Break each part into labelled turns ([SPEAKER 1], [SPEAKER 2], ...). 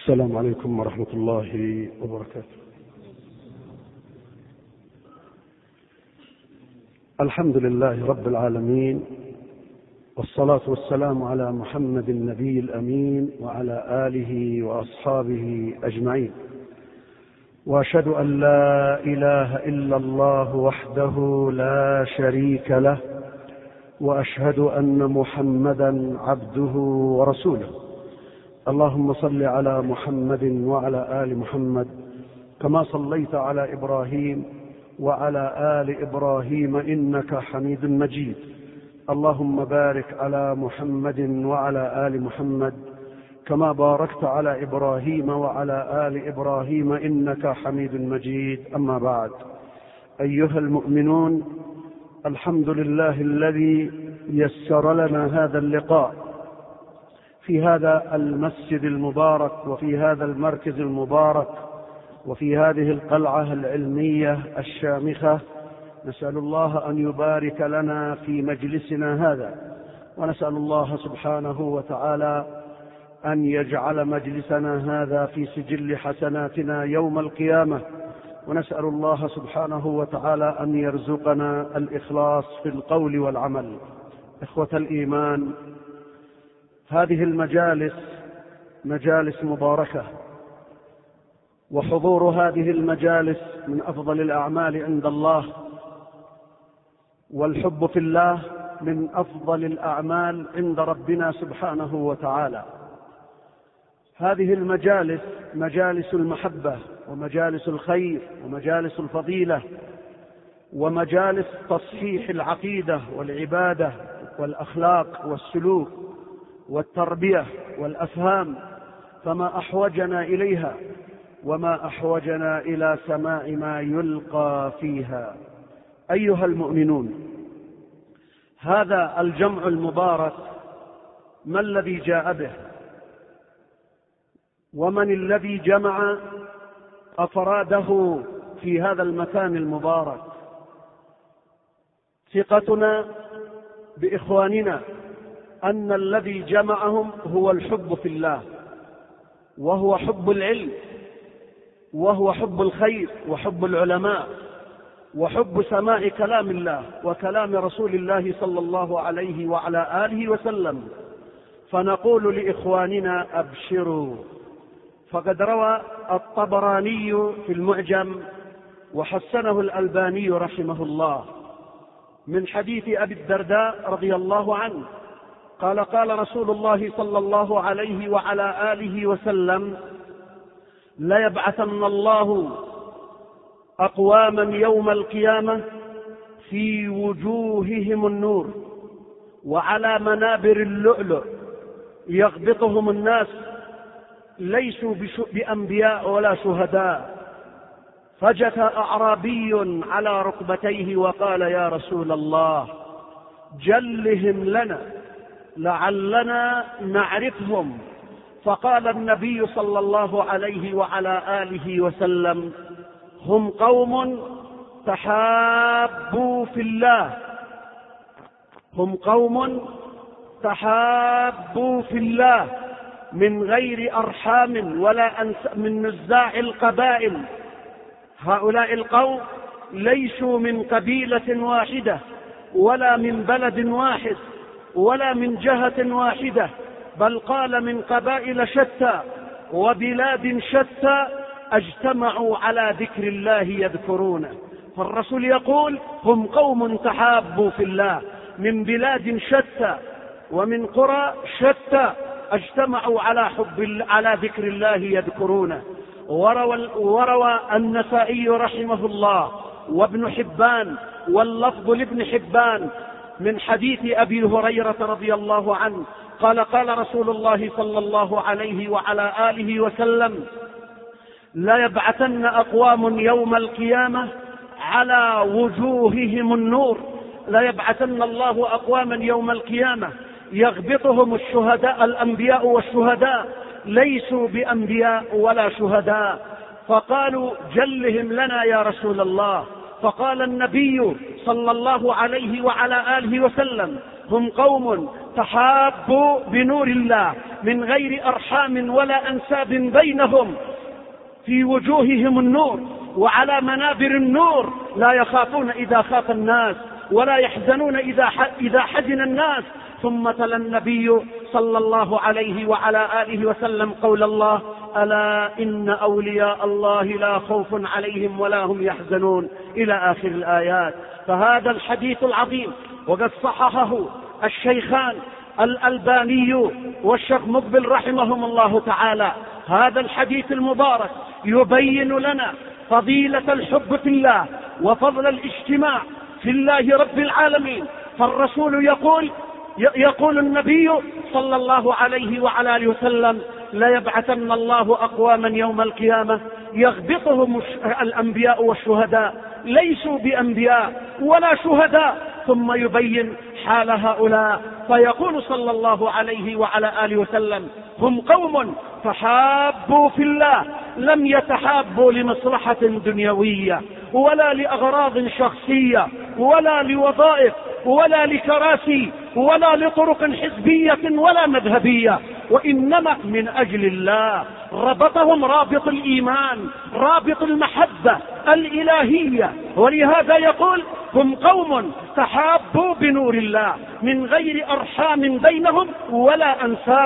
[SPEAKER 1] السلام عليكم ورحمة الله وبركاته. الحمد لله رب العالمين، والصلاة والسلام على محمد النبي الأمين وعلى آله وأصحابه أجمعين، وأشهد أن لا إله إلا الله وحده لا شريك له، وأشهد أن محمدا عبده ورسوله. اللهم صل على محمد وعلى آل محمد كما صليت على إبراهيم وعلى آل إبراهيم إنك حميد مجيد. اللهم بارك على محمد وعلى آل محمد كما باركت على إبراهيم وعلى آل إبراهيم إنك حميد مجيد. أما بعد، أيها المؤمنون، الحمد لله الذي يسر لنا هذا اللقاء في هذا المسجد المبارك، وفي هذا المركز المبارك، وفي هذه القلعة العلمية الشامخة. نسأل الله أن يبارك لنا في مجلسنا هذا، ونسأل الله سبحانه وتعالى أن يجعل مجلسنا هذا في سجل حسناتنا يوم القيامة، ونسأل الله سبحانه وتعالى أن يرزقنا الإخلاص في القول والعمل. إخوة الإيمان، هذه المجالس مجالس مباركة، وحضور هذه المجالس من أفضل الأعمال عند الله، والحب في الله من أفضل الأعمال عند ربنا سبحانه وتعالى. هذه المجالس مجالس المحبة، ومجالس الخير، ومجالس الفضيلة، ومجالس تصحيح العقيدة والعبادة والأخلاق والسلوك والتربية والأفهام، فما أحوجنا إليها وما أحوجنا إلى سماع ما يلقى فيها. أيها المؤمنون، هذا الجمع المبارك ما الذي جاء به؟ ومن الذي جمع أفراده في هذا المكان المبارك؟ ثقتنا بإخواننا أن الذي جمعهم هو الحب في الله، وهو حب العلم، وهو حب الخير، وحب العلماء، وحب سماع كلام الله وكلام رسول الله صلى الله عليه وعلى آله وسلم. فنقول لإخواننا: أبشروا. فقد روى الطبراني في المعجم وحسنه الألباني رحمه الله من حديث أبي الدرداء رضي الله عنه قال: قال رسول الله صلى الله عليه وعلى آله وسلم: ليبعثن الله أقواما يوم القيامة في وجوههم النور وعلى منابر اللؤلؤ يغبطهم الناس، ليسوا بأنبياء ولا شهداء. فجثى أعرابي على ركبتيه وقال: يا رسول الله، جلهم لنا لعلنا نعرفهم. فقال النبي صلى الله عليه وعلى آله وسلم: هم قوم تحابوا في الله، هم قوم تحابوا في الله من غير أرحام ولا من نزاع القبائل. هؤلاء القوم ليسوا من قبيلة واحدة، ولا من بلد واحد، ولا من جهة واحدة، بل قال من قبائل شتى وبلاد شتى اجتمعوا على ذكر الله يذكرونه. فالرسول يقول: هم قوم تحابوا في الله من بلاد شتى ومن قرى شتى اجتمعوا على ذكر الله يذكرونه. وروى النسائي رحمه الله وابن حبان، واللفظ لابن حبان، من حديث أبي هريرة رضي الله عنه قال: قال رسول الله صلى الله عليه وعلى آله وسلم: لا يبعثن أقوام يوم القيامة على وجوههم النور. لا يبعثن الله أقواما يوم القيامة يغبطهم الشهداء، الأنبياء والشهداء، ليسوا بأنبياء ولا شهداء. فقالوا: جلهم لنا يا رسول الله. فقال النبي صلى الله عليه وعلى آله وسلم: هم قوم تحابوا بنور الله من غير أرحام ولا أنساب بينهم، في وجوههم النور وعلى منابر النور، لا يخافون إذا خاف الناس ولا يحزنون إذا حزن الناس. ثم تلا النبي صلى الله عليه وعلى آله وسلم قول الله: ألا إن أولياء الله لا خوف عليهم ولا هم يحزنون، إلى آخر الآيات. فهذا الحديث العظيم وقد صححه الشيخان الألباني والشيخ مقبل رحمهم الله تعالى. هذا الحديث المبارك يبين لنا فضيلة الحب في الله وفضل الاجتماع في الله رب العالمين. فالرسول يقول النبي صلى الله عليه وعلى آله وسلم: ليبعثن الله أقواما يوم القيامة يغبطهم الأنبياء والشهداء، ليسوا بأنبياء ولا شهداء. ثم يبين حال هؤلاء فيقول صلى الله عليه وعلى آله وسلم: هم قوم تحابوا في الله، لم يتحابوا لمصلحة دنيوية ولا لأغراض شخصية ولا لوظائف ولا لكراسي ولا لطرق حزبية ولا مذهبية، وإنما من أجل الله. ربطهم رابط الإيمان، رابط المحبة الإلهية. ولهذا يقول: هم قوم تحابوا بنور الله من غير أرحام بينهم ولا أنساب،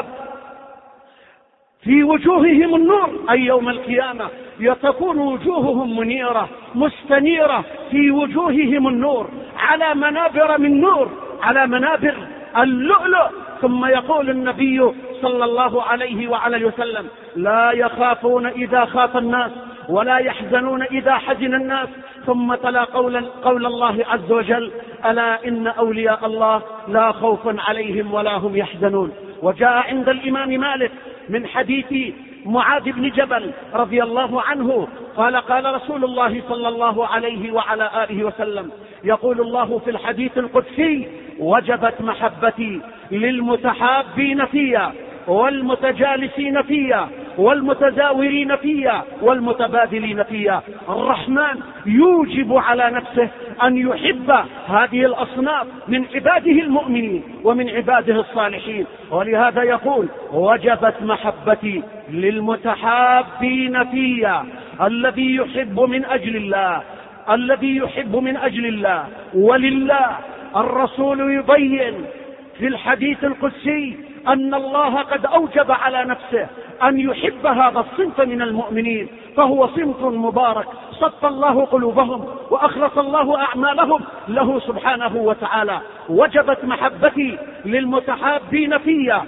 [SPEAKER 1] في وجوههم النور، أي يوم القيامة تكون وجوههم منيرة مستنيرة، في وجوههم النور على منابر من نور، على منابر اللؤلؤ. ثم يقول النبي صلى الله عليه وعلى وسلم: لا يخافون إذا خاف الناس ولا يحزنون إذا حزن الناس. ثم تلا قول الله عز وجل: ألا إن أولياء الله لا خوف عليهم ولا هم يحزنون. وجاء عند الإمام مالك من حديث معاذ بن جبل رضي الله عنه قال رسول الله صلى الله عليه وعلى آله وسلم: يقول الله في الحديث القدسي: وجبت محبتي للمتحابين فيا والمتجالسين فيا والمتزاورين فيا والمتبادلين فيا. الرحمن يوجب على نفسه أن يحب هذه الأصناف من عباده المؤمنين ومن عباده الصالحين. ولهذا يقول: وجبت محبتي للمتحابين فيا، الذي يحب من أجل الله، الذي يحب من أجل الله ولله. الرسول يبين في الحديث القدسي أن الله قد أوجب على نفسه أن يحب هذا الصنف من المؤمنين، فهو صنف مبارك صفى الله قلوبهم وأخلص الله أعمالهم له سبحانه وتعالى. وجبت محبتي للمتحابين فيا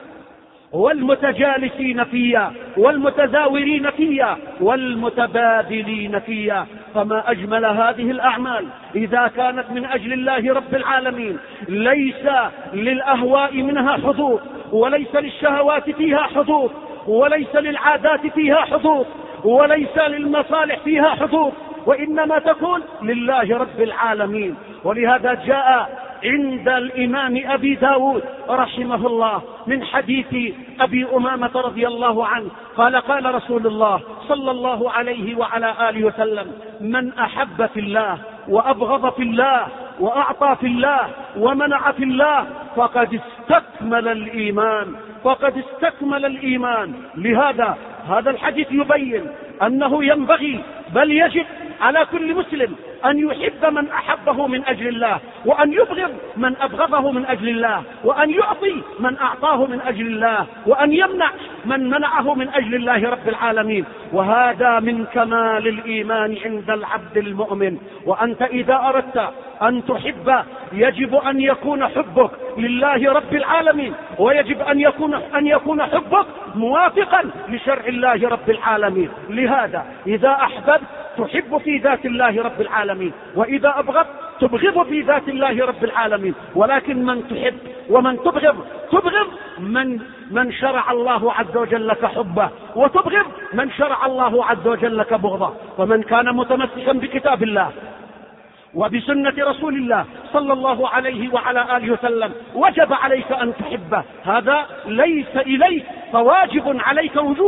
[SPEAKER 1] والمتجالسين فيا والمتزاورين فيا والمتبادلين فيا. فما أجمل هذه الأعمال إذا كانت من أجل الله رب العالمين، ليس للأهواء منها حظوظ، وليس للشهوات فيها حظوظ، وليس للعادات فيها حظوظ، وليس للمصالح فيها حظوظ، وإنما تكون لله رب العالمين. ولهذا جاء عند الإمام أبي داود رحمه الله من حديث أبي أمامة رضي الله عنه قال رسول الله صلى الله عليه وعلى آله وسلم: من أحب في الله وأبغض في الله وأعطى في الله ومنع في الله فقد استكمل الإيمان، فقد استكمل الإيمان. لهذا هذا الحديث يبين أنه ينبغي بل يجب على كل مسلم أن يحب من أحبه من أجل الله، وأن يبغض من أبغضه من أجل الله، وأن يعطي من أعطاه من أجل الله، وأن يمنع من منعه من أجل الله رب العالمين. وهذا من كمال الإيمان عند العبد المؤمن. وأنت إذا أردت أن تحب يجب أن يكون حبك لله رب العالمين، ويجب أن يكون حبك موافقا لشرع الله رب العالمين. لهذا إذا أحببت تحب في ذات الله رب العالمين، وإذا أبغض تبغض في ذات الله رب العالمين. ولكن من تحب ومن تبغض من شرع الله عز وجل لك حبه، وتبغض من شرع الله عز وجل لك بغضه. ومن كان متمسكا بكتاب الله وبسنة رسول الله صلى الله عليه وعلى آله وسلم وجب عليك أن تحبه. هذا ليس إليك، فواجب عليك وجوبا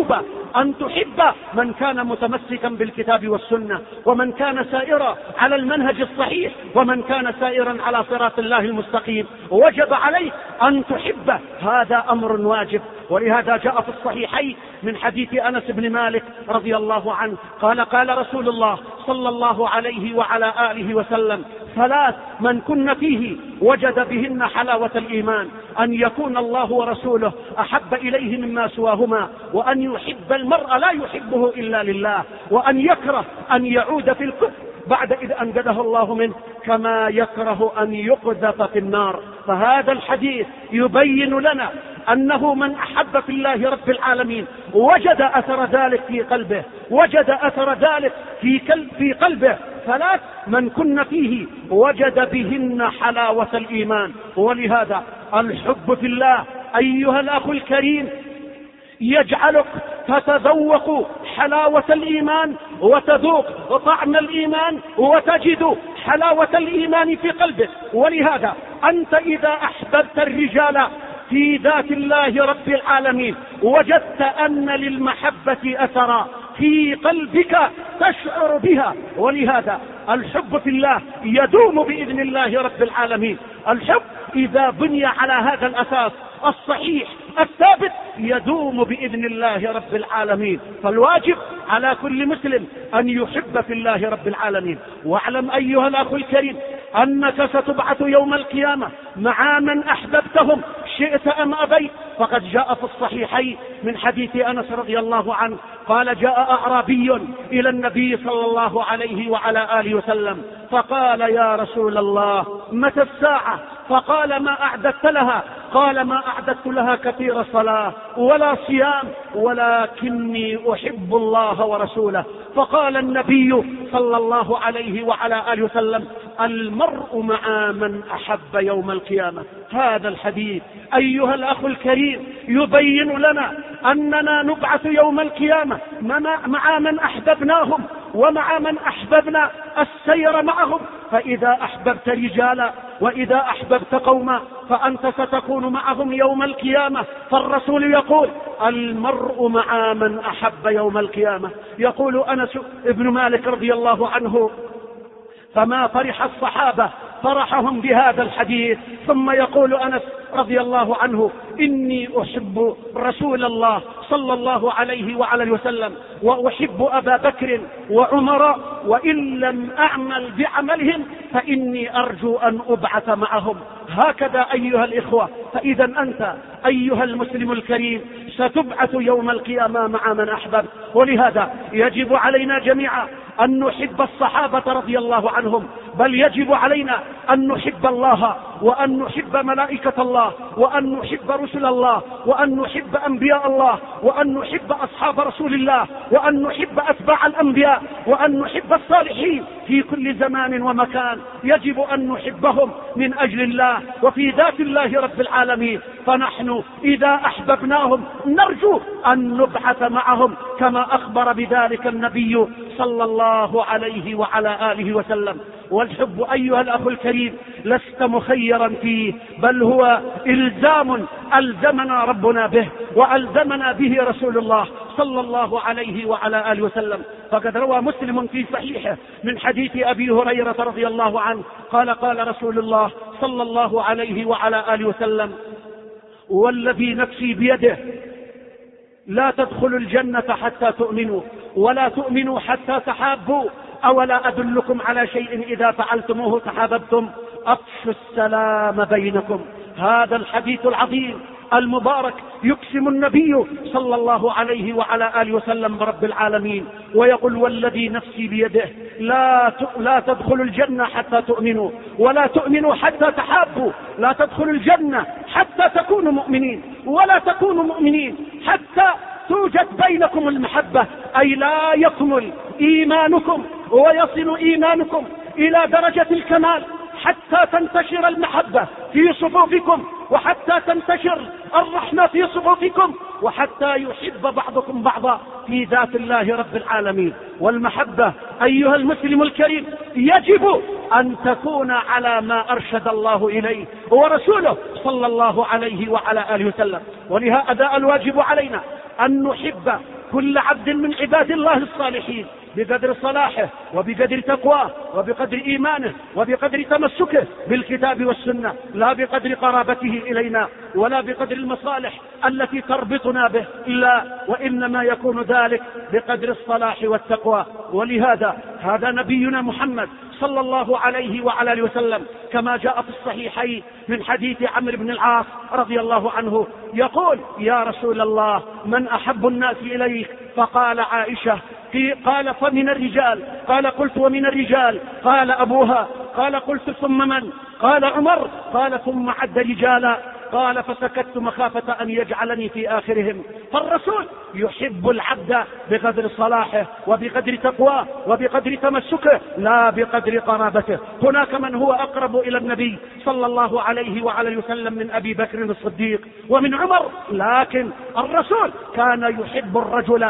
[SPEAKER 1] أن تحب من كان متمسكا بالكتاب والسنة، ومن كان سائرا على المنهج الصحيح، ومن كان سائرا على صراط الله المستقيم، وجب عليك أن تحبه. هذا أمر واجب. ولهذا جاء في الصحيحين من حديث أنس بن مالك رضي الله عنه قال رسول الله صلى الله عليه وعلى آله وسلم: ثلاث من كن فيه وجد بهن حلاوة الإيمان: أن يكون الله ورسوله أحب إليه مما سواهما، وأن يحب المرء لا يحبه إلا لله، وأن يكره أن يعود في الكفر بعد إذ أنقذه الله منه، كما يكره أن يقذف في النار. فهذا الحديث يبين لنا أنه من أحب في الله رب العالمين وجد أثر ذلك في قلبه، وجد أثر ذلك في قلبه. ثلاث من كن فيه وجد بهن حلاوة الإيمان. ولهذا الحب في الله أيها الأخ الكريم يجعلك تتذوق حلاوة الإيمان، وتذوق طعم الإيمان، وتجد حلاوة الإيمان في قلبك. ولهذا أنت إذا أحببت الرجال في ذات الله رب العالمين وجدت أن للمحبة أثرا في قلبك تشعر بها. ولهذا الحب في الله يدوم بإذن الله رب العالمين. الحب إذا بني على هذا الأساس الصحيح الثابت يدوم بإذن الله رب العالمين. فالواجب على كل مسلم أن يحب في الله رب العالمين. واعلم أيها الأخ الكريم أنك ستبعث يوم القيامة مع من أحببتهم شئت أم أبيت. فقد جاء في الصحيحين من حديث أنس رضي الله عنه قال: جاء أعرابي إلى النبي صلى الله عليه وعلى آله وسلم فقال: يا رسول الله متى الساعة؟ فقال: ما أعددت لها؟ قال: ما أعددت لها كثير صلاة ولا صيام، ولكني أحب الله ورسوله. فقال النبي صلى الله عليه وعلى آله وسلم: المرء مع من أحب يوم القيامة. هذا الحديث أيها الأخ الكريم يبين لنا أننا نبعث يوم القيامة مع من أحببناهم ومع من أحببنا السير معهم. فإذا أحببت رجالا وإذا أحببت قوما فأنت ستكون معهم يوم القيامة. فالرسول يقول: المرء مع من أحب يوم القيامة. يقول أنس بن مالك رضي الله عنه: فما فرح الصحابة فرحهم بهذا الحديث. ثم يقول أنس رضي الله عنه: إني أحب رسول الله صلى الله عليه وعلى وسلم، وأحب أبا بكر وعمر، وإن لم أعمل بعملهم فإني أرجو أن أبعث معهم. هكذا أيها الإخوة. فإذا أنت أيها المسلم الكريم ستبعث يوم القيامة مع من أحبب. ولهذا يجب علينا جميعا أن نحب الصحابة رضي الله عنهم، بل يجب علينا أن نحب الله، وأن نحب ملائكة الله، وأن نحب رسل الله، وأن نحب أنبياء الله، وأن نحب أصحاب رسول الله، وأن نحب أتباع الأنبياء، وأن نحب الصالحين في كل زمان ومكان. يجب أن نحبهم من أجل الله وفي ذات الله رب العالمين. فنحن إذا أحببناهم نرجو أن نبعث معهم كما أخبر بذلك النبي صلى الله عليه وعلى آله وسلم. والحب أيها الأخ الكريم لست مخيرا فيه، بل هو إلزام ألزمنا ربنا به وألزمنا به رسول الله صلى الله عليه وعلى آله وسلم. فقد روى مسلم في صحيحه من حديث أبي هريرة رضي الله عنه قال رسول الله صلى الله عليه وعلى آله وسلم: والذي نفسي بيده لا تدخلوا الجنة حتى تؤمنوا، ولا تؤمنوا حتى تحابوا، أولا أدلكم على شيء إذا فعلتموه تحاببتم؟ أفشوا السلام بينكم. هذا الحديث العظيم المبارك يقسم النبي صلى الله عليه وعلى آله وسلم برب العالمين ويقول: والذي نفسي بيده لا تدخلوا الجنة حتى تؤمنوا، ولا تؤمنوا حتى تحابوا. لا تدخلوا الجنة حتى تكونوا مؤمنين، ولا تكونوا مؤمنين حتى توجد بينكم المحبة، أي لا يكمل إيمانكم ويصل إيمانكم إلى درجة الكمال حتى تنتشر المحبة في صفوفكم، وحتى تنتشر الرحمة في صفوفكم، وحتى يحب بعضكم بعضا في ذات الله رب العالمين. والمحبة أيها المسلم الكريم يجب أن تكون على ما أرشد الله إليه ورسوله صلى الله عليه وعلى آله وسلم. ولهذا الواجب علينا أن نحب كل عبد من عباد الله الصالحين بقدر صلاحه وبقدر تقواه وبقدر إيمانه وبقدر تمسكه بالكتاب والسنة، لا بقدر قرابته إلينا ولا بقدر المصالح التي تربطنا به، لا، وإنما يكون ذلك بقدر الصلاح والتقوى. ولهذا هذا نبينا محمد صلى الله عليه وعلى آله وسلم كما جاء في الصحيحين من حديث عمرو بن العاص رضي الله عنه يقول: يا رسول الله، من أحب الناس إليك؟ فقال: عائشة. قال: فمن الرجال؟ قال: قلت: ومن الرجال؟ قال: أبوها. قال: قلت: ثم من؟ قال: عمر. قال: ثم عد رجالا. قال: فسكت مخافة أن يجعلني في آخرهم. فالرسول يحب العبد بقدر صلاحه وبقدر تقواه وبقدر تمسكه، لا بقدر قرابته. هناك من هو أقرب إلى النبي صلى الله عليه وعلى وسلم من أبي بكر الصديق ومن عمر، لكن الرسول كان يحب الرجل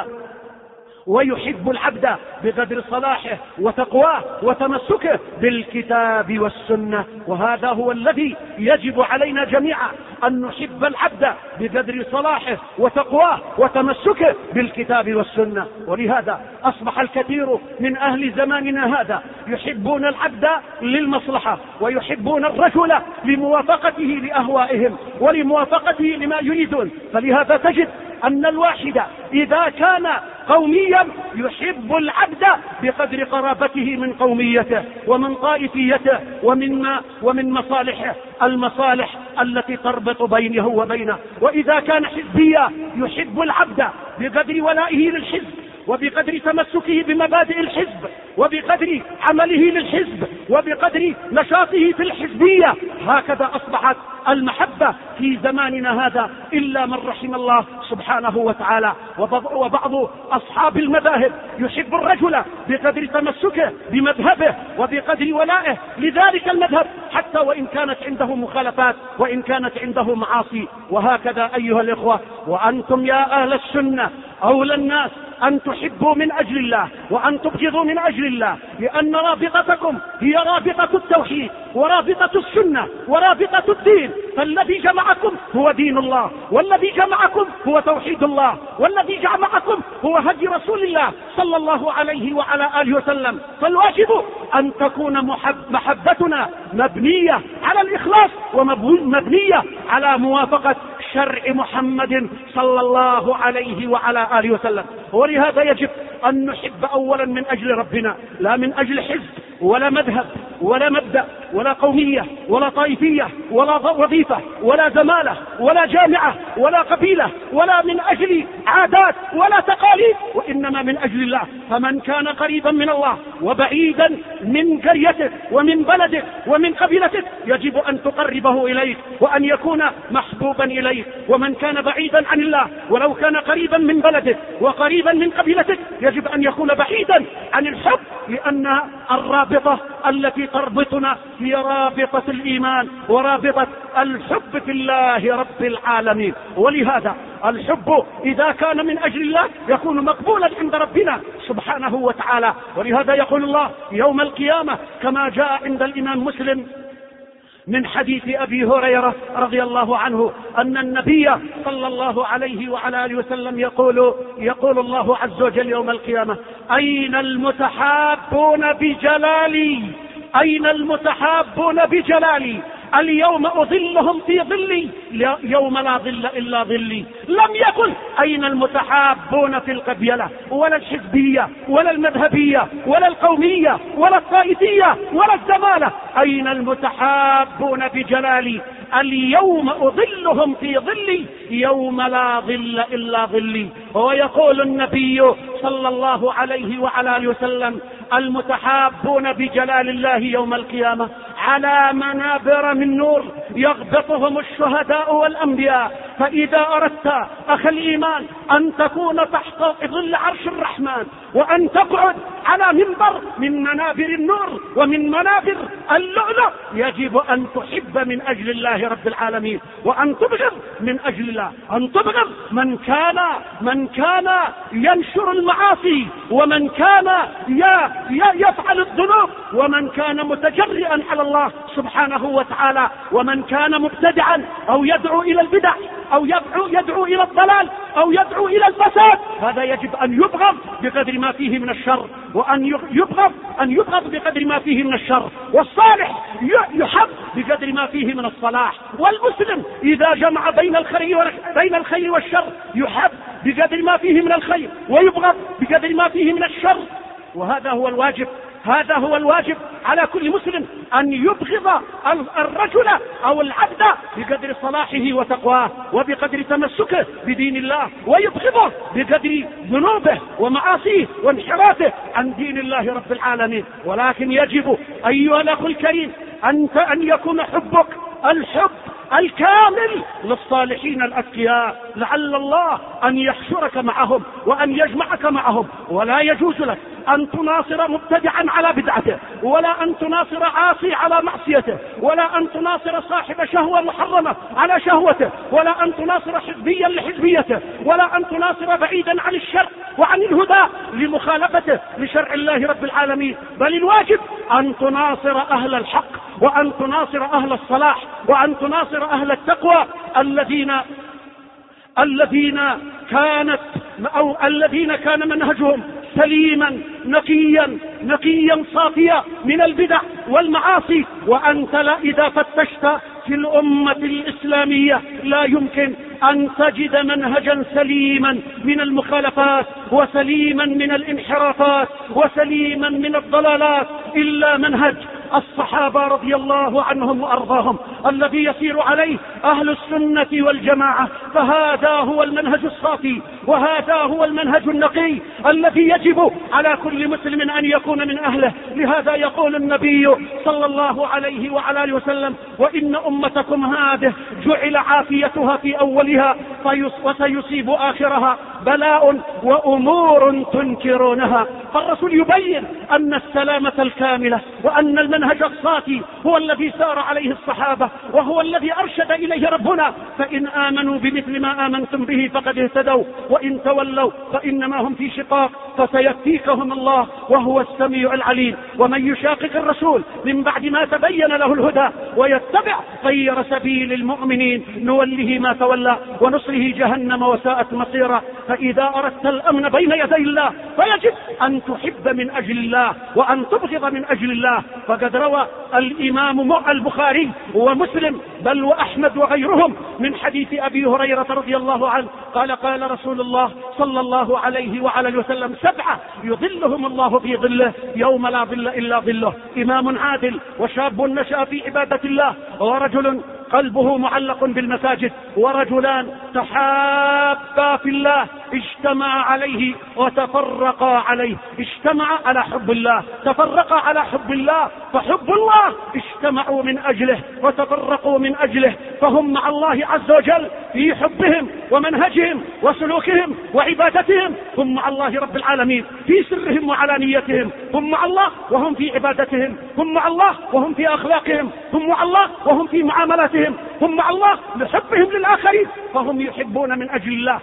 [SPEAKER 1] ويحب العبد بقدر صلاحه وتقواه وتمسكه بالكتاب والسنة. وهذا هو الذي يجب علينا جميعا، أن نحب العبد بقدر صلاحه وتقواه وتمسكه بالكتاب والسنة. ولهذا أصبح الكثير من أهل زماننا هذا يحبون العبد للمصلحة ويحبون الرجل لموافقته لأهوائهم ولموافقته لما يريدون. فلهذا تجد أن الواحد إذا كان قوميا يحب العبد بقدر قرابته من قوميته ومن طائفيته ومن مصالحه، المصالح التي تربط بينه وبينه. وإذا كان حزبيا يحب العبد بقدر ولائه للحزب وبقدر تمسكه بمبادئ الحزب وبقدر عمله للحزب وبقدر نشاطه في الحزبية. هكذا أصبحت المحبة في زماننا هذا إلا من رحم الله سبحانه وتعالى. وبعض أصحاب المذاهب يحب الرجل بقدر تمسكه بمذهبه وبقدر ولائه لذلك المذهب، حتى وإن كانت عنده مخالفات وإن كانت عنده معاصي. وهكذا أيها الإخوة، وأنتم يا أهل السنة أولى الناس أن تحبوا من أجل الله وأن تبغضوا من أجل الله، لأن رابطتكم هي رابطة التوحيد ورابطة السنة ورابطة الدين. فالذي جمعكم هو دين الله، والذي جمعكم هو توحيد الله، والذي جمعكم هو هدي رسول الله صلى الله عليه وعلى آله وسلم. فالواجب أن تكون محبتنا مبنية على الإخلاص ومبنية على موافقة شرع محمد صلى الله عليه وعلى آله وسلم. ولهذا يجب أن نحب أولا من أجل ربنا، لا من أجل حزب ولا مذهب ولا مبدأ ولا قومية ولا طائفية ولا وظيفة ولا زمالة ولا جامعة ولا قبيلة ولا من أجل عادات ولا تقاليد، وإنما من أجل الله. فمن كان قريبا من الله وبعيدا من قريتك ومن بلدك ومن قبيلتك يجب أن تقربه إليك وأن يكون محبوبا إليك. ومن كان بعيدا عن الله ولو كان قريبا من بلدك وقريبا من قبيلتك يجب أن يكون بعيدا عن الحب، لأن الرابطة التي تربطنا هي رابطة الإيمان ورابطة الحب في الله رب العالمين. ولهذا الحب إذا كان من أجل الله يكون مقبولا عند ربنا سبحانه وتعالى. ولهذا يقول الله يوم القيامة كما جاء عند الإمام مسلم من حديث أبي هريرة رضي الله عنه أن النبي صلى الله عليه وعلى آله وسلم يقول الله عز وجل يوم القيامة: أين المتحابون بجلالي؟ أين المتحابون بجلالي؟ اليوم أظلهم في ظلي يوم لا ظل إلا ظلي. لم يقل أين المتحابون في القبيلة ولا الحزبية ولا المذهبية ولا القومية ولا الطائفية ولا الزمالة، أين المتحابون بجلالي؟ اليوم أظلهم في ظلي يوم لا ظل إلا ظلي. ويقول النبي صلى الله عليه وعلى آله وسلم: المتحابون بجلال الله يوم القيامة على منابر من نور يغبطهم الشهداء والأنبياء. فإذا أردت أخي الإيمان أن تكون تحت ظل عرش الرحمن وأن تقعد على منبر من منابر النور ومن منابر اللؤلؤ، يجب أن تحب من أجل الله رب العالمين، وأن تبغض من أجل الله، أن تبغض من كان ينشر المعاصي، ومن كان يفعل الذنوب، ومن كان متجرئا على الله سبحانه وتعالى، ومن كان مبتدعا أو يدعو إلى البدع أو يدعو إلى الضلال أو يدعو إلى الفساد. هذا يجب أن يبغض بقدر ما فيه من الشر، وأن يبغض بقدر ما فيه من الشر، والصالح يحب بقدر ما فيه من الصلاح، والمسلم إذا جمع بين الخير والشر يحب بقدر ما فيه من الخير، ويبغض بقدر ما فيه من الشر. وهذا هو الواجب على كل مسلم، أن يبغض الرجل أو العبد بقدر صلاحه وتقواه وبقدر تمسكه بدين الله، ويبغضه بقدر ذنوبه ومعاصيه وانحرافه عن دين الله رب العالمين. ولكن يجب أيها الأخ الكريم أن يكون حبك الحب الكامل للصالحين الأتقياء، لعل الله أن يحشرك معهم وأن يجمعك معهم. ولا يجوز لك أن تناصر مبتدعا على بدعته، ولا أن تناصر عاصي على معصيته، ولا أن تناصر صاحب شهوة محرمة على شهوته، ولا أن تناصر حزبيا لحزبيته، ولا أن تناصر بعيدا عن الشرع وعن الهدى لمخالفته لشرع الله رب العالمين. بل الواجب أن تناصر أهل الحق، وأن تناصر أهل الصلاح، وأن تناصر أهل التقوى الذين كان منهجهم سليما نقيا صافيا من البدع والمعاصي. وأنت إذا فتشت في الأمة الإسلامية لا يمكن أن تجد منهجا سليما من المخالفات، وسليما من الانحرافات، وسليما من الضلالات، إلا منهج الصحابة رضي الله عنهم وأرضاهم الذي يسير عليه أهل السنة والجماعة. فهذا هو المنهج الصافي، وهذا هو المنهج النقي الذي يجب على كل مسلم أن يكون من أهله. لهذا يقول النبي صلى الله عليه وعلى آله وسلم: وإن أمتكم هذه جعل عافيتها في أولها وسيصيب آخرها بلاء وأمور تنكرونها. فالرسول يبين أن السلامة الكاملة وأن المنهج الصافي هو الذي سار عليه الصحابة، وهو الذي أرشد إليه ربنا: فإن آمنوا بمثل ما آمنتم به فقد اهتدوا، وإن تولوا فإنما هم في شقاق فسيكفيكهم الله وهو السميع العليم. ومن يشاقق الرسول من بعد ما تبين له الهدى ويتبع غير سبيل المؤمنين نوله ما تولى ونصره جهنم وساءت مصيرا. فإذا أردت الأمن بين يدي الله فيجب أن تحب من أجل الله وأن تبغض من أجل الله. فقد روى الإمام البخاري ومسلم بل وأحمد وغيرهم من حديث أبي هريرة رضي الله عنه قال رسول الله صلى الله عليه وعلى وسلم: 7 يظلهم الله في ظله يوم لا ظل إلا ظله: إمام عادل، وشاب نشأ في عبادة الله، ورجل قلبه معلق بالمساجد، ورجلان تحابا في الله اجتمعا عليه وتفرقا عليه. اجتمعا على حب الله، تفرقا على حب الله، فحب الله اجتمعوا من أجله وتفرقوا من أجله. فهم مع الله عز وجل في حبهم ومنهجهم وسلوكهم وعبادتهم، هم مع الله رب العالمين في سرهم وعلانيتهم، هم مع الله وهم في عبادتهم، هم مع الله وهم في أخلاقهم، هم مع الله وهم في معاملاتهم، هم مع الله لحبهم للآخرين. فهم يحبون من أجل الله،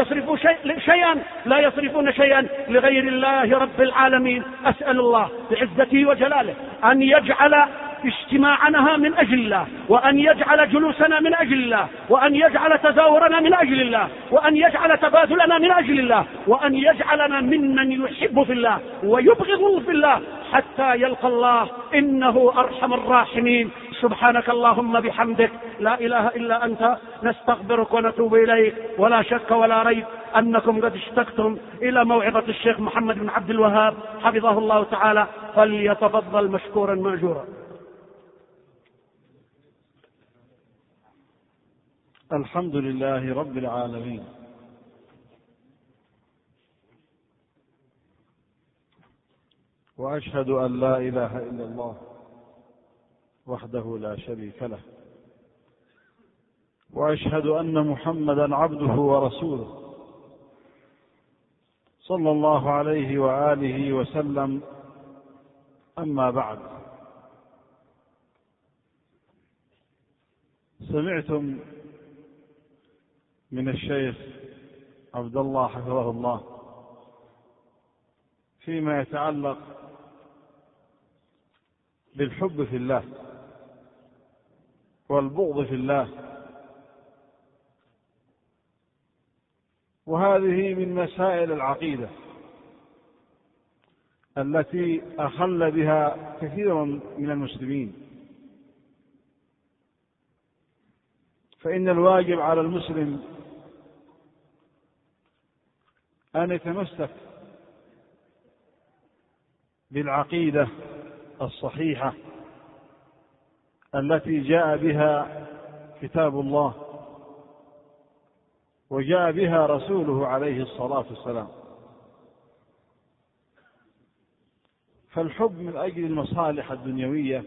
[SPEAKER 1] لا يصرفون شيئا لغير الله رب العالمين. أسأل الله بعزته وجلاله أن يجعل اجتماعنا من أجل الله، وأن يجعل جلوسنا من أجل الله، وأن يجعل تزاورنا من أجل الله، وأن يجعل تبادلنا من أجل الله، وأن يجعلنا ممن يحب في الله ويبغض في الله حتى يلقى الله إنه أرحم الراحمين. سبحانك اللهم بحمدك، لا إله إلا أنت، نستغفرك ونتوب إليك. ولا شك ولا ريب أنكم قد اشتقتم إلى موعظة الشيخ محمد بن عبد الوهاب حفظه الله تعالى، فليتفضل مشكورا مأجورا.
[SPEAKER 2] الحمد لله رب العالمين، وأشهد أن لا إله إلا الله وحده لا شريك له، وأشهد أن محمدا عبده ورسوله صلى الله عليه وآله وسلم. أما بعد، سمعتم من الشيخ عبد الله حفظه الله فيما يتعلق بالحب في الله والبغض في الله، وهذه من مسائل العقيدة التي أخل بها كثير من المسلمين. فإن الواجب على المسلم أن يتمسك بالعقيدة الصحيحة التي جاء بها كتاب الله وجاء بها رسوله عليه الصلاة والسلام. فالحب من أجل المصالح الدنيوية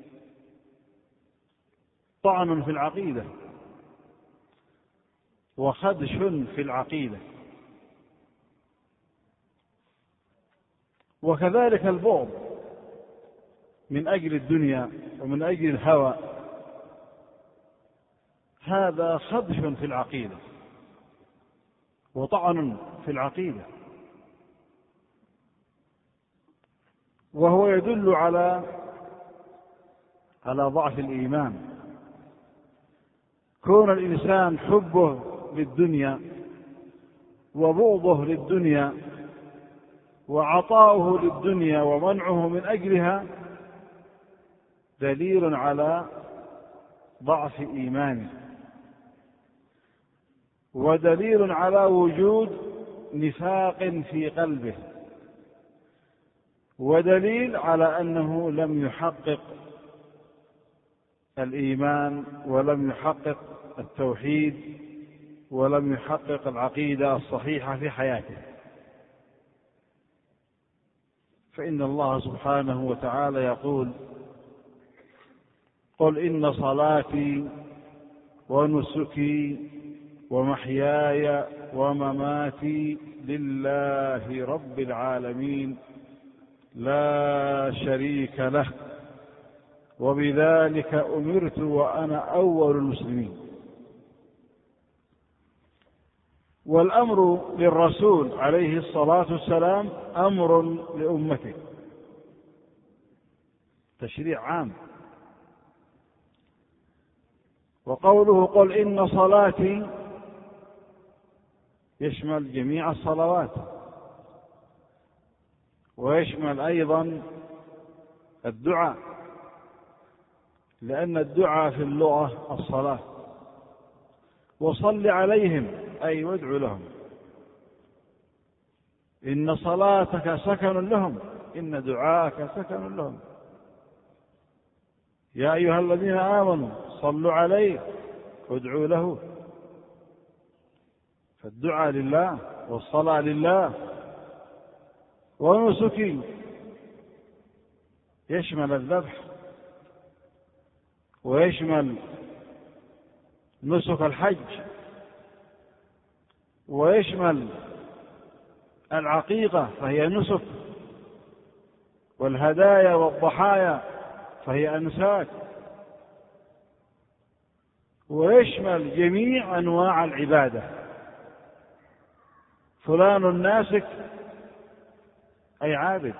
[SPEAKER 2] طعن في العقيدة وخدش في العقيدة، وكذلك البغض من أجل الدنيا ومن أجل الهوى، هذا خدش في العقيدة وطعن في العقيدة، وهو يدل على ضعف الإيمان. كون الإنسان حبه للدنيا وبغضه للدنيا وعطاؤه للدنيا ومنعه من أجلها دليل على ضعف إيمانه، ودليل على وجود نفاق في قلبه، ودليل على أنه لم يحقق الإيمان ولم يحقق التوحيد ولم يحقق العقيدة الصحيحة في حياته. فإن الله سبحانه وتعالى يقول: قل إن صلاتي ونسكي ومحياي ومماتي لله رب العالمين لا شريك له وبذلك أمرت وأنا أول المسلمين. والأمر للرسول عليه الصلاة والسلام أمر لأمته، تشريع عام. وقوله قل إن صلاتي يشمل جميع الصلوات، ويشمل أيضا الدعاء، لأن الدعاء في اللغة الصلاة. وصل عليهم أي وادع لهم، إن صلاتك سكن لهم إن دعاءك سكن لهم. يا أيها الذين آمنوا صلوا عليه وادعوا له. فالدعاء لله والصلاة لله. ونسكي يشمل الذبح ويشمل نسك الحج ويشمل العقيقة فهي نسك، والهدايا والضحايا فهي أنساك، ويشمل جميع أنواع العبادة. فلان ناسك أي عابد،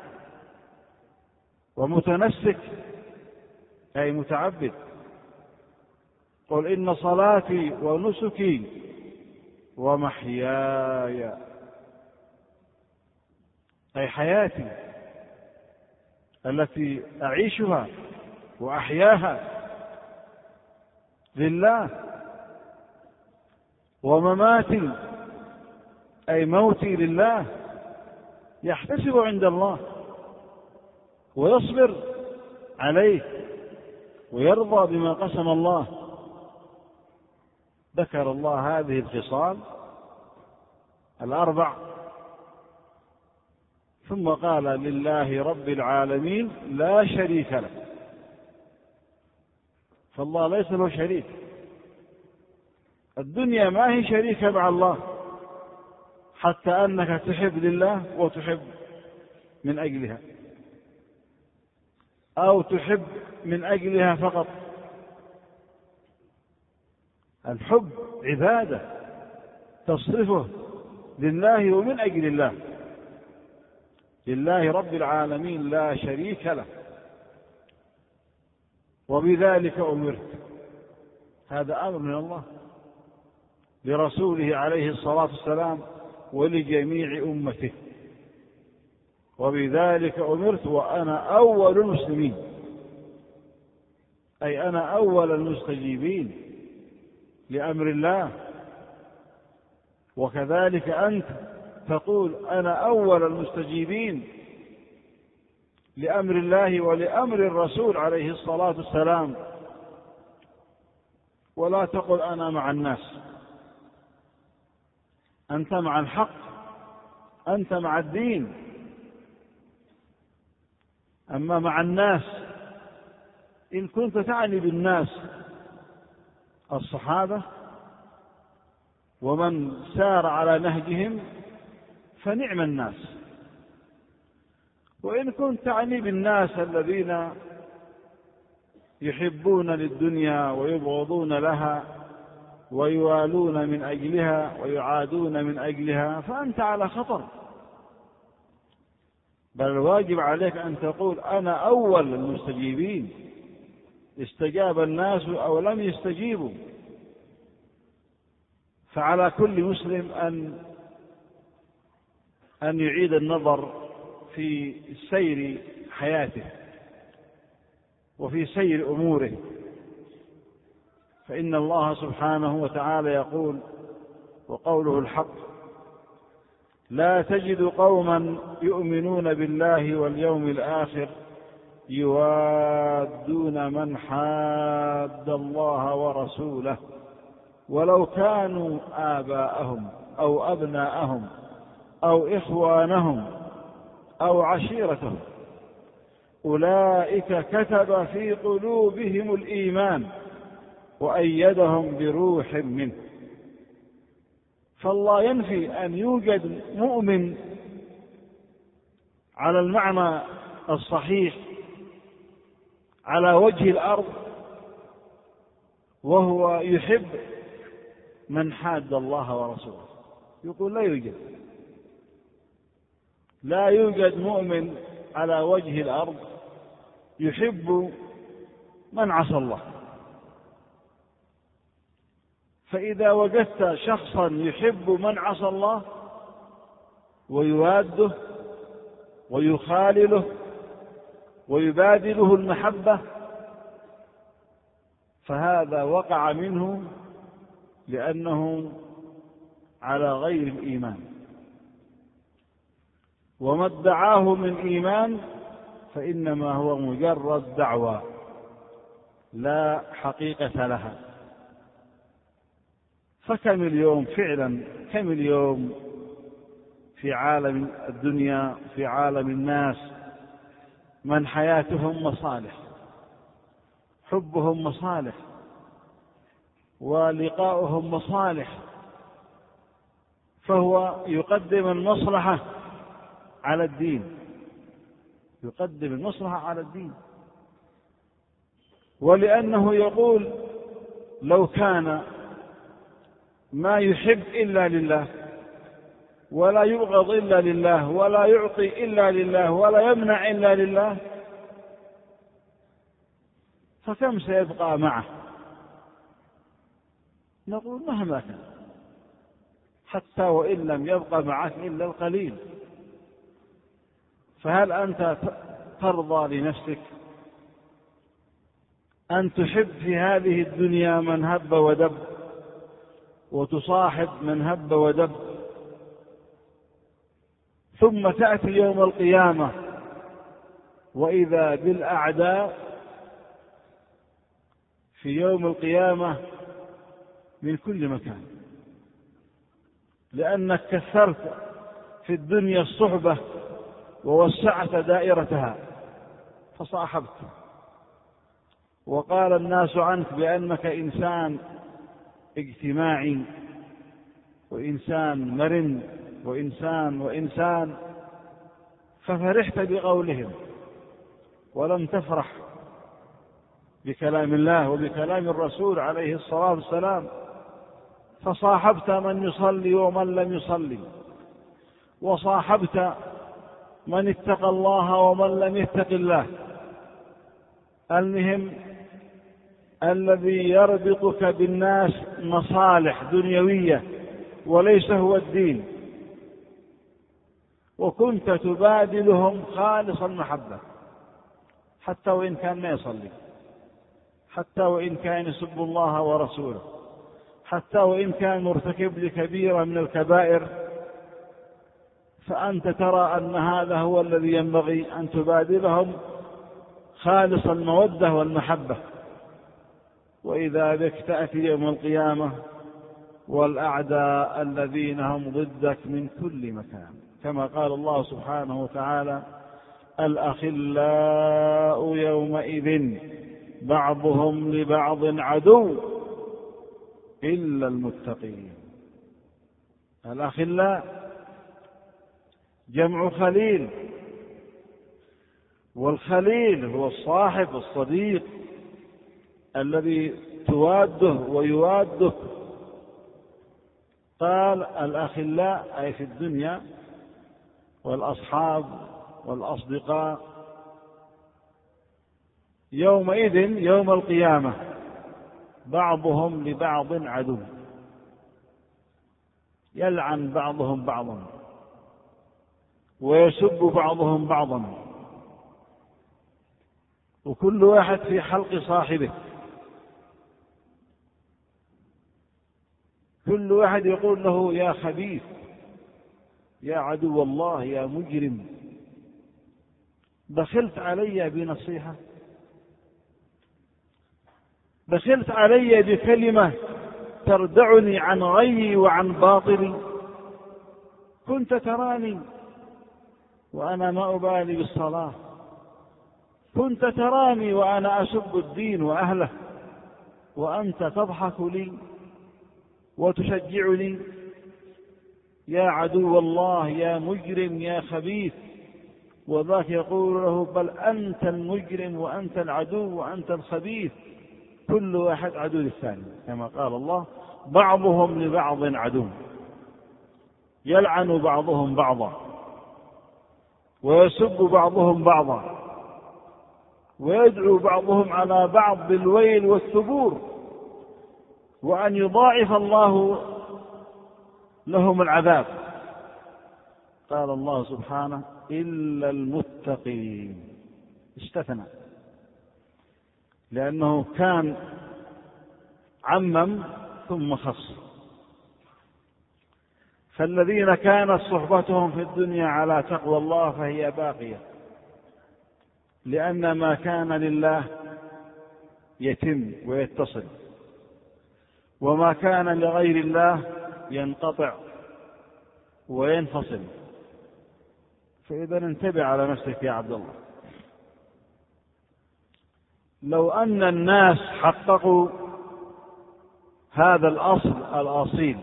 [SPEAKER 2] ومتنسك أي متعبد. قل إن صلاتي ونسكي ومحياي أي حياتي التي أعيشها وأحياها لله، ومماتي أي موتي لله، يحتسب عند الله ويصبر عليه ويرضى بما قسم الله. ذكر الله هذه الخصال الأربع ثم قال لله رب العالمين لا شريك له. فالله ليس له شريك. الدنيا ما هي شريكة مع الله، حتى أنك تحب لله وتحب من أجلها، أو تحب من أجلها فقط. الحب عبادة تصرفه لله ومن أجل الله، لله رب العالمين لا شريك له، وبذلك أمرت. هذا أمر من الله لرسوله عليه الصلاة والسلام ولجميع أمته. وبذلك أمرت وأنا أول المسلمين، أي أنا أول المستجيبين لأمر الله. وكذلك أنت تقول أنا أول المستجيبين لأمر الله ولأمر الرسول عليه الصلاة والسلام، ولا تقل أنا مع الناس. أنت مع الحق، أنت مع الدين. أما مع الناس، إن كنت تعني بالناس الصحابة ومن سار على نهجهم فنعم الناس، وإن كنت تعني بالناس الذين يحبون للدنيا ويبغضون لها ويوالون من أجلها ويعادون من أجلها فأنت على خطر. بل الواجب عليك أن تقول أنا أول المستجيبين، استجاب الناس أو لم يستجيبوا. فعلى كل مسلم أن يعيد النظر في سير حياته وفي سير أموره، فإن الله سبحانه وتعالى يقول، وقوله الحق: لا تجد قوما يؤمنون بالله واليوم الآخر يوادون من حاد الله ورسوله ولو كانوا آباءهم أو أبناءهم أو إخوانهم أو عشيرتهم أولئك كتب في قلوبهم الإيمان وأيدهم بروح منه. فالله ينفي أن يوجد مؤمن على المعنى الصحيح على وجه الأرض وهو يحب من حاد الله ورسوله. يقول لا يوجد مؤمن على وجه الأرض يحب من عصى الله. فإذا وجدت شخصا يحب من عصى الله ويواده ويخالله ويبادله المحبة فهذا وقع منه لأنه على غير الإيمان، وما ادعاه من إيمان فإنما هو مجرد دعوى لا حقيقة لها. فكم اليوم فعلا، كم اليوم في عالم الدنيا، في عالم الناس، من حياتهم مصالح، حبهم مصالح ولقاؤهم مصالح، فهو يقدم المصلحة على الدين، يقدم المصلحة على الدين. ولأنه يقول لو كان ما يحب إلا لله ولا يبغض إلا لله ولا يعطي إلا لله ولا يمنع إلا لله فكم سيبقى معه؟ نقول مهما كان، حتى وإن لم يبقى معك إلا القليل. فهل أنت ترضى لنفسك أن تحب في هذه الدنيا من هب ودب وتصاحب من هب ودب، ثم تأتي يوم القيامة وإذا بالأعداء في يوم القيامة من كل مكان، لأنك كثرت في الدنيا الصحبة ووسعت دائرتها فصاحبت، وقال الناس عنك بأنك إنسان اجتماعي وإنسان مرن وإنسان ففرحت بقولهم ولم تفرح بكلام الله وبكلام الرسول عليه الصلاة والسلام، فصاحبت من يصلي ومن لم يصلي، وصاحبت من اتقى الله ومن لم يتق الله. المهم الذي يربطك بالناس مصالح دنيوية وليس هو الدين، وكنت تبادلهم خالص المحبة حتى وإن كان ما يصلي، حتى وإن كان يسب الله ورسوله، حتى وإن كان مرتكب لكبيرة من الكبائر، فأنت ترى أن هذا هو الذي ينبغي أن تبادلهم خالص المودة والمحبة. وإذا بك تأتي يوم القيامة والأعداء الذين هم ضدك من كل مكان، كما قال الله سبحانه وتعالى: الأخلاء يومئذ بعضهم لبعض عدو إلا المتقين. الأخلاء جمع خليل، والخليل هو الصاحب الصديق الذي تواده ويوادك. قال الأخلاء أي في الدنيا، والأصحاب والأصدقاء يومئذ يوم القيامة بعضهم لبعض عدو، يلعن بعضهم بعضا ويسب بعضهم بعضا، وكل واحد في حلق صاحبه، كل واحد يقول له: يا خبيث، يا عدو الله، يا مجرم، بخلت علي بنصيحة، بخلت علي بكلمة تردعني عن غيي وعن باطلي. كنت تراني وأنا ما أبالي بالصلاة، كنت تراني وأنا أسب الدين وأهله، وأنت تضحك لي وتشجعني. يا عدو الله، يا مجرم، يا خبيث. وذاك يقول له: بل أنت المجرم وأنت العدو وأنت الخبيث. كل واحد عدو للثاني، كما قال الله: بعضهم لبعض عدو، يلعن بعضهم بعضا ويسب بعضهم بعضا ويدعو بعضهم على بعض بالويل والثبور، وأن يضاعف الله لهم العذاب. قال الله سبحانه: إلا المتقين. استثنى، لأنه كان عمم ثم خص. فالذين كانت صحبتهم في الدنيا على تقوى الله فهي باقية، لأن ما كان لله يتم ويتصل، وما كان لغير الله ينقطع وينفصل. فإذا انتبه على نفسك يا عبد الله. لو أن الناس حققوا هذا الأصل الأصيل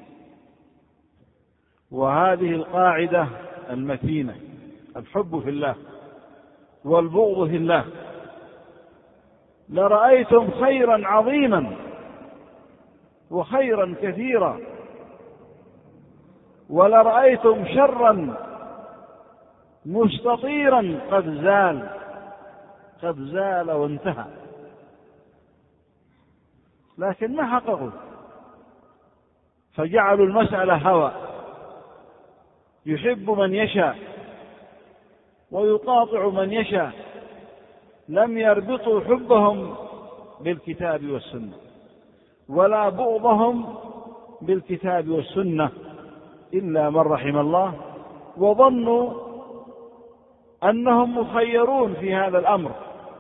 [SPEAKER 2] وهذه القاعدة المتينة، الحب في الله والبغض في الله، لرأيتم خيرا عظيما وخيرا كثيرا، ولرأيتم شرا مستطيرا قد زال وانتهى. لكن ما حققوا، فجعلوا المسألة هوى، يحب من يشاء ويقاطع من يشاء، لم يربطوا حبهم بالكتاب والسنة ولا بغضهم بالكتاب والسنة إلا من رحم الله، وظنوا أنهم مخيرون في هذا الأمر،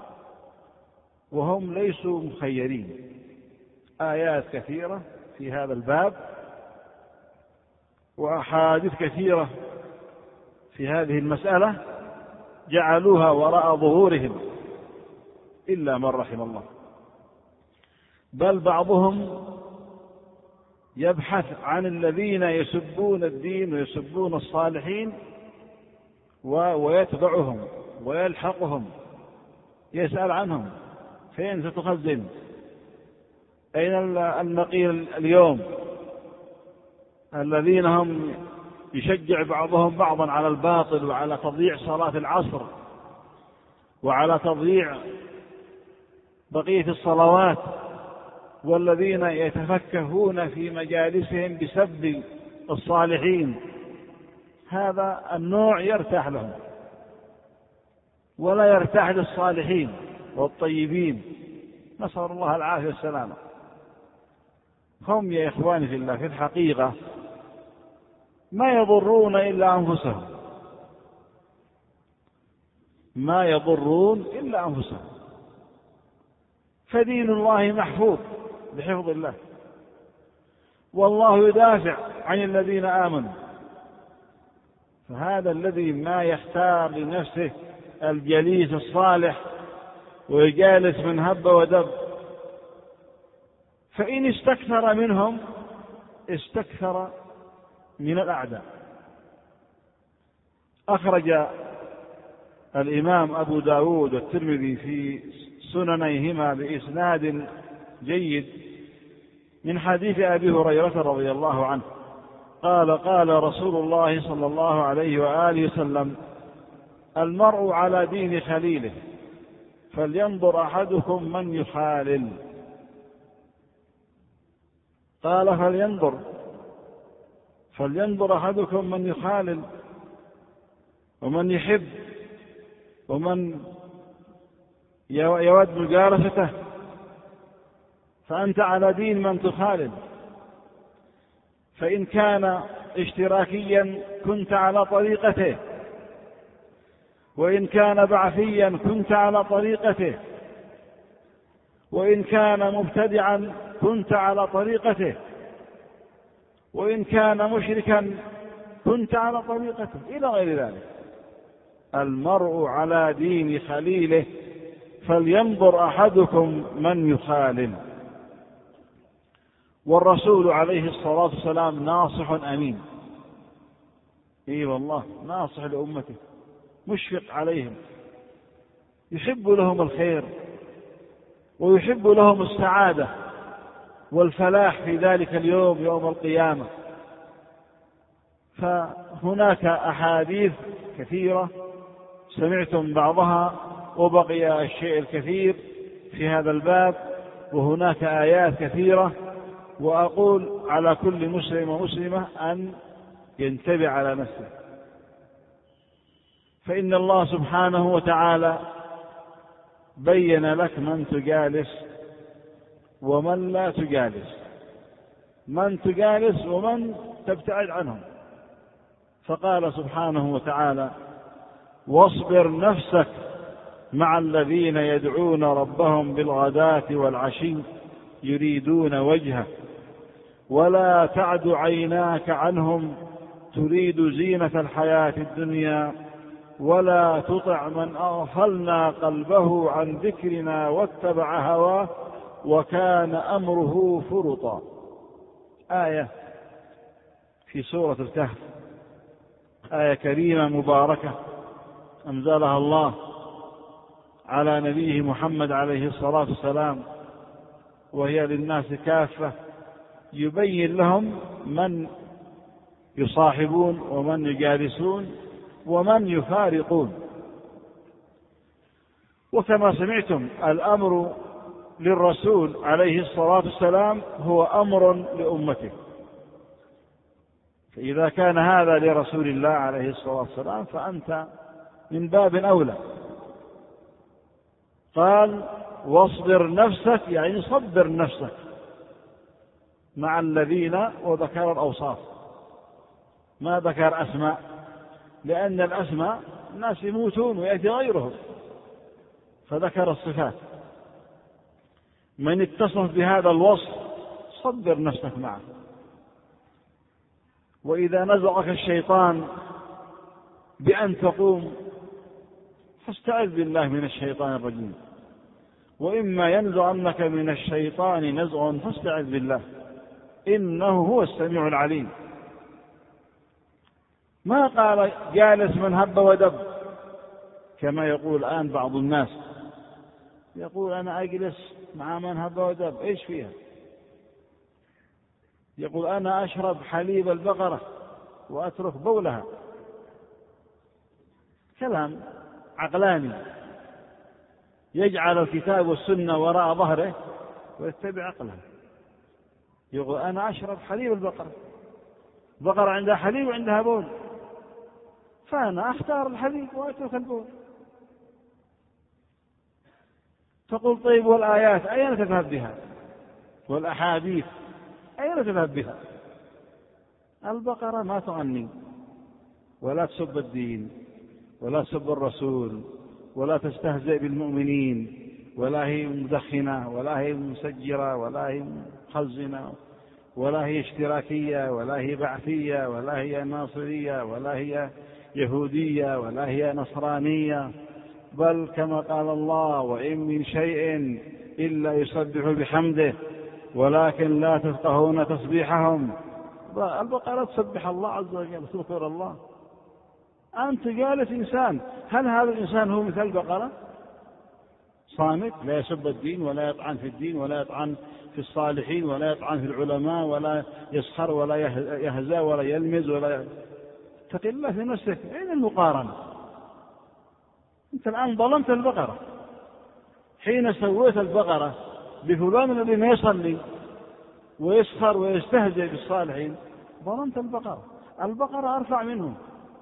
[SPEAKER 2] وهم ليسوا مخيرين. آيات كثيرة في هذا الباب وأحاديث كثيرة في هذه المسألة جعلوها وراء ظهورهم إلا من رحم الله. بل بعضهم يبحث عن الذين يسبون الدين ويسبون الصالحين ويتبعهم ويلحقهم، يسأل عنهم فين ستخزن، أين النقيل اليوم، الذين هم يشجع بعضهم بعضا على الباطل وعلى تضييع صلاة العصر وعلى تضييع بقية الصلوات، والذين يتفكهون في مجالسهم بسب الصالحين. هذا النوع يرتاح لهم ولا يرتاح للصالحين والطيبين، نسأل الله العافية والسلامة. هم يا إخواني في الله في الحقيقة ما يضرون إلا أنفسهم، ما يضرون إلا أنفسهم، فدين الله محفوظ بحفظ الله، والله يدافع عن الذين آمنوا. فهذا الذي ما يختار لنفسه الجليس الصالح ويجالس من هب ودب، فإن استكثر منهم استكثر من الأعداء. أخرج الإمام أبو داود والترمذي في سننيهما بإسناد جيد من حديث أبي هريرة رضي الله عنه قال: قال رسول الله صلى الله عليه وآله وسلم: المرء على دين خليله فلينظر أحدكم من يخالل. قال: فلينظر أحدكم من يخالل ومن يحب ومن يود مجالسته، فأنت على دين من تخالل، فإن كان اشتراكيا كنت على طريقته، وإن كان بعثيا كنت على طريقته، وإن كان مبتدعا كنت على طريقته، وإن كان مشركا كنت على طريقته، إلى غير ذلك. المرء على دين خليله فلينظر أحدكم من يخالل. والرسول عليه الصلاة والسلام ناصح أمين، إي والله ناصح لأمته، مشفق عليهم، يحب لهم الخير ويحب لهم السعادة والفلاح في ذلك اليوم يوم القيامة. فهناك أحاديث كثيرة سمعتم بعضها وبقي الشيء الكثير في هذا الباب، وهناك آيات كثيرة، وأقول على كل مسلم ومسلمة أن ينتبه على نفسه، فإن الله سبحانه وتعالى بين لك من تجالس ومن لا تجالس، من تجالس ومن تبتعد عنهم. فقال سبحانه وتعالى: واصبر نفسك مع الذين يدعون ربهم بالغداة والعشي يريدون وجهه ولا تعد عيناك عنهم تريد زينة الحياة الدنيا ولا تطع من أغفلنا قلبه عن ذكرنا واتبع هواه وكان أمره فرطا. آية في سورة الكهف، آية كريمة مباركة أنزلها الله على نبيه محمد عليه الصلاة والسلام، وهي للناس كافة، يبين لهم من يصاحبون ومن يجالسون ومن يفارقون. وكما سمعتم الأمر للرسول عليه الصلاة والسلام هو أمر لأمته، فإذا كان هذا لرسول الله عليه الصلاة والسلام فأنت من باب أولى. قال: واصبر نفسك، يعني صبر نفسك مع الذين، وذكر الأوصاف ما ذكر أسماء، لأن الأسماء الناس يموتون ويأتي غيرهم، فذكر الصفات. من اتصف بهذا الوصف صبر نفسك معه. وإذا نزغك الشيطان بأن تقوم فاستعذ بالله من الشيطان الرجيم، وإما ينزغنك من الشيطان نزغ فاستعذ بالله. إنه هو السميع العليم. ما قال جالس من هب ودب كما يقول الآن بعض الناس، يقول أنا أجلس مع من هب ودب، إيش فيها؟ يقول أنا أشرب حليب البقرة وأترك بولها. كلام عقلاني، يجعل الكتاب والسنة وراء ظهره ويتبع عقله. يقول أنا أشرب حليب البقرة، البقرة عندها حليب وعندها بول، فأنا أختار الحليب وأترك البول. تقول طيب والآيات أين تذهب بها؟ والأحاديث أين تذهب بها؟ البقرة ما تغني ولا تسب الدين ولا تسب الرسول ولا تستهزئ بالمؤمنين، ولا هي مدخنة ولا هي مسجرة ولا هي مخزنة ولا هي اشتراكية ولا هي بعثية ولا هي ناصرية ولا هي يهودية ولا هي نصرانية، بل كما قال الله وإن من شيء إلا يسبح بحمده ولكن لا تفقهون تسبيحهم. البقرة تسبح الله عز وجل، تذكر الله. أنت جالس إنسان، هل هذا الإنسان هو مثل البقرة؟ صامت لا يسب الدين ولا يطعن في الدين ولا يطعن في الصالحين ولا يطعن في العلماء ولا يسخر ولا يهزأ ولا يلمز ولا. اتق الله في نفسك، أين المقارنة؟ أنت الآن ظلمت البقرة حين سويت البقرة بفلان الذي ما يصلي ويسخر ويستهزئ بالصالحين. ظلمت البقرة، البقرة أرفع منهم.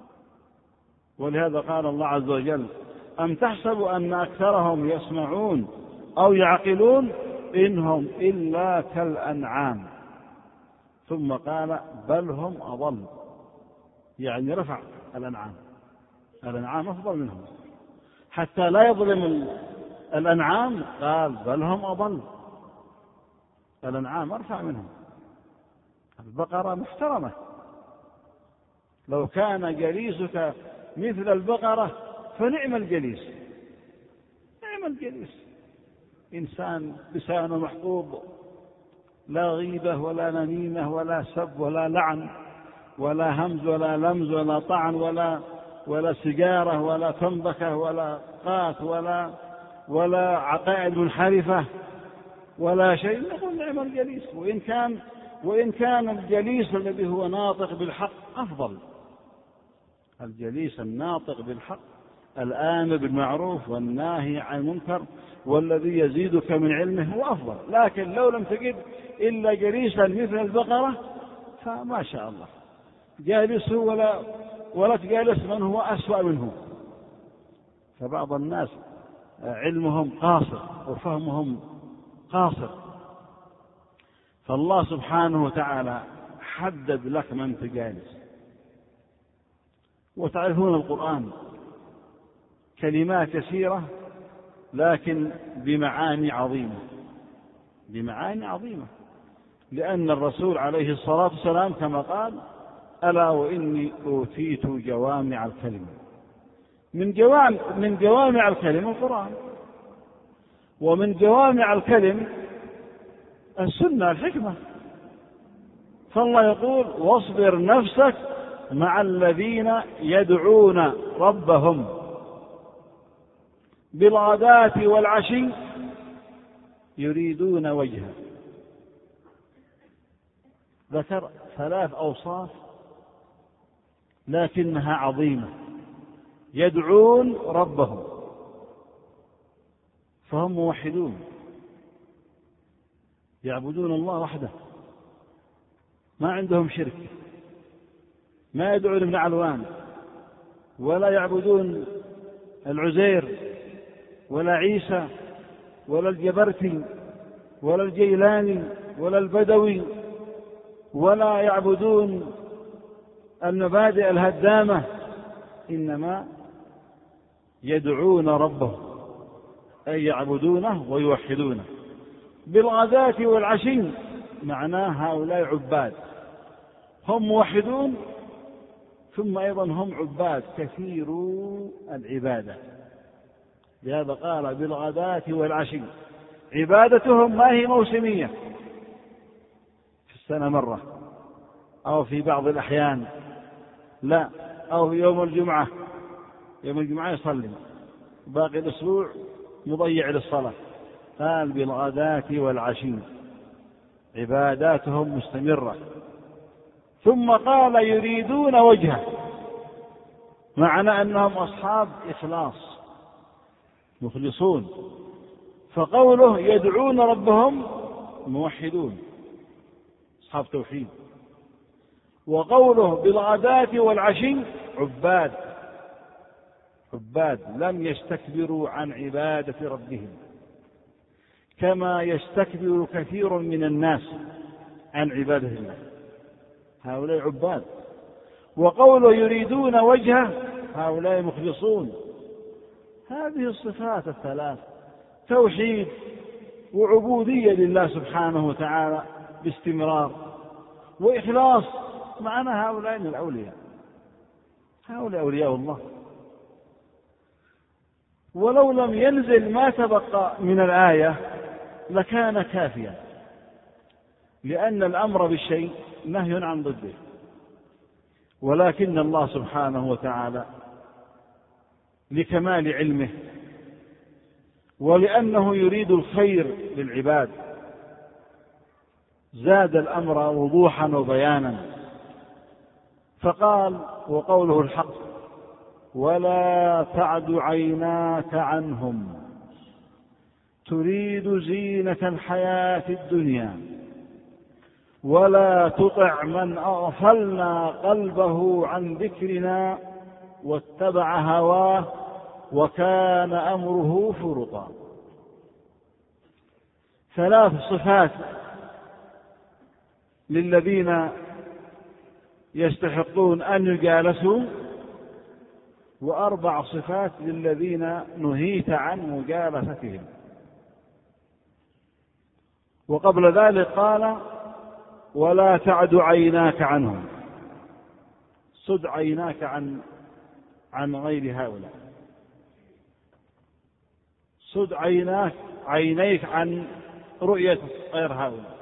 [SPEAKER 2] ولهذا قال الله عز وجل أم تحسب أن أكثرهم يسمعون أو يعقلون إنهم إلا كالأنعام. ثم قال بل هم أضل، يعني رفع الأنعام، الأنعام أفضل منهم، حتى لا يظلم الأنعام قال بل هم أضل، الأنعام أرفع منهم. البقرة محترمة، لو كان جليسك مثل البقرة فنعم الجليس، نعم الجليس. إنسان لسانه محفوظ، لا غيبة ولا نميمة ولا سب ولا لعن ولا همز ولا لمز ولا طعن ولا سجارة ولا تنبكة ولا قات ولا عقائد منحرفة ولا شيء، نقول نعم الجليس. وإن كان الجليس الذي هو ناطق بالحق أفضل، الجليس الناطق بالحق الآمر بالمعروف والناهي عن المنكر والذي يزيدك من علمه هو أفضل. لكن لو لم تجد إلا جليسا مثل البقرة فما شاء الله، جالسه ولا تجالس من هو أسوأ منه. فبعض الناس علمهم قاصر وفهمهم قاصر، فالله سبحانه وتعالى حدد لك من تجالس. وتعرفون القرآن كلمات كثيرة لكن بمعاني عظيمة، بمعاني عظيمة، لأن الرسول عليه الصلاة والسلام كما قال ألا وإني أوتيت جوامع الكلم. من جوامع الكلم القرآن، ومن جوامع الكلم السنة الحكمة. فالله يقول واصبر نفسك مع الذين يدعون ربهم بالغداة والعشي يريدون وجهه. ذكر 3 أوصاف لكنها عظيمة. يدعون ربهم، فهم موحدون، يعبدون الله وحده، ما عندهم شرك، ما يدعون ابن علوان ولا يعبدون العزير ولا عيسى ولا الجبرتي ولا الجيلاني ولا البدوي، ولا يعبدون المبادئ الهدامة، إنما يدعون ربهم أي يعبدونه ويوحدونه. بالغداة والعشي معناه هؤلاء عباد، هم موحدون ثم أيضا هم عباد كثيرو العبادة. لهذا قال بالغداة والعشي. عبادتهم ما هي موسمية، في السنة مرة، أو في بعض الأحيان لا، أو يوم الجمعة يصلي، باقي الأسبوع مضيع للصلاة. قال بالغداة والعشي عباداتهم مستمرة. ثم قال يريدون وجهه، معنى أنهم أصحاب إخلاص مخلصون. فقوله يدعون ربهم موحدون أصحاب توحيد، وقوله بالغداة والعشي عباد لم يستكبروا عن عبادة ربهم كما يستكبر كثير من الناس عن عبادة الله. هؤلاء عباد. وقوله يريدون وجهه هؤلاء مخلصون. هذه الصفات الثلاث توحيد وعبودية لله سبحانه وتعالى باستمرار وإخلاص، معنى هؤلاء من الأولياء، هؤلاء أولياء الله. ولو لم ينزل ما تبقى من الآية لكان كافيا، لأن الأمر بالشيء نهي عن ضده، ولكن الله سبحانه وتعالى لكمال علمه ولأنه يريد الخير للعباد زاد الأمر وضوحا وبيانا، فقال وقوله الحق ولا تعد عيناك عنهم تريد زينة الحياة الدنيا ولا تطع من أغفلنا قلبه عن ذكرنا واتبع هواه وكان أمره فرطا. ثلاث صفات للذين يستحقون أن يجالسوا، وأربع صفات للذين نهيت عن مجالستهم. وقبل ذلك قال ولا تعد عيناك عنهم، صد عيناك عن غير هؤلاء، صد عينيك عن رؤية غير هؤلاء،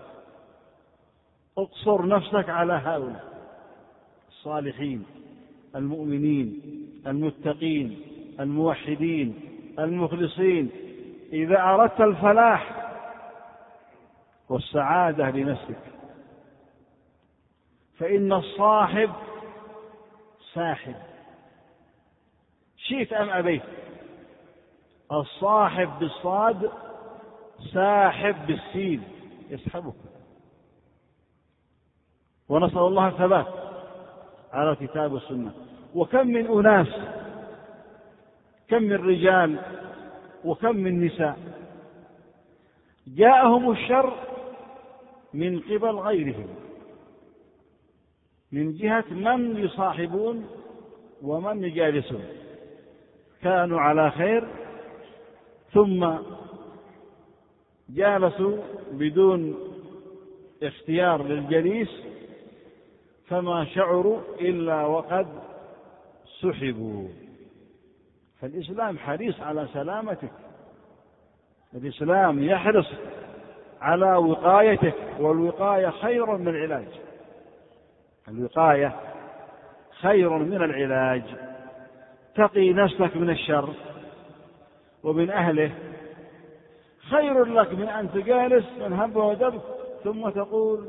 [SPEAKER 2] اقصر نفسك على هؤلاء الصالحين المؤمنين المتقين الموحدين المخلصين. إذا أردت الفلاح والسعادة لنفسك، فإن الصاحب ساحب شئت أم أبيت، الصاحب بالصاد ساحب بالسين يسحبك. ونسأل الله الثبات على الكتاب والسنة. وكم من أناس، كم من رجال وكم من نساء جاءهم الشر من قبل غيرهم، من جهة من يصاحبون ومن يجالسون، كانوا على خير ثم جالسوا بدون اختيار للجليس فما شعروا إلا وقد سحبوا. فالإسلام حريص على سلامتك، الإسلام يحرص على وقايتك، والوقاية خير من العلاج، الوقاية خير من العلاج. تقي نفسك من الشر ومن أهله خير لك من أن تجالس من هب ودب ثم تقول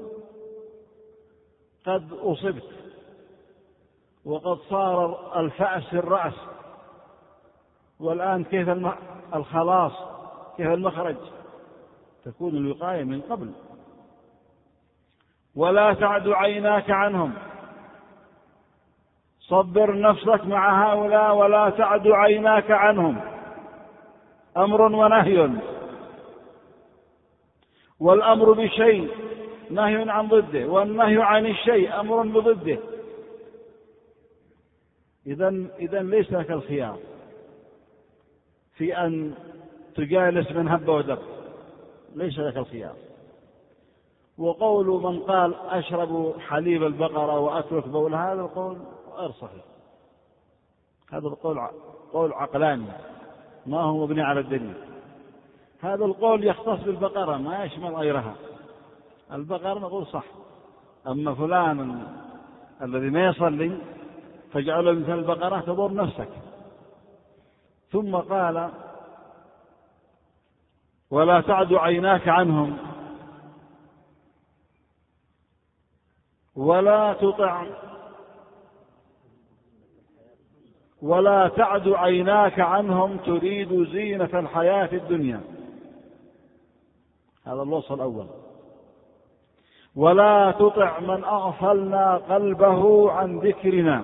[SPEAKER 2] قد أصبت وقد صار الفأس في الرأس، والآن كيف الخلاص، كيف المخرج؟ تكون الوقاية من قبل. ولا تعد عيناك عنهم، صبر نفسك مع هؤلاء ولا تعد عيناك عنهم، أمر ونهي، والأمر بشيء نهي عن ضده، والنهي عن الشيء أمر بضده. إذن ليس لك الخيار في أن تجالس من هب ودب، ليس لك الخيار. وقول من قال أشرب حليب البقرة وأترك بولها، هذا القول غير صحيح، هذا القول قول عقلاني ما هو مبني على الدليل. هذا القول يختص بالبقرة ما يشمل غيرها. البقرة نقول صح أما فلان الذي ما يصلي فاجعله مثل البقرة تضر نفسك. ثم قال ولا تعد عيناك عنهم ولا تعد عيناك عنهم تريد زينة الحياة الدنيا. هذا الوصف الأول. ولا تطع من أغفلنا قلبه عن ذكرنا.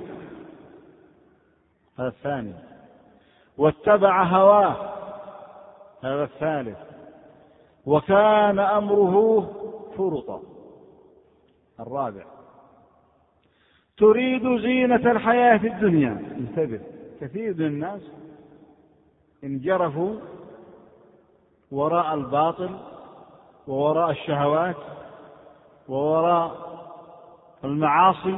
[SPEAKER 2] هذا الثاني. واتبع هواه. هذا الثالث. وكان أمره فرطا. الرابع. تريد زينة الحياة الدنيا. انتبه، كثير من الناس انجرفوا وراء الباطل ووراء الشهوات ووراء المعاصي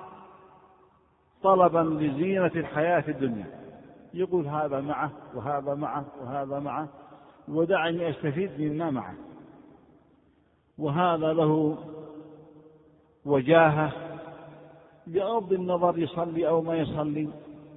[SPEAKER 2] طلبا لزينة الحياة الدنيا. يقول هذا معه وهذا معه وهذا معه ودعني أستفيد مما معه، وهذا له وجاهة بغض النظر يصلي أو ما يصلي،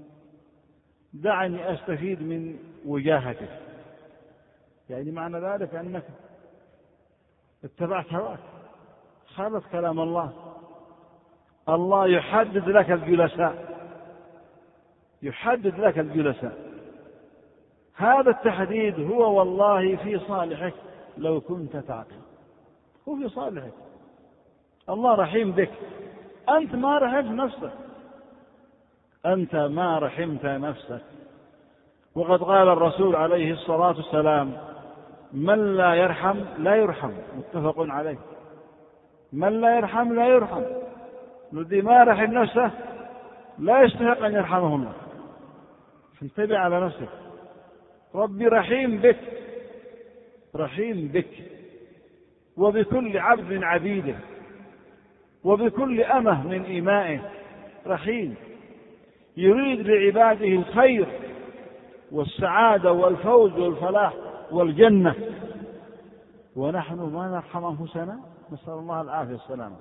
[SPEAKER 2] دعني أستفيد من وجاهته. يعني معنى ذلك أنك اتبعت هواك، خالف كلام الله. الله يحدد لك الجلساء، يحدد لك الجلساء. هذا التحديد هو والله في صالحك لو كنت تعقل، هو في صالحك. الله رحيم بك، أنت ما رحمت نفسك، أنت ما رحمت نفسك. وقد قال الرسول عليه الصلاة والسلام من لا يرحم لا يرحم، متفق عليه. من لا يرحم لا يرحم. الذي ما رحم نفسه لا يستحق أن يرحمه الله. فانتبه على نفسك. ربي رحيم بك، رحيم بك وبكل عبد من عبيده وبكل أمة من إمائه. رحيم، يريد لعباده الخير والسعادة والفوز والفلاح والجنة، ونحن ما نرحم أنفسنا، نسأل الله العافية والسلامة.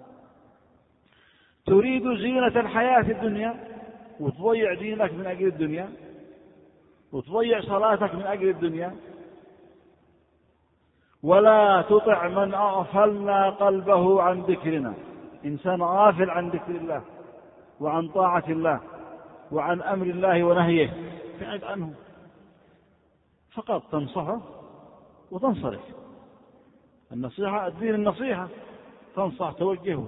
[SPEAKER 2] تريد زينة الحياة الدنيا وتضيع دينك من أجل الدنيا، وتضيع صلاتك من أجل الدنيا. ولا تطع من أغفلنا قلبه عن ذكرنا. إنسان غافل عن ذكر الله وعن طاعة الله وعن أمر الله ونهيه، ابعد عنه، فقط تنصحه وتنصرف. النصيحة، الدين النصيحة، تنصح توجهه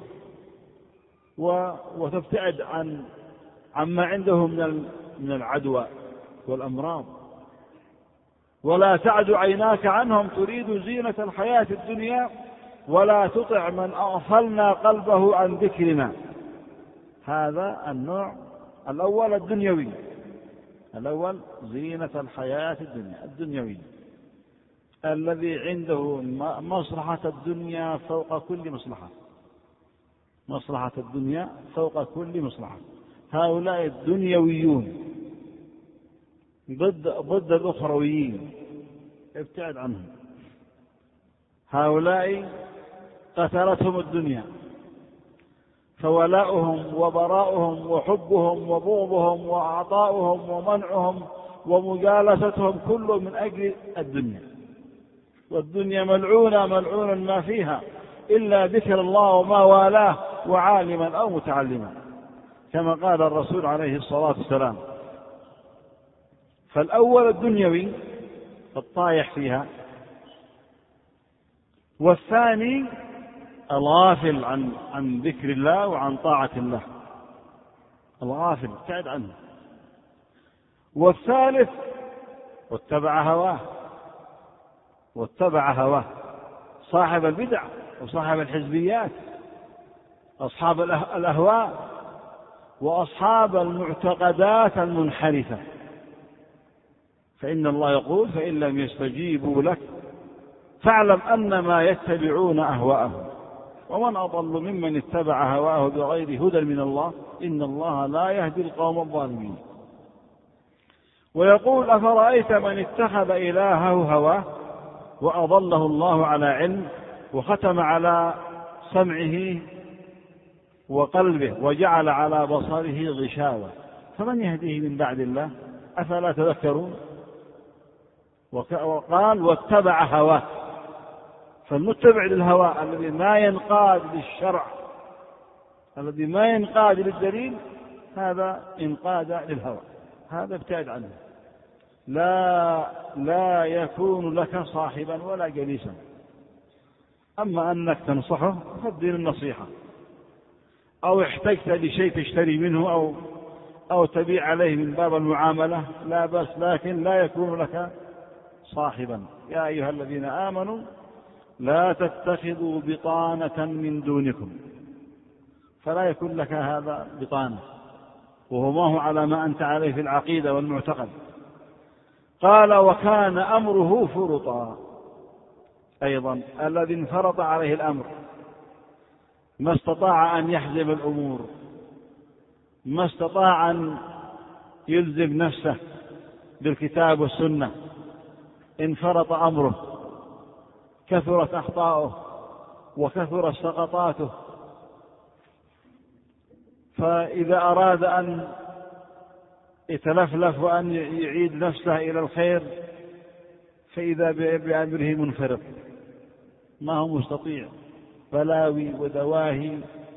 [SPEAKER 2] وتبتعد عما عنده من العدوى والأمراض. ولا تعد عيناك عنهم تريد زينة الحياة الدنيا ولا تطع من أغفلنا قلبه عن ذكرنا. هذا النوع الأول الدنيوي. الأول زينة الحياة الدنيوية، الذي عنده مصلحة الدنيا فوق كل مصلحة، مصلحة الدنيا فوق كل مصلحة. هؤلاء الدنيويون ضد الأخرويين، ابتعد عنهم. هؤلاء قتلتهم الدنيا، فولاؤهم وبراؤهم وحبهم وبغضهم وعطاؤهم ومنعهم ومجالستهم كله من أجل الدنيا. والدنيا ملعونة ملعون ما فيها إلا ذكر الله وما والاه وعالما أو متعلما، كما قال الرسول عليه الصلاة والسلام. فالأول الدنيوي الطايح فيها، والثاني الغافل عن ذكر الله وعن طاعة الله، الغافل ابتعد عنه. والثالث واتبع هواه، صاحب البدع وصاحب الحزبيات، أصحاب الأهواء وأصحاب المعتقدات المنحرفة. فإن الله يقول فإن لم يستجيبوا لك فاعلم أنما يتبعون أهواءهم ومن أضل ممن اتبع هواه بغير هدى من الله إن الله لا يهدي القوم الظالمين. ويقول أفرأيت من اتخذ إلهه هواه وأضله الله على علم وختم على سمعه وقلبه وجعل على بصره غشاوة، فمن يهديه من بعد الله؟ أفلا تذكرون؟ وقال واتبع هواه. فالمتبع للهوى الذي ما ينقاد للشرع، الذي ما ينقاد للدليل، هذا انقاد للهوى، هذا ابتعد عنه. لا يكون لك صاحبا ولا جليسا. أما أنك تنصحه فالدين النصيحة، أو احتجت لشيء تشتري منه أو تبيع عليه من باب المعاملة لا بأس، لكن لا يكون لك صاحبا. يا أيها الذين آمنوا لا تتخذوا بطانة من دونكم، فلا يكون لك هذا بطانة وهو ما هو على ما أنت عليه في العقيدة والمعتقد. قال وكان أمره فرطا، أيضا الذي انفرط عليه الأمر، ما استطاع أن يحزم الأمور، ما استطاع أن يلزم نفسه بالكتاب والسنة، انفرط أمره، كثرت أخطاؤه وكثرت سقطاته. فإذا أراد أن يتلفلف وأن يعيد نفسه إلى الخير فإذا بأمره منفرط، ما هو مستطيع، بلاوي ودواهي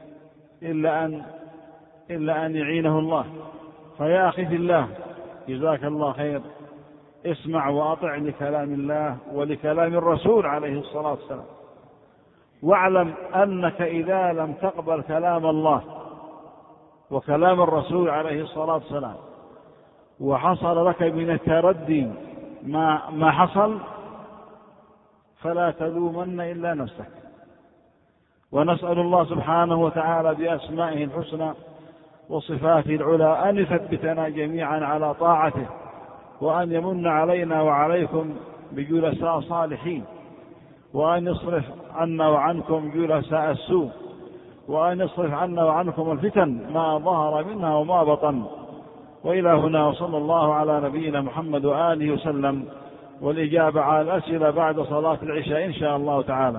[SPEAKER 2] إلا أن يعينه الله. فيا أخي في الله جزاك الله خير، اسمع وأطع لكلام الله ولكلام الرسول عليه الصلاة والسلام، واعلم أنك إذا لم تقبل كلام الله وكلام الرسول عليه الصلاة والسلام وحصل لك من التردي ما حصل فلا تلومن إلا نفسك. ونسأل الله سبحانه وتعالى بأسمائه الحسنى وصفاته العلى أن يثبتنا جميعا على طاعته، وأن يمن علينا وعليكم بجلساء صالحين، وأن يصرف عنا وعنكم جلساء السوء، وأن يصرف عنا وعنكم الفتن ما ظهر منها وما بطن. وإلى هنا، وصلى الله على نبينا محمد وآله وسلم. والإجابة على الأسئلة بعد صلاة العشاء إن شاء الله تعالى.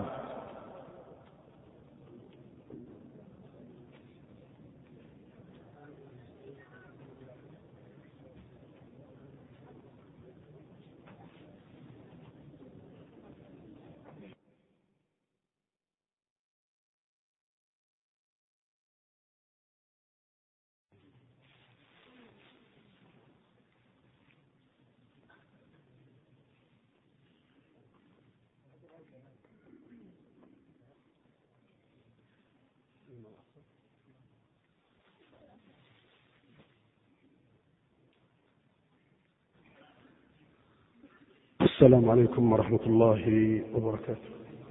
[SPEAKER 3] السلام عليكم ورحمة الله وبركاته.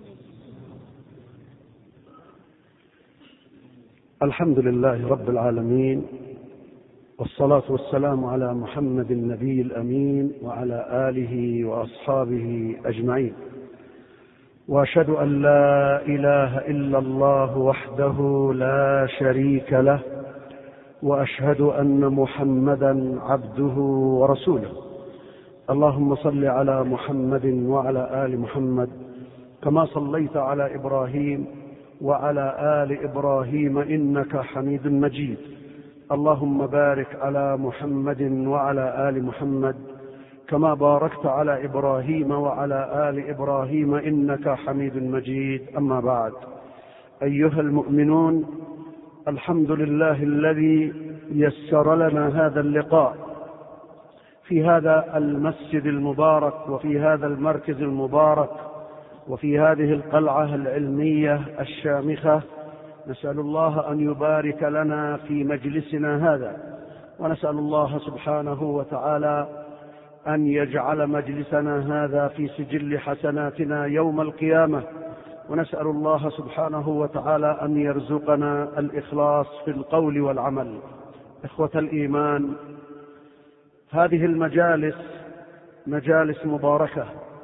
[SPEAKER 3] الحمد لله رب العالمين، والصلاة والسلام على محمد النبي الأمين وعلى آله وأصحابه أجمعين. وأشهد أن لا إله إلا الله وحده لا شريك له، وأشهد أن محمدا عبده ورسوله. اللهم صل على محمد وعلى آل محمد كما صليت على إبراهيم وعلى آل إبراهيم إنك حميد مجيد. اللهم بارك على محمد وعلى آل محمد كما باركت على إبراهيم وعلى آل إبراهيم إنك حميد مجيد. أما بعد، أيها المؤمنون، الحمد لله الذي يسر لنا هذا اللقاء في هذا المسجد المبارك وفي هذا المركز المبارك وفي هذه القلعة العلمية الشامخة. نسأل الله أن يبارك لنا في مجلسنا هذا، ونسأل الله سبحانه وتعالى أن يجعل مجلسنا هذا في سجل حسناتنا يوم القيامة، ونسأل الله سبحانه وتعالى أن يرزقنا الإخلاص في القول والعمل. إخوة الإيمان، هذه المجالس مجالس مباركة،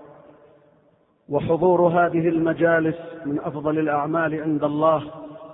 [SPEAKER 3] وحضور هذه المجالس من أفضل الأعمال عند الله،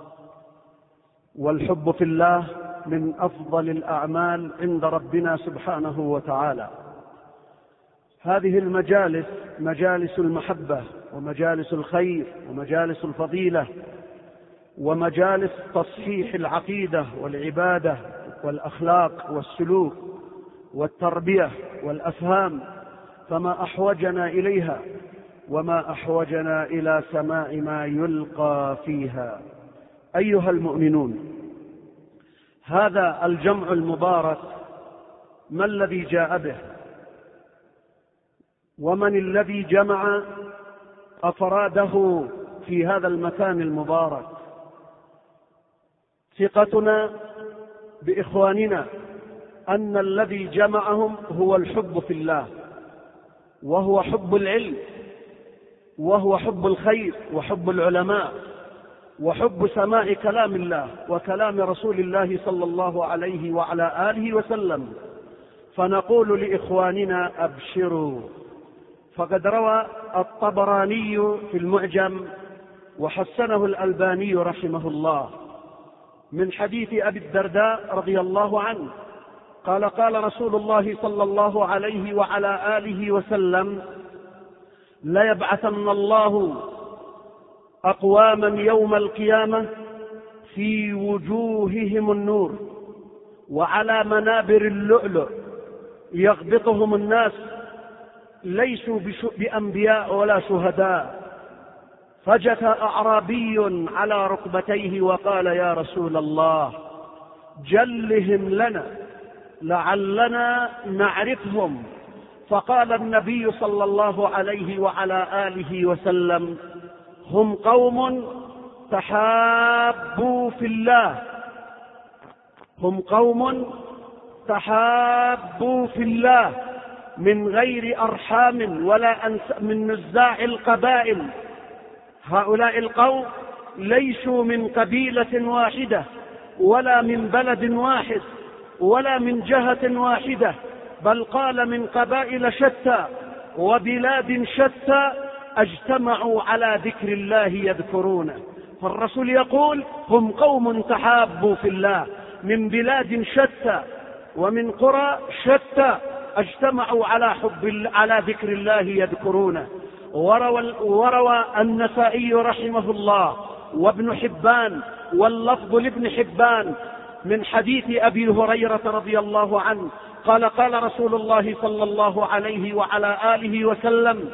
[SPEAKER 3] والحب في الله من أفضل الأعمال عند ربنا سبحانه وتعالى. هذه المجالس مجالس المحبة ومجالس الخير ومجالس الفضيلة، ومجالس تصحيح العقيدة والعبادة والأخلاق والسلوك والتربية والأفهام، فما أحوجنا إليها وما أحوجنا إلى سماع ما يلقى فيها. أيها المؤمنون، هذا الجمع المبارك ما الذي جاء به؟ ومن الذي جمع أفراده في هذا المكان المبارك؟ ثقتنا بإخواننا أن الذي جمعهم هو الحب في الله، وهو حب العلم، وهو حب الخير وحب العلماء، وحب سماع كلام الله وكلام رسول الله صلى الله عليه وعلى آله وسلم. فنقول لإخواننا أبشروا، فقد روى الطبراني في المعجم وحسنه الألباني رحمه الله من حديث أبي الدرداء رضي الله عنه قال: قال رسول الله صلى الله عليه وعلى آله وسلم: ليبعثن الله أقواما يوم القيامة في وجوههم النور وعلى منابر اللؤلؤ يغبطهم الناس، ليسوا بأنبياء ولا شهداء. فجثى أعرابي على ركبتيه وقال: يا رسول الله جلهم لنا لعلنا نعرفهم. فقال النبي صلى الله عليه وعلى آله وسلم: هم قوم تحابوا في الله، هم قوم تحابوا في الله من غير أرحام ولا من نزاع القبائل. هؤلاء القوم ليسوا من قبيلة واحدة ولا من بلد واحد ولا من جهة واحدة، بل قال من قبائل شتى وبلاد شتى اجتمعوا على ذكر الله يذكرونه. فالرسول يقول: هم قوم تحابوا في الله من بلاد شتى ومن قرى شتى اجتمعوا على ذكر الله يذكرونه. وروى النسائي رحمه الله وابن حبان واللفظ لابن حبان من حديث أبي هريرة رضي الله عنه قال: قال رسول الله صلى الله عليه وعلى آله وسلم: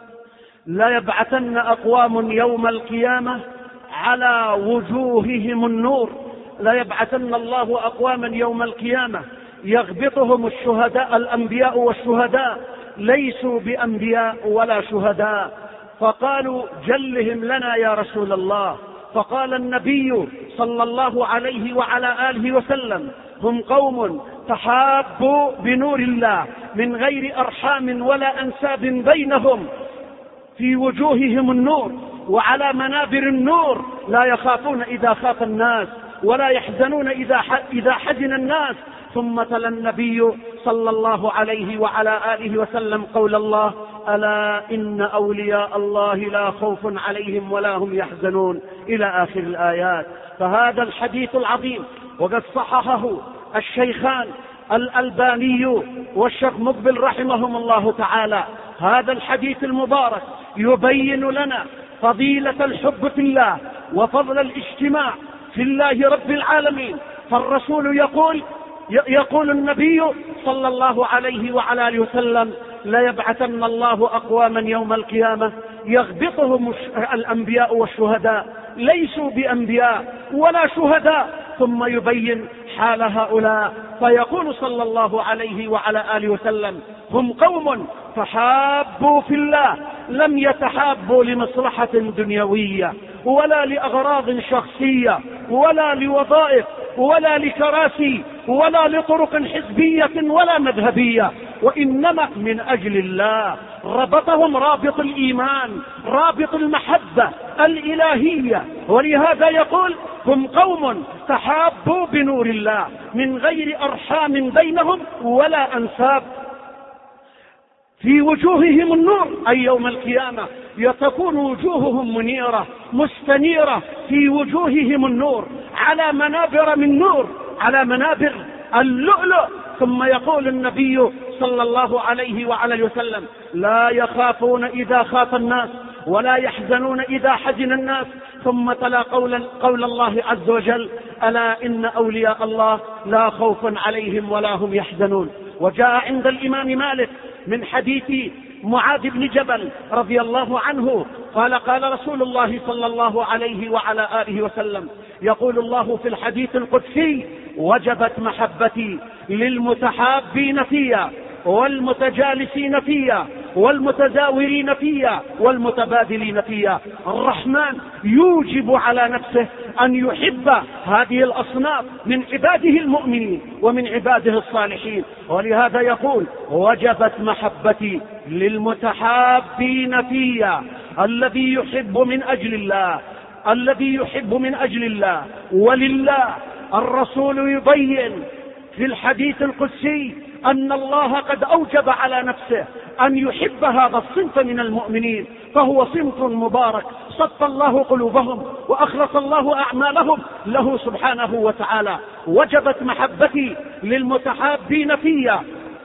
[SPEAKER 3] لا يبعثن أقوام يوم القيامة على وجوههم النور. لا يبعثن الله أقواما يوم القيامة يغبطهم الشهداء، الأنبياء والشهداء، ليسوا بأنبياء ولا شهداء. فقالوا: جلهم لنا يا رسول الله. فقال النبي صلى الله عليه وعلى آله وسلم: هم قوم تحابوا بنور الله من غير أرحام ولا أنساب بينهم، في وجوههم النور وعلى منابر النور، لا يخافون إذا خاف الناس ولا يحزنون إذا حزن الناس. ثم تلا النبي صلى الله عليه وعلى آله وسلم قول الله: ألا إن أولياء الله لا خوف عليهم ولا هم يحزنون، إلى آخر الآيات. فهذا الحديث العظيم وقد صححه الشيخان الألباني والشيخ مقبل رحمهم الله تعالى. هذا الحديث المبارك يبين لنا فضيلة الحب في الله وفضل الاجتماع في الله رب العالمين. فالرسول يقول النبي صلى الله عليه وعلى آله وسلم: لا يبعثن الله أقواما يوم القيامة يغبطهم الأنبياء والشهداء، ليسوا بأنبياء ولا شهداء. ثم يبين حال هؤلاء فيقول صلى الله عليه وعلى آله وسلم: هم قوم تحابوا في الله، لم يتحابوا لمصلحة دنيوية ولا لأغراض شخصية ولا لوظائف ولا لكراسي ولا لطرق حزبية ولا مذهبية، وإنما من أجل الله. ربطهم رابط الإيمان، رابط المحبة الإلهية. ولهذا يقول: هم قوم تحابوا بنور الله من غير أرحام بينهم ولا أنساب، في وجوههم النور، أي يوم القيامة تكون وجوههم منيرة مستنيرة، في وجوههم النور على منابر من نور، على منابر اللؤلؤ. ثم يقول النبي صلى الله عليه وعلى وسلم: لا يخافون إذا خاف الناس ولا يحزنون إذا حزن الناس.
[SPEAKER 1] ثم تلا قول الله عز وجل: ألا إن أولياء الله لا خوف عليهم ولا هم يحزنون. وجاء عند الإمام مالك من حديث معاذ بن جبل رضي الله عنه قال: قال رسول الله صلى الله عليه وعلى آله وسلم: يقول الله في الحديث القدسي: وجبت محبتي للمتحابين فيا والمتجالسين فيا والمتزاورين فيا والمتبادلين فيا. الرحمن يوجب على نفسه أن يحب هذه الأصناف من عباده المؤمنين ومن عباده الصالحين، ولهذا يقول: وجبت محبتي للمتحابين فيا، الذي يحب من أجل الله، الذي يحب من أجل الله ولله. الرسول يبين في الحديث القدسي أن الله قد أوجب على نفسه أن يحب هذا الصنف من المؤمنين، فهو صنف مبارك صف الله قلوبهم وأخلص الله أعمالهم له سبحانه وتعالى. وجبت محبتي للمتحابين فيا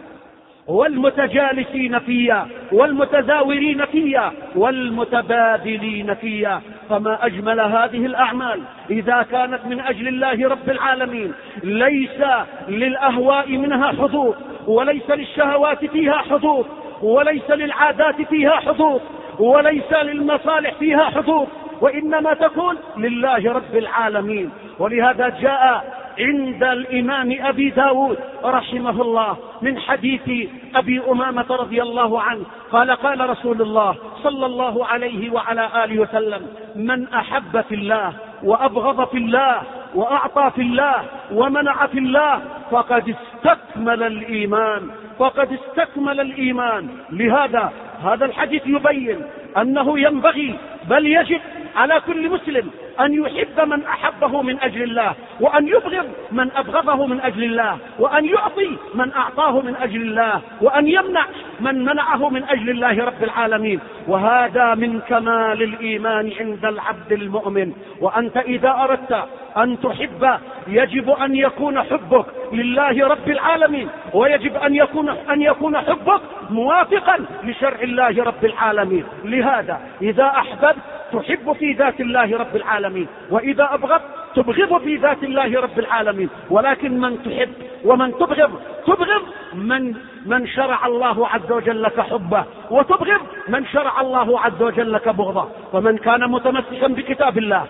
[SPEAKER 1] والمتجالسين فيا والمتزاورين فيا والمتبادلين فيا. فما أجمل هذه الأعمال إذا كانت من أجل الله رب العالمين، ليس للأهواء منها حظوظ، وليس للشهوات فيها حظوظ، وليس للعادات فيها حظوظ، وليس للمصالح فيها حظوظ، وإنما تكون لله رب العالمين. ولهذا جاء عند الإمام أبي داود رحمه الله من حديث أبي أمامة رضي الله عنه قال: قال رسول الله صلى الله عليه وعلى آله وسلم: من أحب في الله وأبغض في الله وأعطى في الله ومنع في الله فقد استكمل الإيمان، فقد استكمل الإيمان. لهذا هذا الحديث يبين أنه ينبغي بل يجب على كل مسلم أن يحب من أحبه من أجل الله، وأن يبغض من أبغضه من أجل الله، وأن يعطي من أعطاه من أجل الله، وأن يمنع من منعه من أجل الله رب العالمين. وهذا من كمال الإيمان عند العبد المؤمن. وأنت إذا أردت أن تحب يجب أن يكون حبك لله رب العالمين، ويجب أن يكون حبك موافقا لشرع الله رب العالمين. لهذا إذا أحببت تحب في ذات الله رب العالمين، وإذا أبغض تبغض في ذات الله رب العالمين. ولكن من تحب ومن تبغض من شرع الله عز وجل لك حبه، وتبغض من شرع الله عز وجل لك بغضه. ومن كان متمسكا بكتاب الله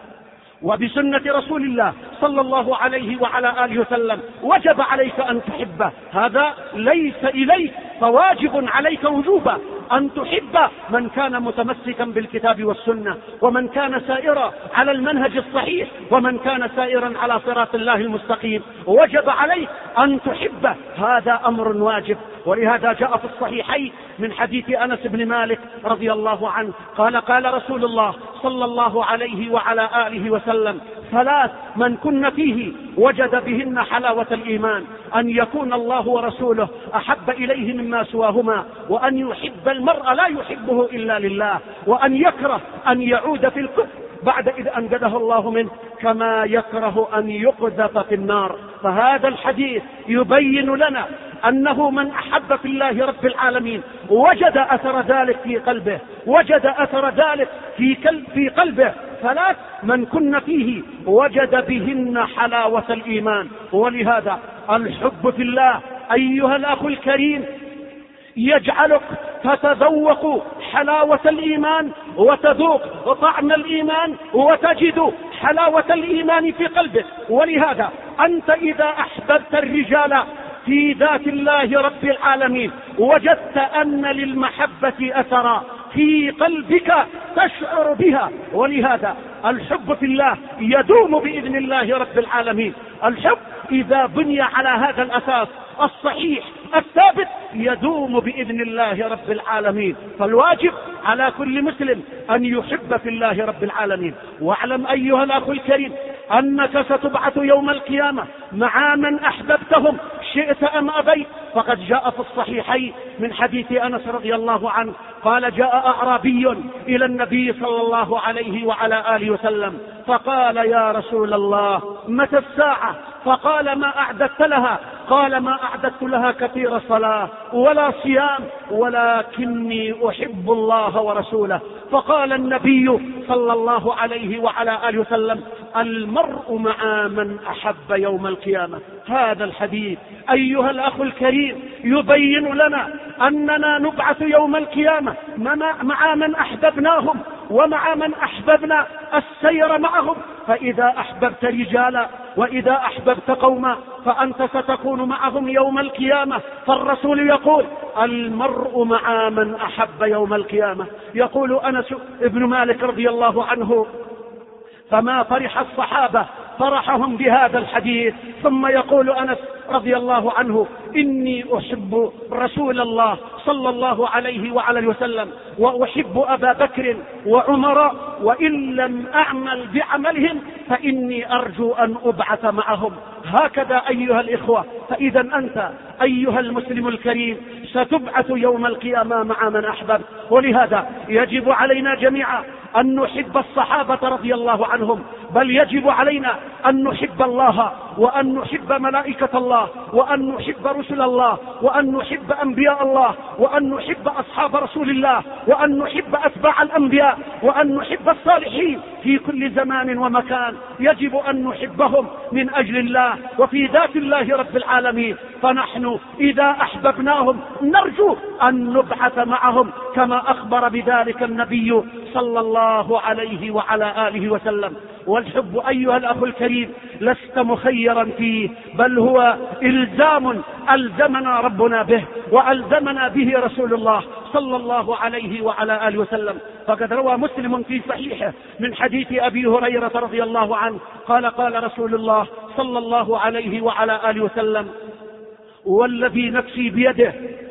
[SPEAKER 1] وبسنة رسول الله صلى الله عليه وعلى آله وسلم وجب عليك أن تحبه. هذا ليس إليك، فواجب عليك وجوبا أن تحب من كان متمسكا بالكتاب والسنة، ومن كان سائرا على المنهج الصحيح، ومن كان سائرا على صراط الله المستقيم وجب عليك أن تحبه. هذا أمر واجب. ولهذا جاء في الصحيحين من حديث أنس بن مالك رضي الله عنه قال: قال رسول الله صلى الله عليه وعلى آله وسلم: ثلاث من كن فيه وجد بهن حلاوة الإيمان: أن يكون الله ورسوله أحب إليه مما سواهما، وأن يحب المرء لا يحبه إلا لله، وأن يكره أن يعود في الكفر بعد إذ أنقذه الله منه، كما يكره أن يقذف في النار. فهذا الحديث يبين لنا أنه من أحب في الله رب العالمين وجد أثر ذلك في قلبه، وجد أثر ذلك في قلبه. ثلاث من كن فيه وجد بهن حلاوة الإيمان. ولهذا الحب في الله أيها الأخ الكريم يجعلك تتذوق حلاوة الإيمان وتذوق طعم الإيمان وتجد حلاوة الإيمان في قلبك. ولهذا أنت إذا أحببت الرجال في ذات الله رب العالمين وجدت أن للمحبة أثرا في قلبك تشعر بها. ولهذا الحب في الله يدوم بإذن الله رب العالمين. الحب إذا بني على هذا الأساس الصحيح الثابت يدوم بإذن الله رب العالمين. فالواجب على كل مسلم أن يحب في الله رب العالمين. واعلم أيها الأخ الكريم أنك ستبعث يوم القيامة مع من أحببتهم شئت أم أبيت. فقد جاء في الصحيحين من حديث أنس رضي الله عنه قال: جاء أعرابي إلى النبي صلى الله عليه وعلى آله وسلم فقال: يا رسول الله متى الساعة؟ فقال: ما أعددت لها؟ قال: ما أعددت لها كثير صلاة ولا صيام، ولكني أحب الله ورسوله. فقال النبي صلى الله عليه وعلى آله وسلم: المرء مع من أحب يوم القيامة. هذا الحديث أيها الأخ الكريم يبين لنا أننا نبعث يوم القيامة مع من أحببناهم ومع من أحببنا السير معهم. فإذا أحببت رجالا وإذا أحببت قوما فأنت ستكون معهم يوم القيامة. فالرسول يقول: المرء مع من أحب يوم القيامة. يقول أنس بن مالك رضي الله عنه: فما فرح الصحابة فرحهم بهذا الحديث. ثم يقول أنس رضي الله عنه: إني أحب رسول الله صلى الله عليه وعلى وسلم وأحب أبا بكر وعمر، وإن لم أعمل بعملهم فإني أرجو أن أبعث معهم. هكذا أيها الإخوة. فإذا أنت أيها المسلم الكريم ستبعث يوم القيامة مع من أحببت. ولهذا يجب علينا جميعا أن نحب الصحابة رضي الله عنهم، بل يجب علينا أن نحب الله وأن نحب ملائكة الله وأن نحب رسل الله وأن نحب أنبياء الله وأن نحب أصحاب رسول الله وأن نحب أتباع الأنبياء وأن نحب الصالحين في كل زمان ومكان. يجب أن نحبهم من أجل الله وفي ذات الله رب العالمين. فنحن إذا أحببناهم نرجو أن نبعث معهم كما أخبر بذلك النبي صلى الله عليه وعلى آله وسلم. والحب أيها الأخ الكريم لست مخيرا فيه، بل هو إلزام ألزمنا ربنا به وألزمنا به رسول الله صلى الله عليه وعلى آله وسلم. فقد روى مسلم في صحيحه من حديث أبي هريرة رضي الله عنه قال: قال رسول الله صلى الله عليه وعلى آله وسلم: والذي نفسي بيده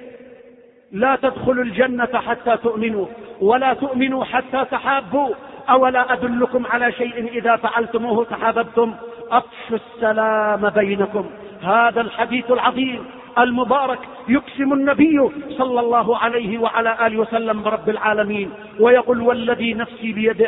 [SPEAKER 1] لا تدخلوا الجنة حتى تؤمنوا ولا تؤمنوا حتى تحابوا، أولا أدلكم على شيء إذا فعلتموه تحاببتم؟ أفشوا السلام بينكم. هذا الحديث العظيم المبارك يقسم النبي صلى الله عليه وعلى آله وسلم برب العالمين ويقول: والذي نفسي بيده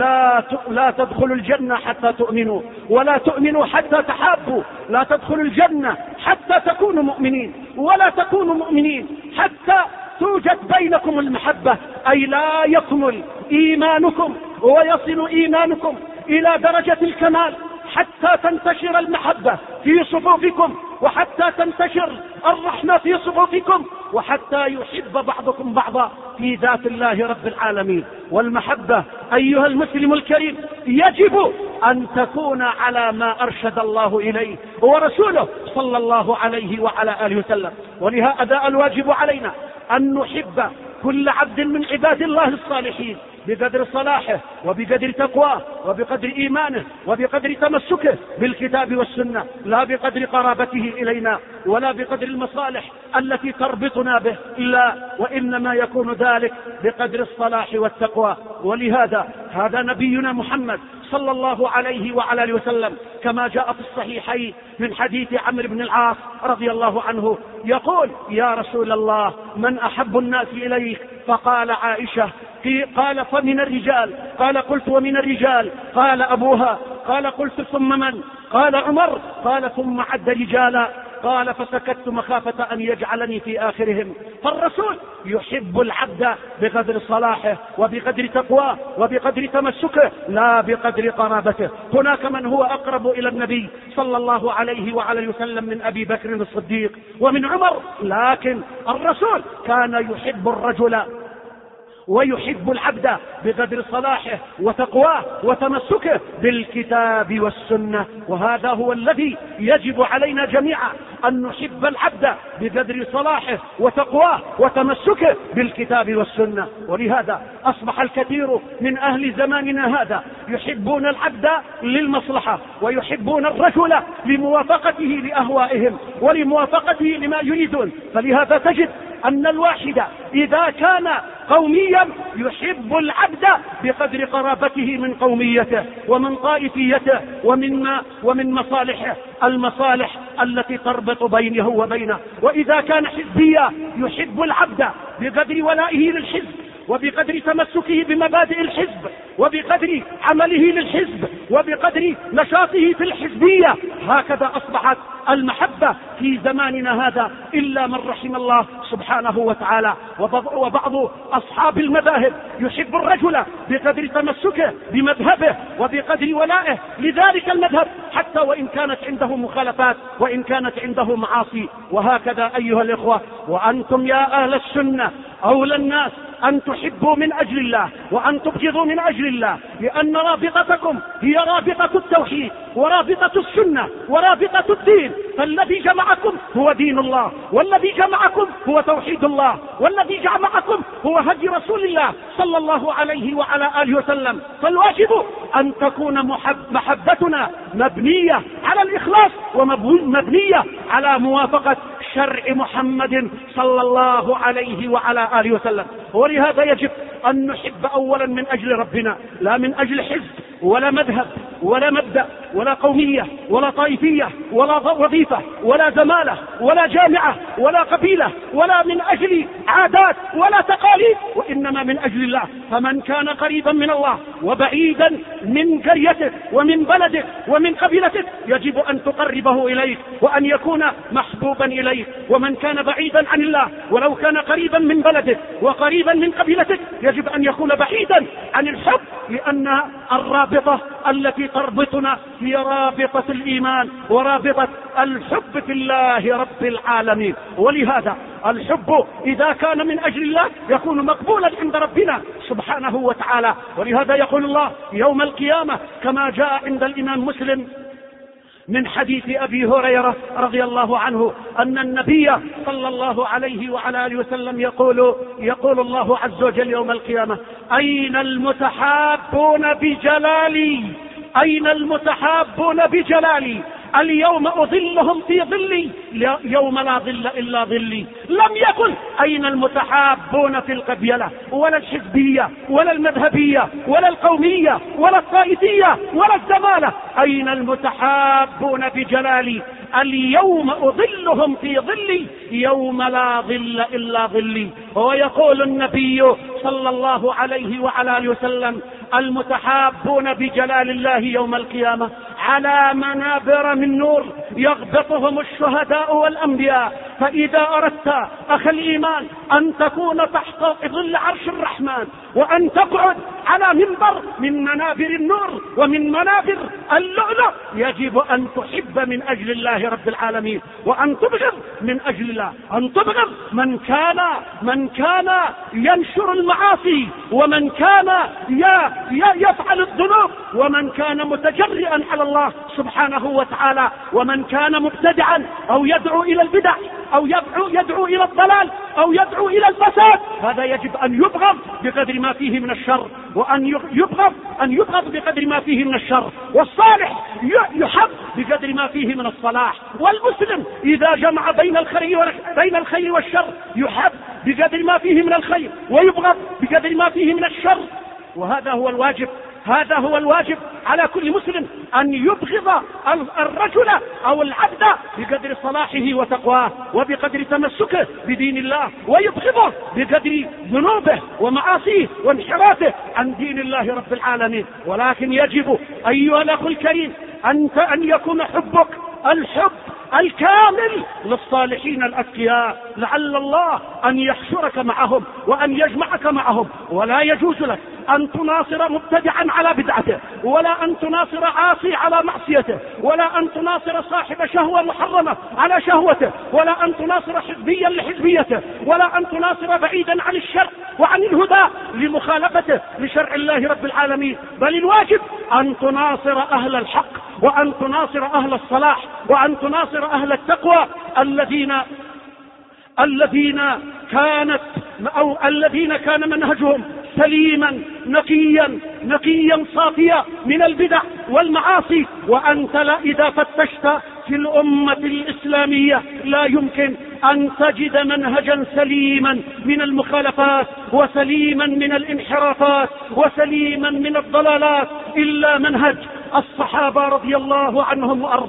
[SPEAKER 1] لا تدخلوا الجنة حتى تؤمنوا ولا تؤمنوا حتى تحابوا. لا تدخلوا الجنة حتى تكونوا مؤمنين ولا تكونوا مؤمنين حتى توجد بينكم المحبة، أي لا يكمل إيمانكم ويصل إيمانكم إلى درجة الكمال حتى تنتشر المحبة في صفوفكم وحتى تنتشر الرحمة في صفوفكم وحتى يحب بعضكم بعضا في ذات الله رب العالمين. والمحبة أيها المسلم الكريم يجب أن تكون على ما أرشد الله إليه ورسوله صلى الله عليه وعلى آله وسلم. ولهذا الواجب علينا أن نحب كل عبد من عباد الله الصالحين بقدر صلاحه وبقدر تقواه وبقدر إيمانه وبقدر تمسكه بالكتاب والسنة، لا بقدر قرابته إلينا ولا بقدر المصالح التي تربطنا به، لا، وإنما يكون ذلك بقدر الصلاح والتقوى. ولهذا هذا نبينا محمد صلى الله عليه وعلى آله وسلم كما جاء في الصحيحين من حديث عمرو بن العاص رضي الله عنه يقول: يا رسول الله من أحب الناس إليك؟ فقال: عائشة. قال: فمن الرجال؟ قال: قلت ومن الرجال؟ قال: أبوها. قال: قلت ثم من؟ قال: عمر. قال: ثم عد رجالا. قال: فسكت مخافة أن يجعلني في آخرهم. فالرسول يحب العبد بقدر صلاحه وبقدر تقواه وبقدر تمسكه، لا بقدر قرابته. هناك من هو أقرب إلى النبي صلى الله عليه وعلى وسلم من أبي بكر الصديق ومن عمر، لكن الرسول كان يحب الرجل ويحب العبد بقدر صلاحه وتقواه وتمسكه بالكتاب والسنة. وهذا هو الذي يجب علينا جميعا أن نحب العبد بقدر صلاحه وتقواه وتمسكه بالكتاب والسنة. ولهذا أصبح الكثير من أهل زماننا هذا يحبون العبد للمصلحة ويحبون الرجل لموافقته لأهوائهم ولموافقته لما يريدون. فلهذا تجد أن الواحد إذا كان قوميا يحب العبد بقدر قرابته من قوميته ومن طائفيته ومن مصالحه، المصالح التي تربط بينه وبينه. وإذا كان حزبيا يحب العبد بقدر ولائه للحزب وبقدر تمسكه بمبادئ الحزب، وبقدر عمله للحزب، وبقدر نشاطه في الحزبية. هكذا أصبحت المحبة في زماننا هذا إلا من رحم الله سبحانه وتعالى. وبعض أصحاب المذاهب يحب الرجل بقدر تمسكه بمذهبه وبقدر ولائه لذلك المذهب، حتى وإن كانت عنده مخالفات وإن كانت عنده معاصي. وهكذا أيها الإخوة، وأنتم يا أهل السنة أولى الناس أن تحبوا من أجل الله وأن تبغضوا من أجل الله، لأن رابطتكم هي رابطة التوحيد ورابطة السنة ورابطة الدين. فالذي جمعكم هو دين الله، والذي جمعكم هو توحيد الله، والذي جمعكم هو هدي رسول الله صلى الله عليه وعلى آله وسلم. فالواجب أن تكون محبتنا مبنية على الإخلاص ومبنية على موافقة شرع محمد صلى الله عليه وعلى آله وسلم. ولهذا يجب أن نحب أولا من أجل ربنا، لا من أجل حزب ولا مذهب ولا مبدأ ولا قومية ولا طائفية ولا وظيفة ولا زمالة ولا جامعة ولا قبيلة ولا من أجل عادات ولا تقاليد، وإنما من أجل الله. فمن كان قريبا من الله وبعيدا من قريته ومن بلده ومن قبيلته يجب أن تقربه إليك وأن يكون محبوبا إليك. ومن كان بعيدا عن الله ولو كان قريبا من بلده وقريبا من قبيلتك يجب أن يكون بعيدا عن الحب، لأن الرابطة التي تربطنا هي رابطة الإيمان ورابطة الحب في الله رب العالمين. ولهذا الحب إذا كان من أجل الله يكون مقبولا عند ربنا سبحانه وتعالى. ولهذا يقول الله يوم القيامة كما جاء عند الإمام مسلم من حديث أبي هريرة رضي الله عنه أن النبي صلى الله عليه وعلى آله وسلم يقول الله عز وجل يوم القيامة: أين المتحابون بجلالي؟ أين المتحابون بجلالي؟ اليوم أظلهم في ظلي يوم لا ظل إلا ظلي. لم يقل أين المتحابون في القبيلة ولا الحزبية ولا المذهبية ولا القومية ولا الطائفية ولا الزمالة، أين المتحابون بجلالي؟ اليوم أظلهم في ظلي يوم لا ظل إلا ظلي. ويقول النبي صلى الله عليه وعلى آله وسلم: المتحابون بجلال الله يوم القيامة على منابر من نور يغبطهم الشهداء والأنبياء. فإذا أردت أخي الإيمان أن تكون تحت ظل عرش الرحمن وأن تقعد على منبر من منابر النور ومن منابر اللؤلؤ يجب أن تحب من أجل الله رب العالمين، وأن تبغض من أجل الله، أن تبغض من كان ينشر المعاصي، ومن كان يفعل الذنوب، ومن كان متجرئا على الله سبحانه وتعالى، ومن كان مبتدعا أو يدعو إلى البدع أو يدعو إلى الضلال أو يدعو إلى الفساد. هذا يجب أن يبغض بقدر ما فيه من الشر، وأن يبغض بقدر ما فيه من الشر. والصالح يحب بقدر ما فيه من الصلاح. والمسلم إذا جمع بين الخير والشر يحب بقدر ما فيه من الخير ويبغض بقدر ما فيه من الشر. وهذا هو الواجب على كل مسلم، أن يبغض الرجل أو العبد بقدر صلاحه وتقواه وبقدر تمسكه بدين الله، ويبغضه بقدر ذنوبه ومعاصيه وانحرافه عن دين الله رب العالمين. ولكن يجب أيها الأخ الكريم أن يكون حبك الحب الكامل للصالحين الأتقياء، لعل الله أن يحشرك معهم وأن يجمعك معهم. ولا يجوز لك أن تناصر مبتدعا على بدعته، ولا أن تناصر عاصي على معصيته، ولا أن تناصر صاحب شهوة محرمة على شهوته، ولا أن تناصر حزبيا لحزبيته، ولا أن تناصر بعيدا عن الشرع وعن الهدى لمخالفته لشرع الله رب العالمين. بل الواجب أن تناصر أهل الحق، وأن تناصر أهل الصلاح، وأن تناصر أهل التقوى الذين كان منهجهم سليما نقيا صافيا من البدع والمعاصي. وأنت إذا فتشت في الأمة الإسلامية لا يمكن أن تجد منهجا سليما من المخالفات وسليما من الانحرافات وسليما من الضلالات إلا منهج الصحابة رضي الله عنهم وأرضاهم.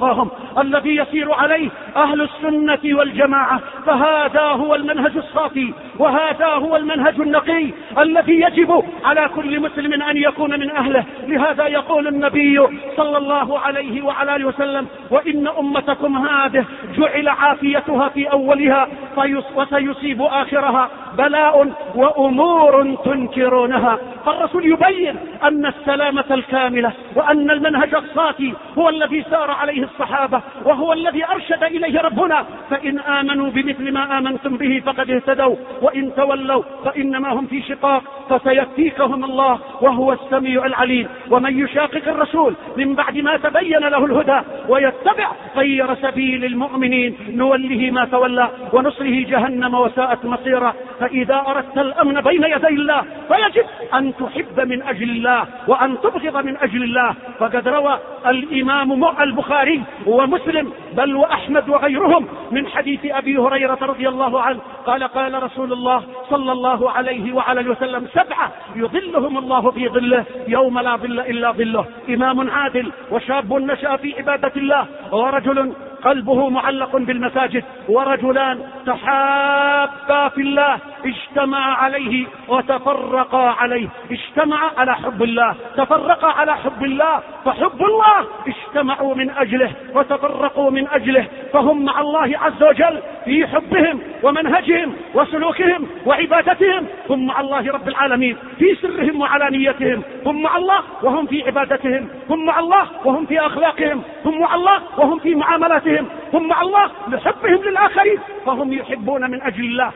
[SPEAKER 1] الذي يسير عليه أهل السنة والجماعة. فهذا هو المنهج الصافي، وهذا هو المنهج النقي الذي يجب على كل مسلم أن يكون من أهله. لهذا يقول النبي صلى الله عليه وعلى آله وسلم: وإن أمتكم هذه جعل عافيتها في أولها وسيصيب آخرها بلاء وأمور تنكرونها. فالرسول يبين أن السلامة الكاملة وأن المنهج الصافي هو الذي سار عليه الصحابة، وهو الذي أرشد إليه ربنا: فإن آمنوا بمثل ما آمنتم به فقد اهتدوا وإن تولوا فإنما هم في شقاق فسيكفيكهم الله وهو السميع العليم. ومن يشاقق الرسول من بعد ما تبين له الهدى ويتبع غير سبيل المؤمنين نوله ما تولى ونصره جهنم وساءت مصيرا. فإذا أردت الأمن بين يدي الله فيجب أن تحب من أجل الله وأن تبغض من أجل الله. فقد روى الإمام البخاري ومسلم بل وأحمد وغيرهم من حديث أبي هريرة رضي الله عنه قال: قال رسول الله صلى الله عليه وعلى آله وسلم: 7 يظلهم الله في ظله يوم لا ظل إلا ظله: إمام عادل، وشاب نشأ في عبادة الله، ورجل قلبه معلق بالمساجد، ورجلان تحابا في الله اجتمعا عليه وتفرقا عليه. اجتمعا على حب الله، تفرقا على حب الله، فحب الله اجتمعوا من أجله وتفرقوا من أجله. فهم مع الله عز وجل في حبهم ومنهجهم وسلوكهم وعبادتهم، هم مع الله رب العالمين في سرهم وعلانيتهم، هم مع الله وهم في عبادتهم، هم مع الله وهم في أخلاقهم، هم مع الله وهم في معاملاتهم، هم مع الله لحبهم للآخرين. فهم يحبون من أجل الله،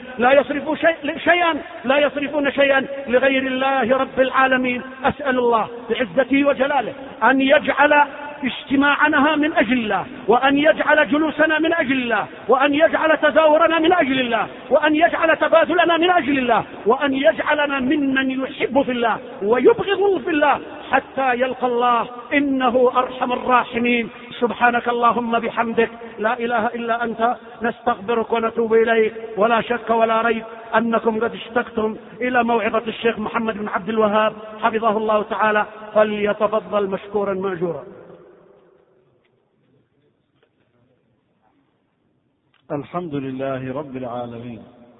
[SPEAKER 1] لا يصرفون شيئا لغير الله رب العالمين. أسأل الله بعزته وجلاله أن يجعل اجتماعنا من أجل الله، وأن يجعل جلوسنا من أجل الله، وأن يجعل تزاورنا من أجل الله، وأن يجعل تبادلنا من أجل الله، وأن يجعلنا ممن يحب في الله ويبغض في الله حتى يلقى الله إنه أرحم الراحمين. سبحانك اللهم بحمدك، لا إله إلا أنت، نستغفرك ونتوب إليك. ولا شك ولا ريب أنكم قد اشتقتم إلى موعظة الشيخ محمد بن عبد الوهاب حفظه الله تعالى، فليتفضل مشكورا مأجورا.
[SPEAKER 2] الحمد لله رب العالمين،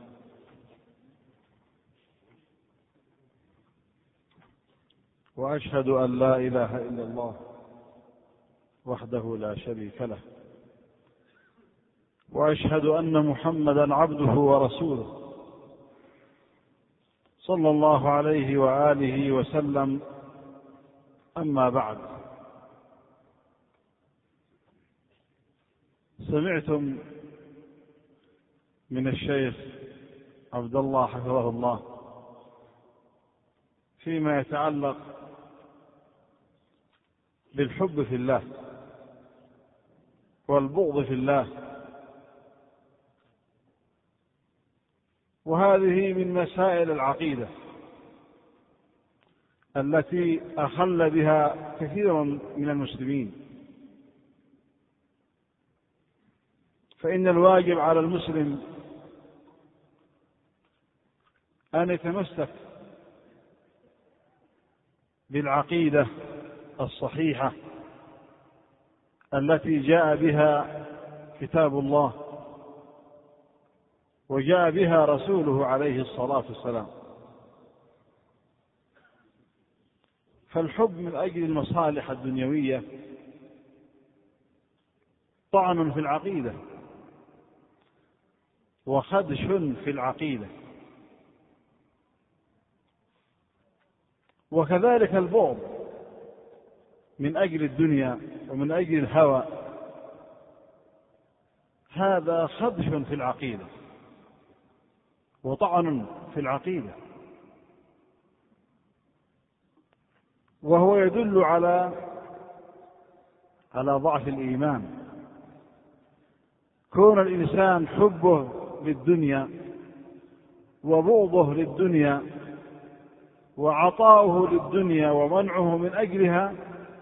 [SPEAKER 2] وأشهد أن لا إله إلا الله وحده لا شريك له، وأشهد أن محمدا عبده ورسوله صلى الله عليه وآله وسلم. أما بعد، سمعتم من الشيخ عبد الله حفظه الله فيما يتعلق بالحب في الله والبغض في الله، وهذه من مسائل العقيدة التي أخل بها كثير من المسلمين. فإن الواجب على المسلم أن يتمسك بالعقيدة الصحيحة التي جاء بها كتاب الله وجاء بها رسوله عليه الصلاة والسلام. فالحب من أجل المصالح الدنيوية طعن في العقيدة وخدش في العقيدة، وكذلك البغض من أجل الدنيا ومن أجل الهوى، هذا خدش في العقيدة وطعن في العقيدة، وهو يدل على ضعف الإيمان. كون الإنسان حبه للدنيا وبغضه للدنيا وعطاؤه للدنيا ومنعه من أجلها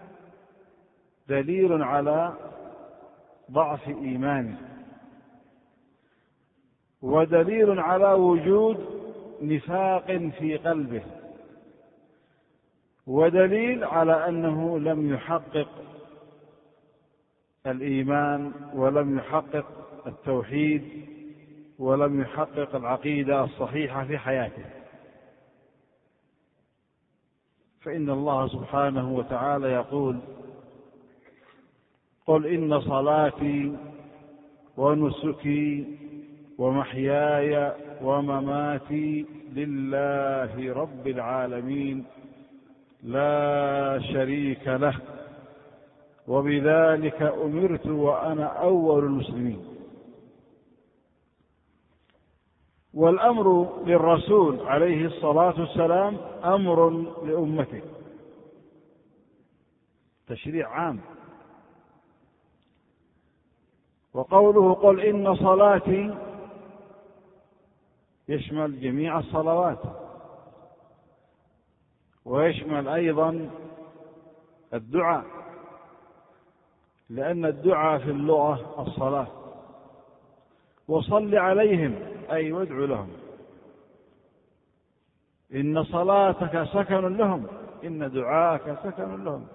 [SPEAKER 2] دليل على ضعف إيمانه، ودليل على وجود نفاق في قلبه، ودليل على أنه لم يحقق الإيمان ولم يحقق التوحيد ولم يحقق العقيدة الصحيحة في حياته. فإن الله سبحانه وتعالى يقول: قل إن صلاتي ونسكي ومحياي ومماتي لله رب العالمين لا شريك له وبذلك أمرت وأنا أول المسلمين. والأمر للرسول عليه الصلاة والسلام أمر لأمته، تشريع عام. وقوله قل إن صلاتي يشمل جميع الصلوات، ويشمل أيضا الدعاء، لأن الدعاء في اللغة الصلاة. وصل عليهم أي وادع لهم، إن صلاتك سكن لهم إن دعاءك سكن لهم.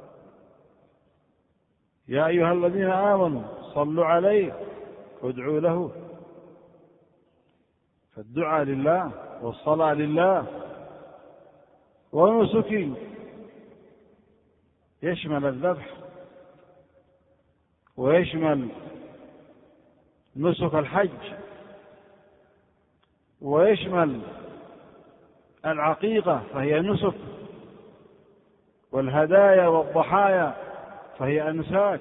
[SPEAKER 2] يا أيها الذين آمنوا صلوا عليه وادعوا له. فالدعاء لله والصلاة لله. ونسكي يشمل الذبح، ويشمل نسك الحج، ويشمل العقيقة فهي نسك، والهدايا والضحايا فهي أنساك،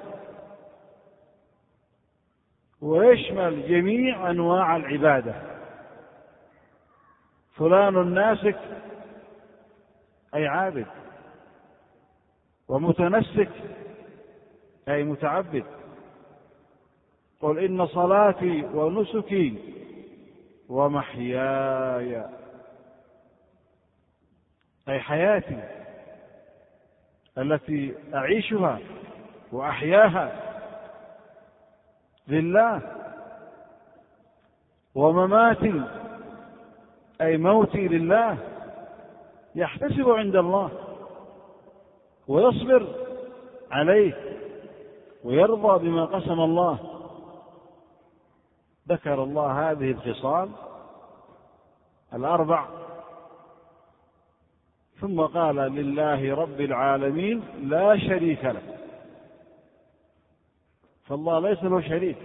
[SPEAKER 2] ويشمل جميع أنواع العبادة. فلان ناسك أي عابد، ومتنسك أي متعبد. قل إن صلاتي ونسكي ومحياي أي حياتي التي أعيشها وأحياها لله، ومماتي أي موتي لله، يحتسب عند الله ويصبر عليه ويرضى بما قسم الله. ذكر الله هذه الخصال الأربع ثم قال لله رب العالمين لا شريك له. فالله ليس له شريك.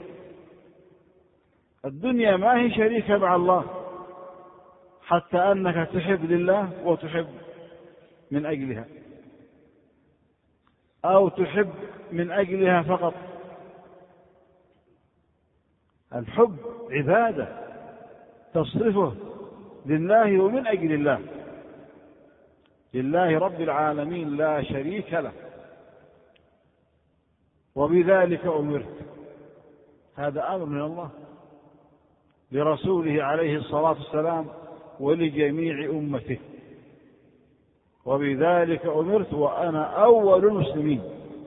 [SPEAKER 2] الدنيا ما هي شريكة مع الله، حتى أنك تحب لله وتحب من أجلها، أو تحب من أجلها فقط. الحب عبادة تصرفه لله ومن أجل الله. لله رب العالمين لا شريك له وبذلك أمرت. هذا أمر من الله لرسوله عليه الصلاة والسلام ولجميع أمته. وبذلك أمرت وأنا أول المسلمين،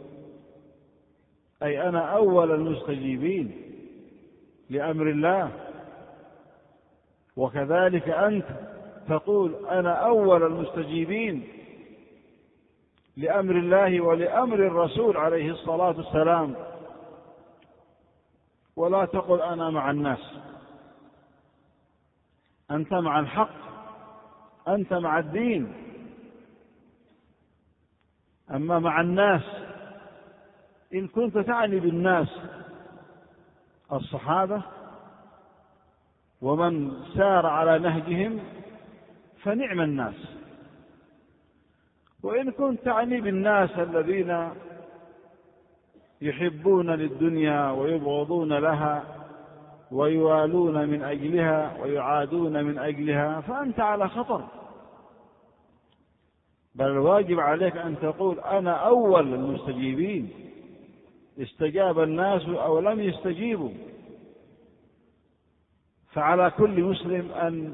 [SPEAKER 2] أي أنا أول المستجيبين لأمر الله. وكذلك أنت تقول أنا أول المستجيبين لأمر الله ولأمر الرسول عليه الصلاة والسلام. ولا تقل أنا مع الناس. أنت مع الحق، أنت مع الدين. أما مع الناس إن كنت تعني بالناس الصحابة ومن سار على نهجهم فنعم الناس. وإن كنت تعني بالناس الذين يحبون للدنيا ويبغضون لها ويوالون من أجلها ويعادون من أجلها فأنت على خطر. بل الواجب عليك أن تقول أنا أول المستجيبين، استجاب الناس أو لم يستجيبوا. فعلى كل مسلم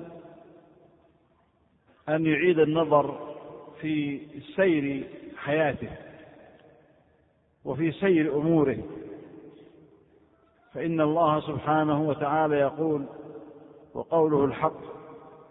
[SPEAKER 2] أن يعيد النظر في سير حياته وفي سير أموره. فإن الله سبحانه وتعالى يقول وقوله الحق: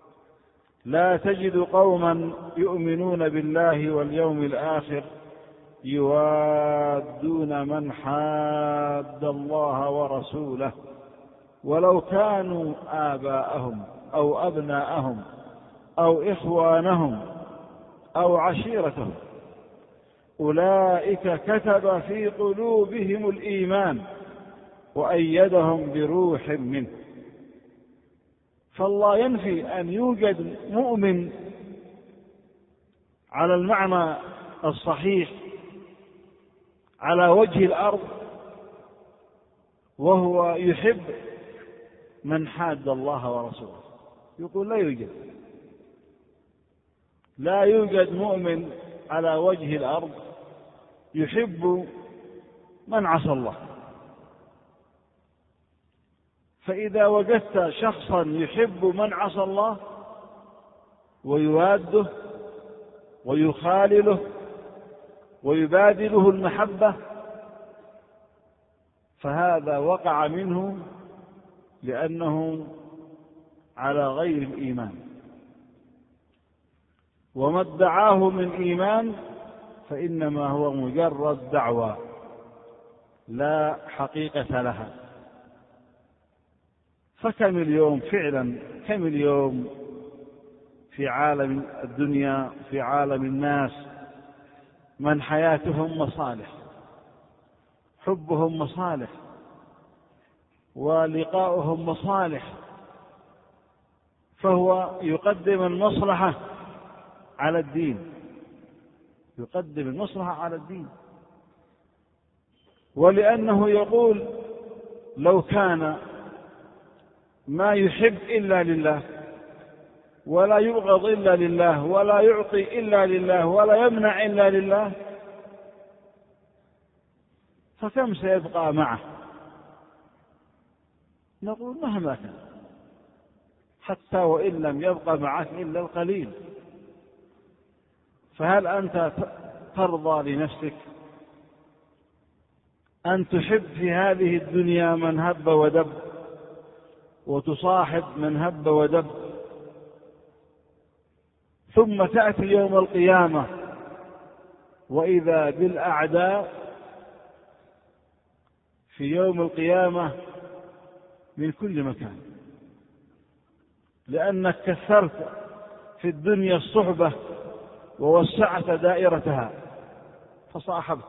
[SPEAKER 2] لا تجد قوما يؤمنون بالله واليوم الآخر يوادون من حاد الله ورسوله ولو كانوا آباءهم أو أبناءهم أو إخوانهم أو عشيرتهم أولئك كتب في قلوبهم الإيمان وأيدهم بروح منه. فالله ينفي أن يوجد مؤمن على المعنى الصحيح على وجه الأرض وهو يحب من حاد الله ورسوله. يقول لا يوجد مؤمن على وجه الأرض يحب من عصى الله. فإذا وجدت شخصا يحب من عصى الله ويواده ويخالله ويبادله المحبة فهذا وقع منه لأنه على غير الإيمان، وما ادعاه من إيمان فإنما هو مجرد دعوى لا حقيقة لها. فكم اليوم فعلا كم اليوم في عالم الدنيا في عالم الناس من حياتهم مصالح، حبهم مصالح ولقاؤهم مصالح، فهو يقدم المصلحة على الدين، يقدم المصلحة على الدين. ولأنه يقول لو كان ما يحب إلا لله ولا يبغض إلا لله ولا يعطي إلا لله ولا يمنع إلا لله فكم سيبقى معه؟ نقول مهما كان، حتى وإن لم يبقى معك إلا القليل. فهل أنت ترضى لنفسك أن تحب في هذه الدنيا من هب ودب وتصاحب من هب ودب، ثم تأتي يوم القيامة وإذا بالأعداء في يوم القيامة من كل مكان، لأنك كثرت في الدنيا الصحبة ووسعت دائرتها فصاحبت،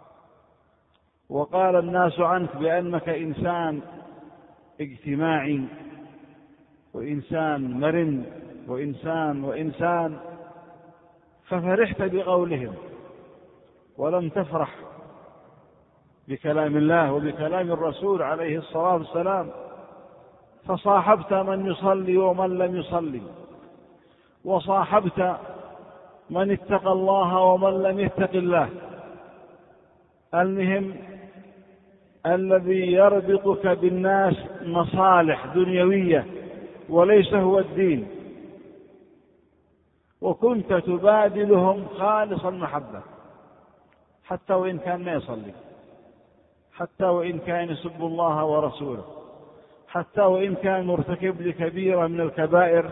[SPEAKER 2] وقال الناس عنك بأنك إنسان اجتماعي وإنسان مرن وإنسان ففرحت بقولهم ولم تفرح بكلام الله وبكلام الرسول عليه الصلاة والسلام، فصاحبت من يصلي ومن لم يصلي، وصاحبت من اتقى الله ومن لم يتق الله. المهم الذي يربطك بالناس مصالح دنيوية وليس هو الدين، وكنت تبادلهم خالص المحبة حتى وإن كان ما يصلي، حتى وإن كان يسب الله ورسوله، حتى وإن كان مرتكب لكبيرة من الكبائر،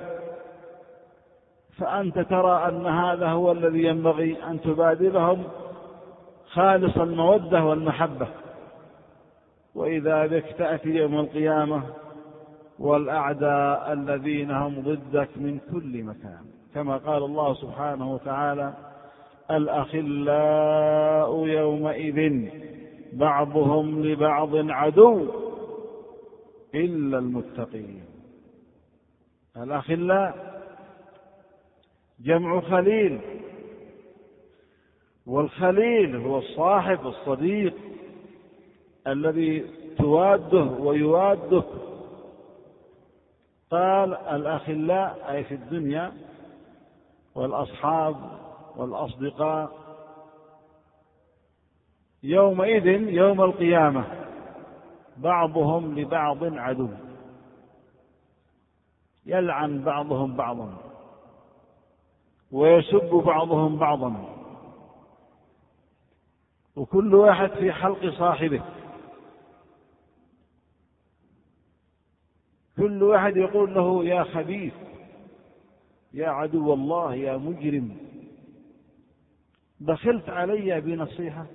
[SPEAKER 2] فأنت ترى أن هذا هو الذي ينبغي أن تبادلهم خالص المودة والمحبة. وإذا بك تأتي يوم القيامة والأعداء الذين هم ضدك من كل مكان، كما قال الله سبحانه وتعالى: الأخلاء يومئذ بعضهم لبعض عدو إلا المتقين. الأخلاء جمع خليل، والخليل هو الصاحب الصديق الذي تواده ويوادك. قال الأخلاء أي في الدنيا، والأصحاب والأصدقاء يومئذ يوم القيامة بعضهم لبعض عدو، يلعن بعضهم بعضا ويسب بعضهم بعضا، وكل واحد في حلق صاحبه، كل واحد يقول له يا خبيث، يا عدو الله، يا مجرم. بخلت علي بنصيحة؟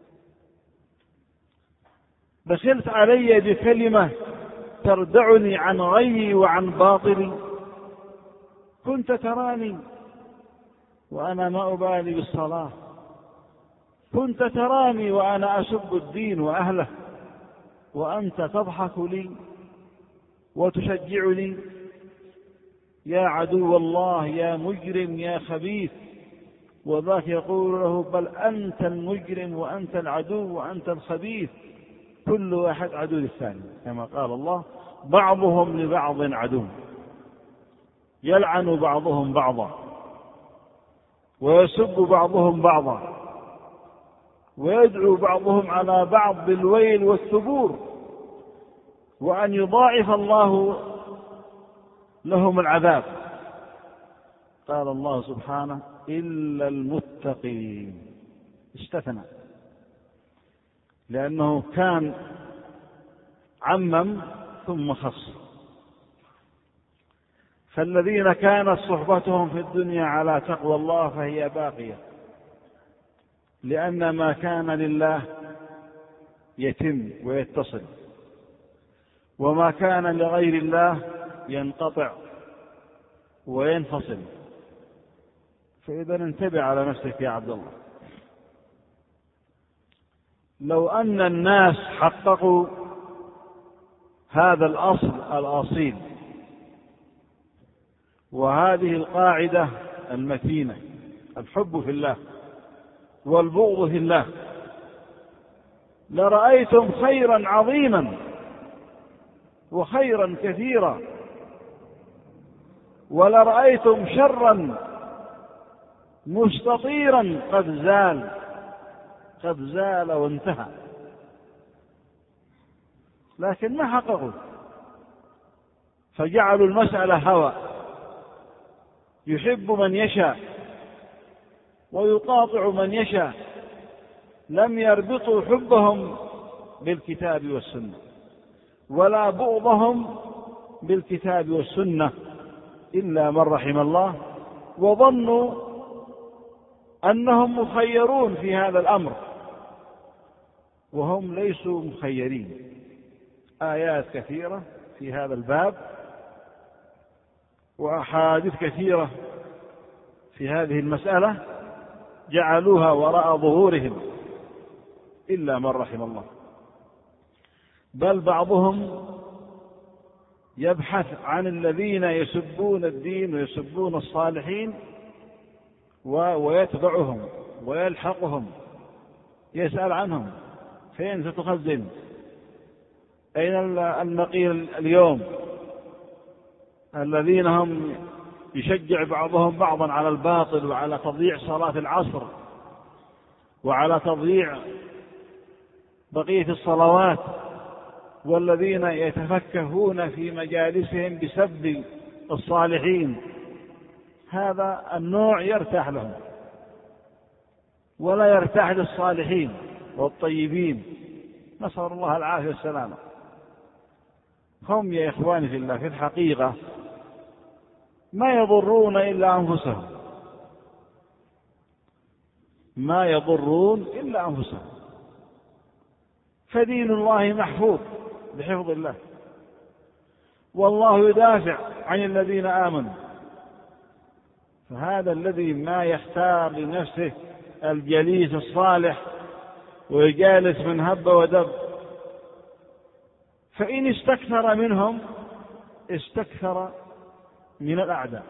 [SPEAKER 2] بخلت علي بكلمة تردعني عن غيي وعن باطلي؟ كنت تراني وأنا ما أبالي بالصلاة، كنت تراني وأنا أسب الدين وأهله، وأنت تضحك لي وتشجعني. يا عدو الله، يا مجرم، يا خبيث. وذاك يقول له: بل أنت المجرم وأنت العدو وأنت الخبيث. كل واحد عدو للثاني، كما قال الله: بعضهم لبعض عدو، يلعن بعضهم بعضا ويسب بعضهم بعضا ويدعو بعضهم على بعض بالويل والثبور، وأن يضاعف الله لهم العذاب. قال الله سبحانه: إلا المتقين. استثنى، لأنه كان عمم ثم خص. فالذين كانت صحبتهم في الدنيا على تقوى الله فهي باقية، لأن ما كان لله يتم ويتصل، وما كان لغير الله ينقطع وينفصل. فإذا انتبه على نفسك يا عبد الله. لو أن الناس حققوا هذا الأصل الأصيل وهذه القاعدة المتينة، الحب في الله والبغض في الله، لرأيتم خيرا عظيما وخيرا كثيرا، ولرأيتم شرا مستطيرا قد زال وانتهى. لكن ما حققوا، فجعلوا المسألة هوى، يحب من يشاء ويقاطع من يشاء. لم يربطوا حبهم بالكتاب والسنة ولا بغضهم بالكتاب والسنة إلا من رحم الله، وظنوا أنهم مخيرون في هذا الأمر، وهم ليسوا مخيرين. آيات كثيرة في هذا الباب وأحاديث كثيرة في هذه المسألة جعلوها وراء ظهورهم إلا من رحم الله. بل بعضهم يبحث عن الذين يسبون الدين ويسبون الصالحين ويتبعهم ويلحقهم، يسأل عنهم: فين ستخزن؟ أين النقيل اليوم؟ الذين هم يشجع بعضهم بعضا على الباطل وعلى تضييع صلاة العصر وعلى تضييع بقية الصلوات، والذين يتفكهون في مجالسهم بسب الصالحين. هذا النوع يرتاح لهم ولا يرتاح للصالحين والطيبين، نسأل الله العافية والسلامة. هم يا إخواني في الله في الحقيقة ما يضرون إلا أنفسهم، ما يضرون إلا أنفسهم. فدين الله محفوظ بحفظ الله، والله يدافع عن الذين آمنوا. فهذا الذي ما يختار لنفسه الجليس الصالح ويجالس من هب ودب، فإن استكثر منهم استكثر من الأعداء.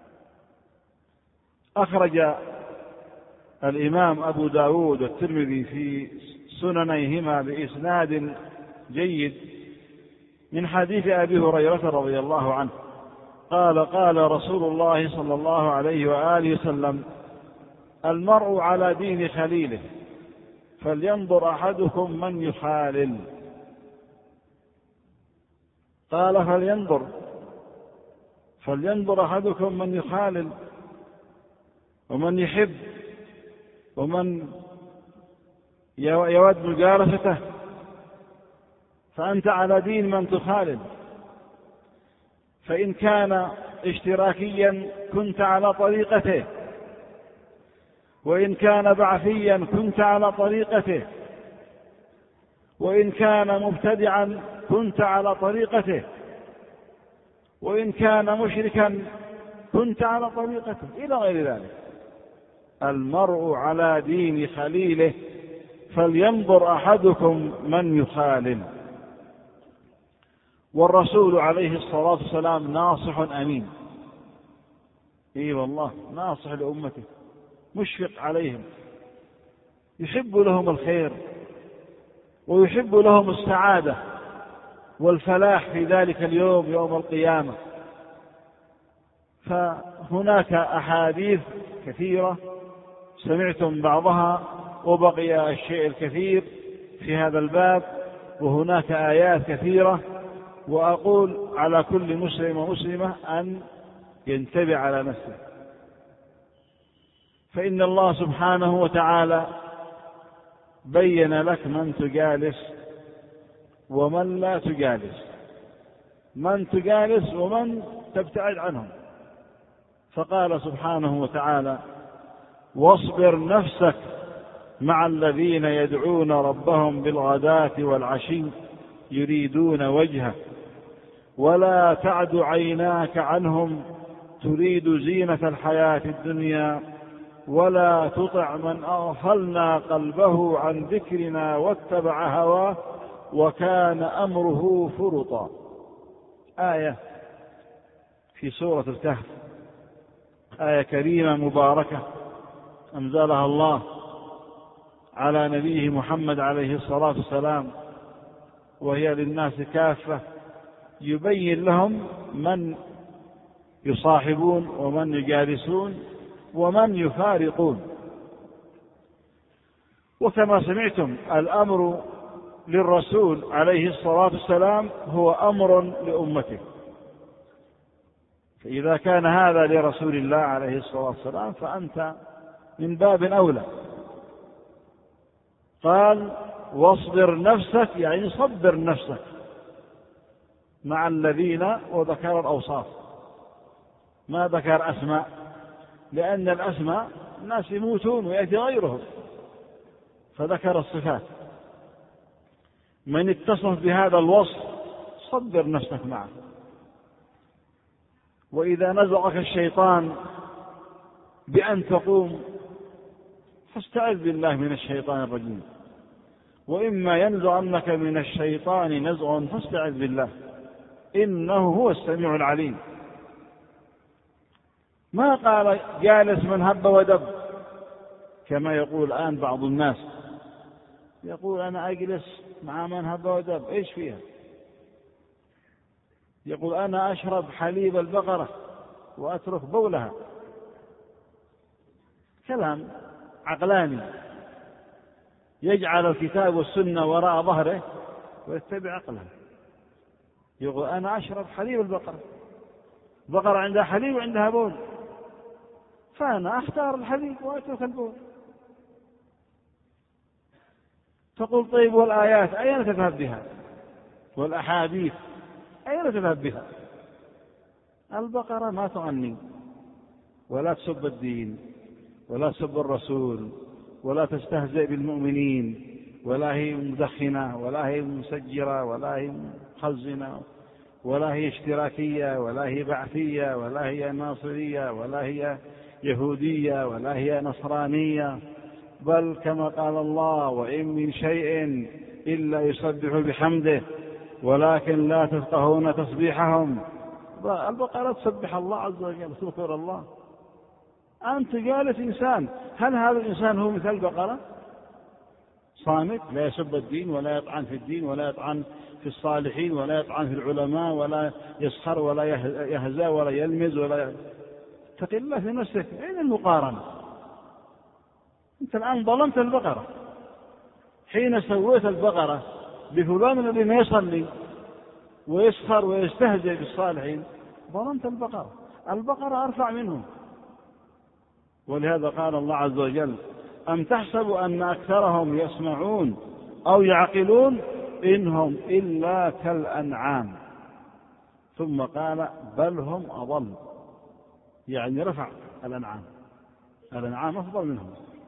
[SPEAKER 2] أخرج الإمام أبو داود والترمذي في سننيهما بإسناد جيد من حديث أبي هريرة رضي الله عنه قال: قال رسول الله صلى الله عليه وآله وسلم: المرء على دين خليله فلينظر أحدكم من يخالل. قال: فلينظر أحدكم من يخالل ومن يحب ومن يود مجالسته، فأنت على دين من تخالل. فإن كان اشتراكيا كنت على طريقته، وإن كان بعثيا كنت على طريقته، وإن كان مبتدعا كنت على طريقته، وإن كان مشركا كنت على طريقته، إلى غير ذلك. المرء على دين خليله فلينظر أحدكم من يخالل. والرسول عليه الصلاة والسلام ناصح أمين، إي والله ناصح لأمته، مشفق عليهم، يحب لهم الخير ويحب لهم السعادة والفلاح في ذلك اليوم، يوم القيامة. فهناك أحاديث كثيرة سمعتم بعضها، وبقي الشيء الكثير في هذا الباب، وهناك آيات كثيرة. وأقول على كل مسلم ومسلمة أن ينتبه على نفسه، فإن الله سبحانه وتعالى بين لك من تجالس ومن لا تجالس، من تجالس ومن تبتعد عنهم. فقال سبحانه وتعالى: واصبر نفسك مع الذين يدعون ربهم بالغداة والعشي يريدون وجهه ولا تعد عيناك عنهم تريد زينة الحياة الدنيا ولا تطع من أغفلنا قلبه عن ذكرنا واتبع هواه وكان أمره فرطا. آية في سورة الكهف، آية كريمة مباركة أنزلها الله على نبيه محمد عليه الصلاة والسلام، وهي للناس كافة، يبين لهم من يصاحبون ومن يجالسون ومن يفارقون. وكما سمعتم الأمر للرسول عليه الصلاة والسلام هو أمر لأمته، فإذا كان هذا لرسول الله عليه الصلاة والسلام فأنت من باب أولى. قال: واصبر نفسك، يعني صبر نفسك مع الذين، وذكر الأوصاف، ما ذكر أسماء، لأن الأسماء الناس يموتون ويأتي غيرهم، فذكر الصفات. من اتصف بهذا الوصف صبر نفسك معه. وإذا نزغك الشيطان بأن تقوم فاستعذ بالله من الشيطان الرجيم، وإما ينزغنك من الشيطان نزغ فاستعذ بالله إنه هو السميع العليم. ما قال جالس من هب ودب كما يقول الآن بعض الناس، يقول أنا أجلس مع من هب ودب، إيش فيها؟ يقول أنا أشرب حليب البقرة وأترك بولها. كلام عقلاني، يجعل الكتاب والسنة وراء ظهره ويتبع عقله. يقول أنا أشرب حليب البقرة، بقرة عندها حليب وعندها بول، فأنا أختار الحليب وأترك البول. تقول طيب والآيات أين تذهب بها؟ والأحاديث أين تذهب بها؟ البقرة ما تغني، ولا تسب الدين، ولا تسب الرسول، ولا تستهزئ بالمؤمنين، ولا هي مدخنة، ولا هي مسجرة، ولا هي مخزنة، ولا هي اشتراكية، ولا هي بعثية، ولا هي ناصرية، ولا هي يهودية، ولا هي نصرانية، بل كما قال الله: وإن من شيء إلا يسبح بحمده ولكن لا تفقهون تسبيحهم. البقرة تسبح الله عز وجل، تذكر الله. أنت جالس إنسان، هل هذا الإنسان هو مثل البقرة؟ صامت، لا يسب الدين ولا يطعن في الدين ولا يطعن في الصالحين ولا يطعن في العلماء ولا يسخر ولا يهزأ ولا يلمز ولا اتق الله في نفسك. أين المقارنة؟ أنت الآن ظلمت البقرة حين سويت البقرة بفلان الذي ما يصلي ويسخر ويستهزئ بالصالحين. ظلمت البقرة، البقرة أرفع منهم. ولهذا قال الله عز وجل: أم تحسب أن أكثرهم يسمعون أو يعقلون إنهم إلا كالأنعام. ثم قال: بل هم أضل، يعني رفع الأنعام، الأنعام أفضل منهم.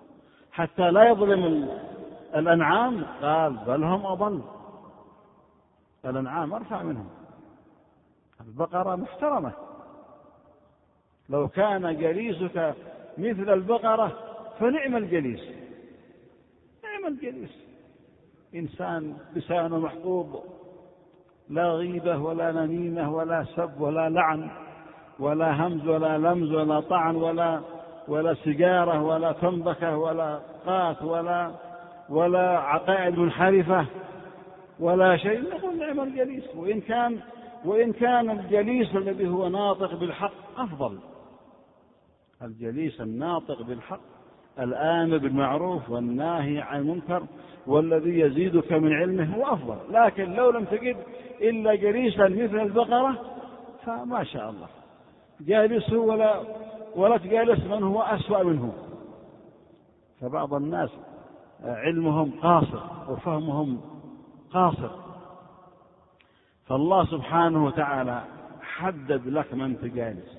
[SPEAKER 2] حتى لا يظلم الأنعام؟ قال بل هم أضل، الأنعام أرفع منهم، البقرة محترمة، لو كان جليسك مثل البقرة فنعم الجليس، نعم الجليس، إنسان لسانه محفوظ، لا غيبة ولا نميمة ولا سب ولا لعن ولا همز ولا لمز ولا طعن ولا سجارة ولا تنبكة ولا قات ولا عقائد منحرفة ولا شيء، نقول نعم الجليس. وإن كان الجليس الذي هو ناطق بالحق أفضل، الجليس الناطق بالحق الآمر بالمعروف والناهي عن المنكر والذي يزيدك من علمه هو أفضل، لكن لو لم تجد إلا جليسا مثل البقرة فما شاء الله، جالسه ولا تجالس من هو أسوأ منه. فبعض الناس علمهم قاصر وفهمهم قاصر، فالله سبحانه وتعالى حدد لك من تجالس.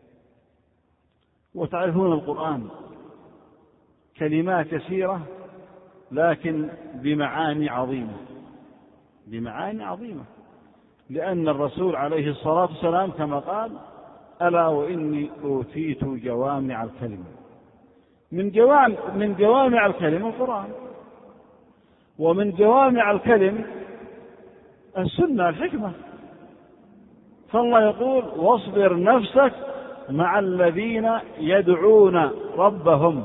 [SPEAKER 2] وتعرفون القرآن كلمات كثيرة لكن بمعاني عظيمة، بمعاني عظيمة، لأن الرسول عليه الصلاة والسلام كما قال ألا وإني أوتيت جوامع الكلم. من جوامع الكلم القرآن، ومن جوامع الكلم السنة الحكمة. فالله يقول واصبر نفسك مع الذين يدعون ربهم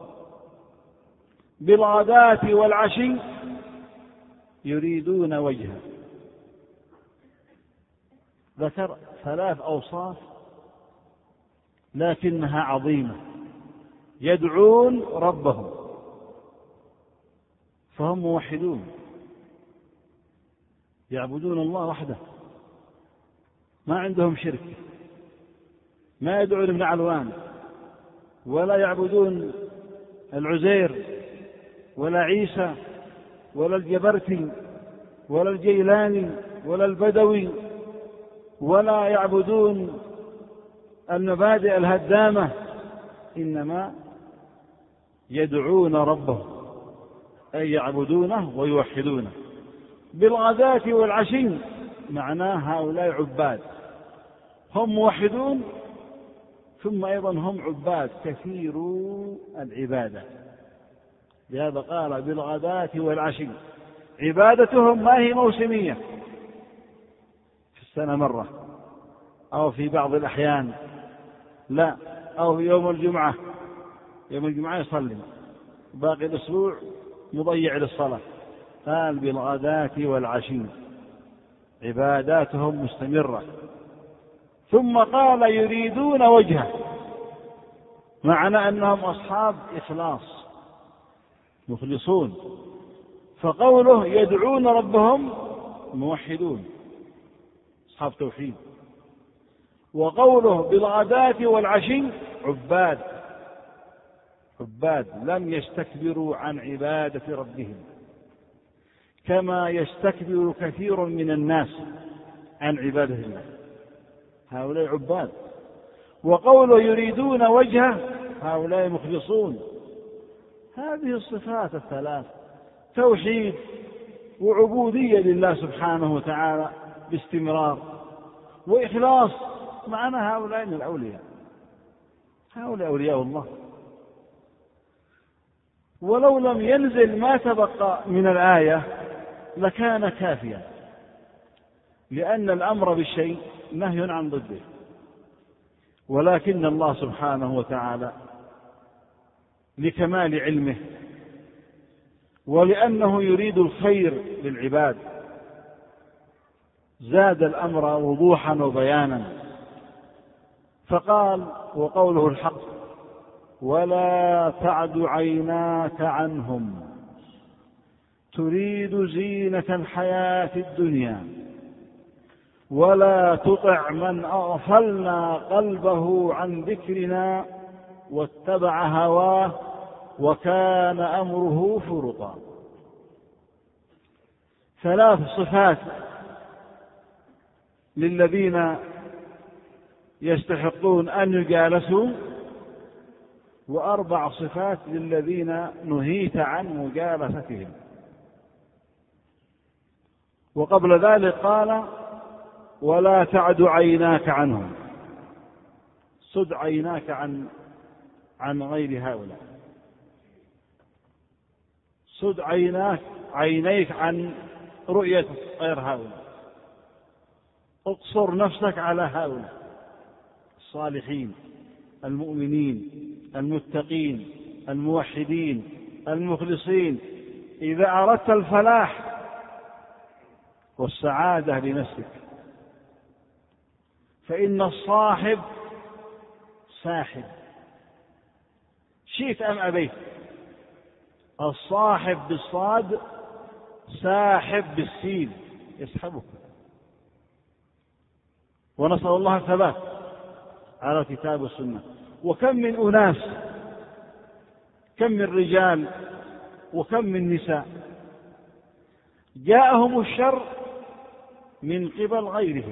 [SPEAKER 2] بالغداة والعشي يريدون وجهه. ذكر 3 أوصاف لكنها عظيمة، يدعون ربهم فهم موحدون، يعبدون الله وحده، ما عندهم شرك، ما يدعون ابن علوان ولا يعبدون العزير ولا عيسى ولا الجبرتي ولا الجيلاني ولا البدوي، ولا يعبدون المبادئ الهدامة، إنما يدعون ربهم أي يعبدونه ويوحدونه بالغداة والعشي. معناه هؤلاء عباد، هم موحدون ثم أيضا هم عباد كثيرو العبادة، لهذا قال بالغداة والعشي. عبادتهم ما هي موسمية في السنة مرة أو في بعض الأحيان، لا، أو في يوم الجمعة يصلي، باقي الأسبوع مضيع للصلاة. قال بالغداة والعشي، عباداتهم مستمرة. ثم قال يريدون وجهه، معنى أنهم أصحاب إخلاص مخلصون. فقوله يدعون ربهم موحدون أصحاب توحيد، وقوله بالغداة والعشي عباد لم يستكبروا عن عبادة ربهم كما يستكبر كثير من الناس عن عبادة الله، هؤلاء عباد. وقوله يريدون وجهه هؤلاء مخلصون. هذه الصفات الثلاث توحيد وعبودية لله سبحانه وتعالى باستمرار وإخلاص، معنا هؤلاء من الأولياء، هؤلاء أولياء الله. ولو لم ينزل ما تبقى من الآية لكان كافيا، لأن الأمر بالشيء نهي عن ضده، ولكن الله سبحانه وتعالى لكمال علمه ولأنه يريد الخير للعباد زاد الأمر وضوحا وبيانا، فقال وقوله الحق ولا تعد عيناك عنهم تريد زينة الحياة الدنيا ولا تطع من أغفلنا قلبه عن ذكرنا واتبع هواه وكان أمره فرطا. 3 صفات للذين يستحقون أن يجالسوا و4 صفات للذين نهيت عن مجالستهم. وقبل ذلك قال ولا تعد عيناك عنهم، صد عيناك عن غير هؤلاء، صد عينيك عن رؤية غير هؤلاء، اقصر نفسك على هؤلاء الصالحين المؤمنين المتقين الموحدين المخلصين. إذا أردت الفلاح والسعادة لنفسك، فإن الصاحب ساحب شئت أم أبيت، الصاحب بالصاد ساحب بالسين يسحبك. ونسأل الله الثبات على الكتاب والسنة. وكم من أناس، كم من رجال وكم من نساء جاءهم الشر من قبل غيرهم،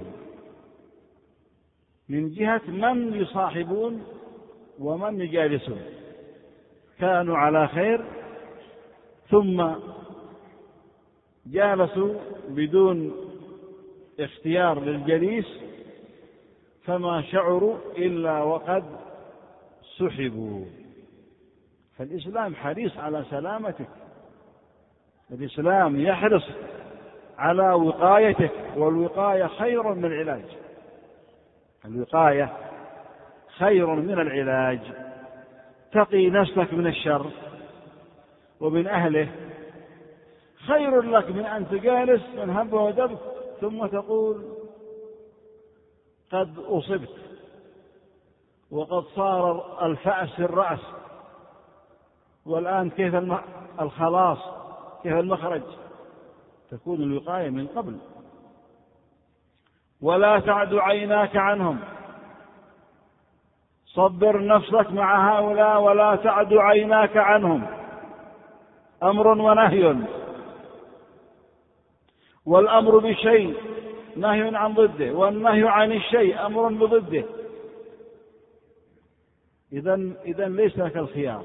[SPEAKER 2] من جهة من يصاحبون ومن يجالسون، كانوا على خير ثم جالسوا بدون اختيار للجليس فما شعروا إلا وقد سحبوا. فالإسلام حريص على سلامتك، الإسلام يحرص على وقايتك، والوقاية خير من العلاج، الوقاية خير من العلاج. تقي نفسك من الشر ومن أهله خير لك من أن تجالس من هب ودب ثم تقول قد أصبت وقد صار الفأس في الرأس، والآن كيف الخلاص، كيف المخرج؟ تكون الوقاية من قبل. ولا تعد عيناك عنهم، صبر نفسك مع هؤلاء ولا تعد عيناك عنهم، أمر ونهي، والأمر بشيء نهي عن ضده، والنهي عن الشيء أمر بضده. إذن ليس لك الخيار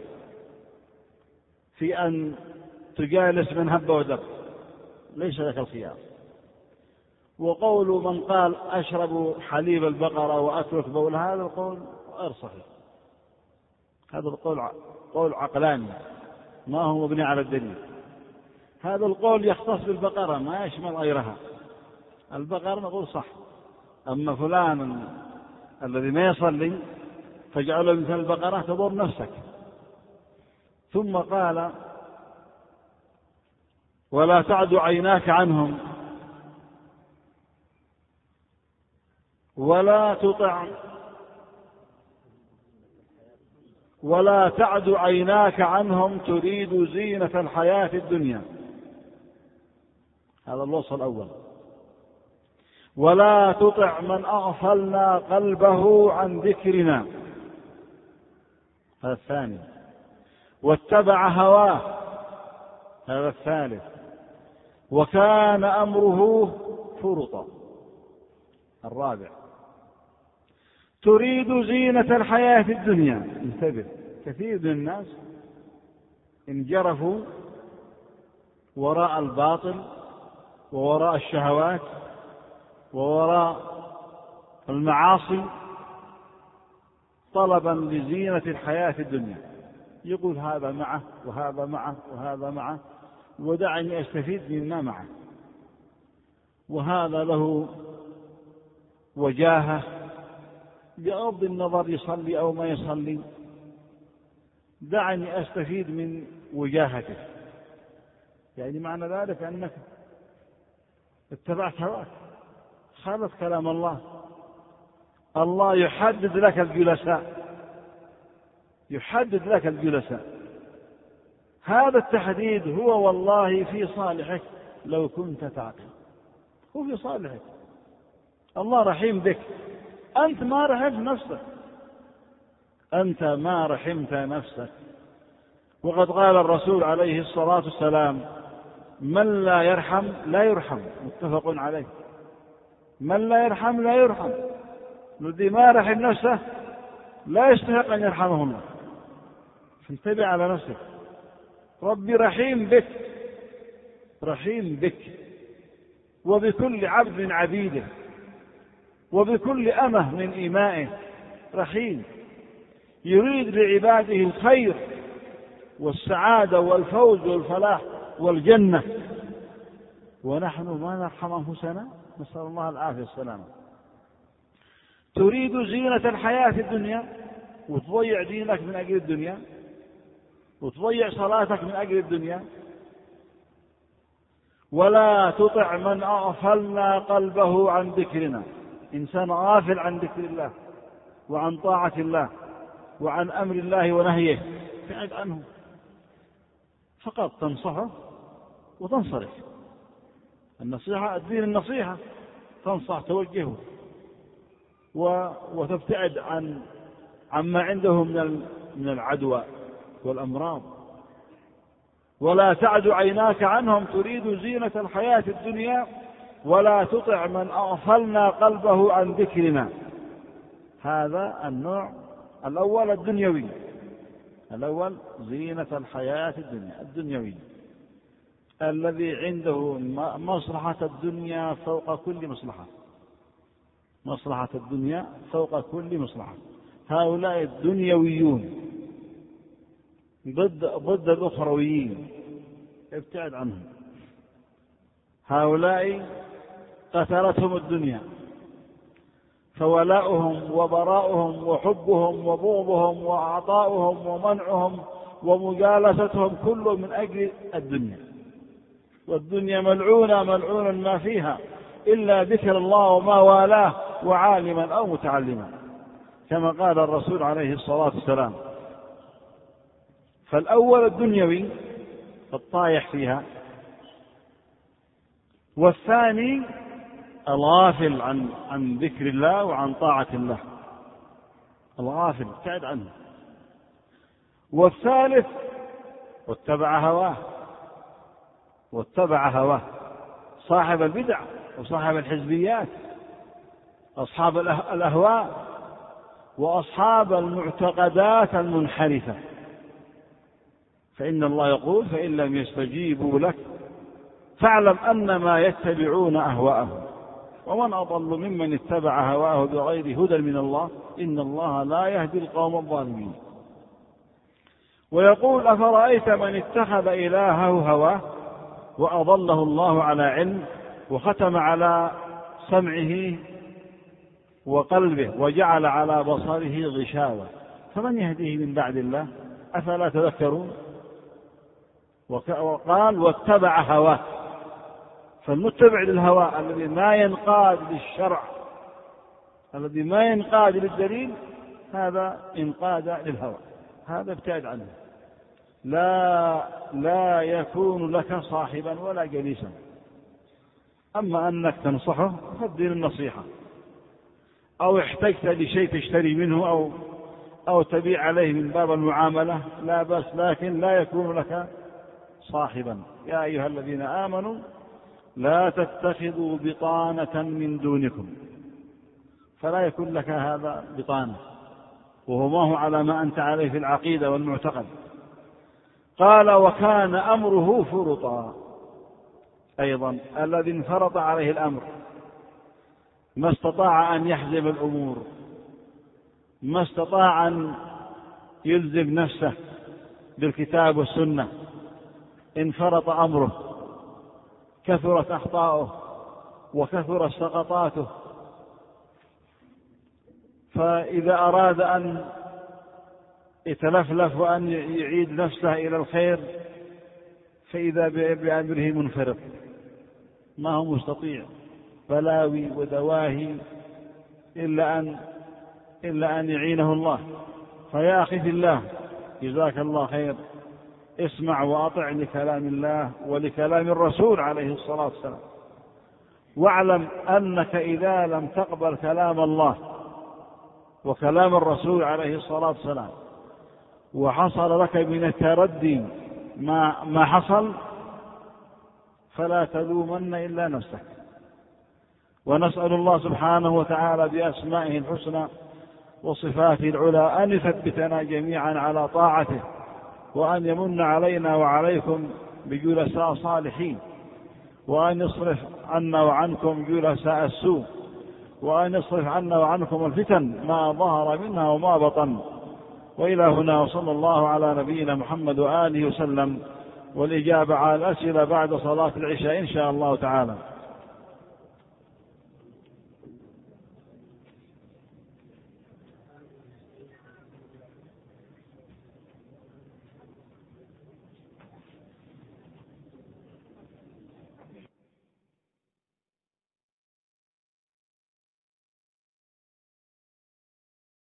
[SPEAKER 2] في أن تجالس من هب ودب، ليس لك الخيار. وقول من قال أشرب حليب البقرة وأترك بولها، هذا القول غير صحيح، هذا القول قول عقلاني ما هو مبني على الدليل. هذا القول يختص بالبقرة ما يشمل غيرها، البقرة نقول صح، أما فلان الذي ما يصلي فاجعله مثل البقرة تضر نفسك. ثم قال ولا تعد عيناك عنهم ولا تعد عيناك عنهم تريد زينة الحياة الدنيا، هذا الوصف الأول. ولا تطع من أغفلنا قلبه عن ذكرنا، هذا الثاني. واتبع هواه، هذا الثالث. وكان أمره فرطا، الرابع. تريد زينة الحياة الدنيا، انتبه، كثير من الناس انجرفوا وراء الباطل ووراء الشهوات ووراء المعاصي طلبا لزينة الحياة الدنيا، يقول هذا معه وهذا معه وهذا معه ودعني أستفيد مما معه، وهذا له وجاهة بغض النظر يصلي أو ما يصلي، دعني أستفيد من وجاهته. يعني معنى ذلك أنك اتبعت هواك، خالف كلام الله. الله يحدد لك الجلساء، يحدد لك الجلساء. هذا التحديد هو والله في صالحك لو كنت تعقل، هو في صالحك. الله رحيم بك، أنت ما رحمت نفسك، أنت ما رحمت نفسك. وقد قال الرسول عليه الصلاة والسلام من لا يرحم لا يرحم، متفق عليه. من لا يرحم لا يرحم، الذي ما رحم نفسه لا يستحق أن يرحمه الله. انتبه على نفسك. ربي رحيم بك، رحيم بك وبكل عبد من عبيده وبكل أمة من إمائه، رحيم، يريد لعباده الخير والسعادة والفوز والفلاح والجنة، ونحن ما نرحم أنفسنا، نسأل الله العافية والسلامة. تريد زينة الحياة الدنيا وتضيع دينك من أجل الدنيا، وتضيع صلاتك من أجل الدنيا. ولا تطع من أغفلنا قلبه عن ذكرنا، إنسان غافل عن ذكر الله وعن طاعة الله وعن أمر الله ونهيه، ابعد عنه، فقط تنصحه وتنصرف. النصيحة، الدين النصيحة، تنصح توجهه وتبتعد عما عنده من العدوى والأمراض. ولا تعد عيناك عنهم تريد زينة الحياة الدنيا ولا تطع من أغفلنا قلبه عن ذكرنا. هذا النوع الأول الدنيوي، الأول زينة الحياة الدنيوي الذي عنده مصلحة الدنيا فوق كل مصلحة، مصلحة الدنيا فوق كل مصلحة. هؤلاء الدنيويون ضد الأخرويين، ابتعد عنهم. هؤلاء قتلتهم الدنيا، فولاؤهم وبراؤهم وحبهم وبغضهم وعطاؤهم ومنعهم ومجالستهم كله من أجل الدنيا. والدنيا ملعونة ملعون ما فيها إلا ذكر الله وما والاه وعالما أو متعلما، كما قال الرسول عليه الصلاة والسلام. فالأول الدنيوي الطايح فيها، والثاني الغافل عن ذكر الله وعن طاعة الله، الغافل ابتعد عنه. والثالث واتبع هواه، صاحب البدع وصاحب الحزبيات، أصحاب الأهواء وأصحاب المعتقدات المنحرفة. فإن الله يقول: فإن لم يستجيبوا لك فاعلم أنما يتبعون أهواءهم ومن أضل ممن اتبع هواه بغير هدى من الله إن الله لا يهدي القوم الظالمين. ويقول: أفرأيت من اتخذ إلهه هواه وأضله الله على علم وختم على سمعه وقلبه وجعل على بصره غشاوة فمن يهديه من بعد الله أفلا تذكرون. وقال: واتبع هواه. فالمتبع للهوى الذي ما ينقاد للشرع، الذي ما ينقاد للدليل، هذا انقاد للهوى، هذا ابتعد عنه. لا يكون لك صاحبا ولا جليسا. أما أنك تنصحه فالدين النصيحة، أو احتجت لشيء تشتري منه أو تبيع عليه من باب المعاملة لا بأس، لكن لا يكون لك صاحبا. يا أيها الذين آمنوا لا تتخذوا بطانة من دونكم، فلا يكون لك هذا بطانة وهو ما هو على ما أنت عليه في العقيدة والمعتقد. قال: وكان أمره فرطا. أيضا الذي انفرط عليه الأمر، ما استطاع أن يحزم الأمور، ما استطاع أن يلزم نفسه بالكتاب والسنة، انفرط أمره، كثرت أخطاؤه وكثرت سقطاته. فإذا أراد أن يتلفلف وأن يعيد نفسه إلى الخير فإذا بأمره منفرط، ما هو مستطيع، بلاوي ودواهي إلا أن يعينه الله. فيا أخي في الله، جزاك الله خير، اسمع وأطع لكلام الله ولكلام الرسول عليه الصلاة والسلام، واعلم أنك إذا لم تقبل كلام الله وكلام الرسول عليه الصلاة والسلام وحصل لك من التردي ما حصل فلا تلومن إلا نفسك. ونسأل الله سبحانه وتعالى بأسمائه الحسنى وصفاته العلى أن يثبتنا جميعا على طاعته وأن يمن علينا وعليكم بجلساء صالحين، وأن يصرف عنا وعنكم جلساء السوء، وأن يصرف عنا وعنكم الفتن ما ظهر منها وما بطن. وإلى هنا، وصلى الله على نبينا محمد وآله وسلم، والإجابة على الأسئلة بعد صلاة العشاء إن شاء الله تعالى.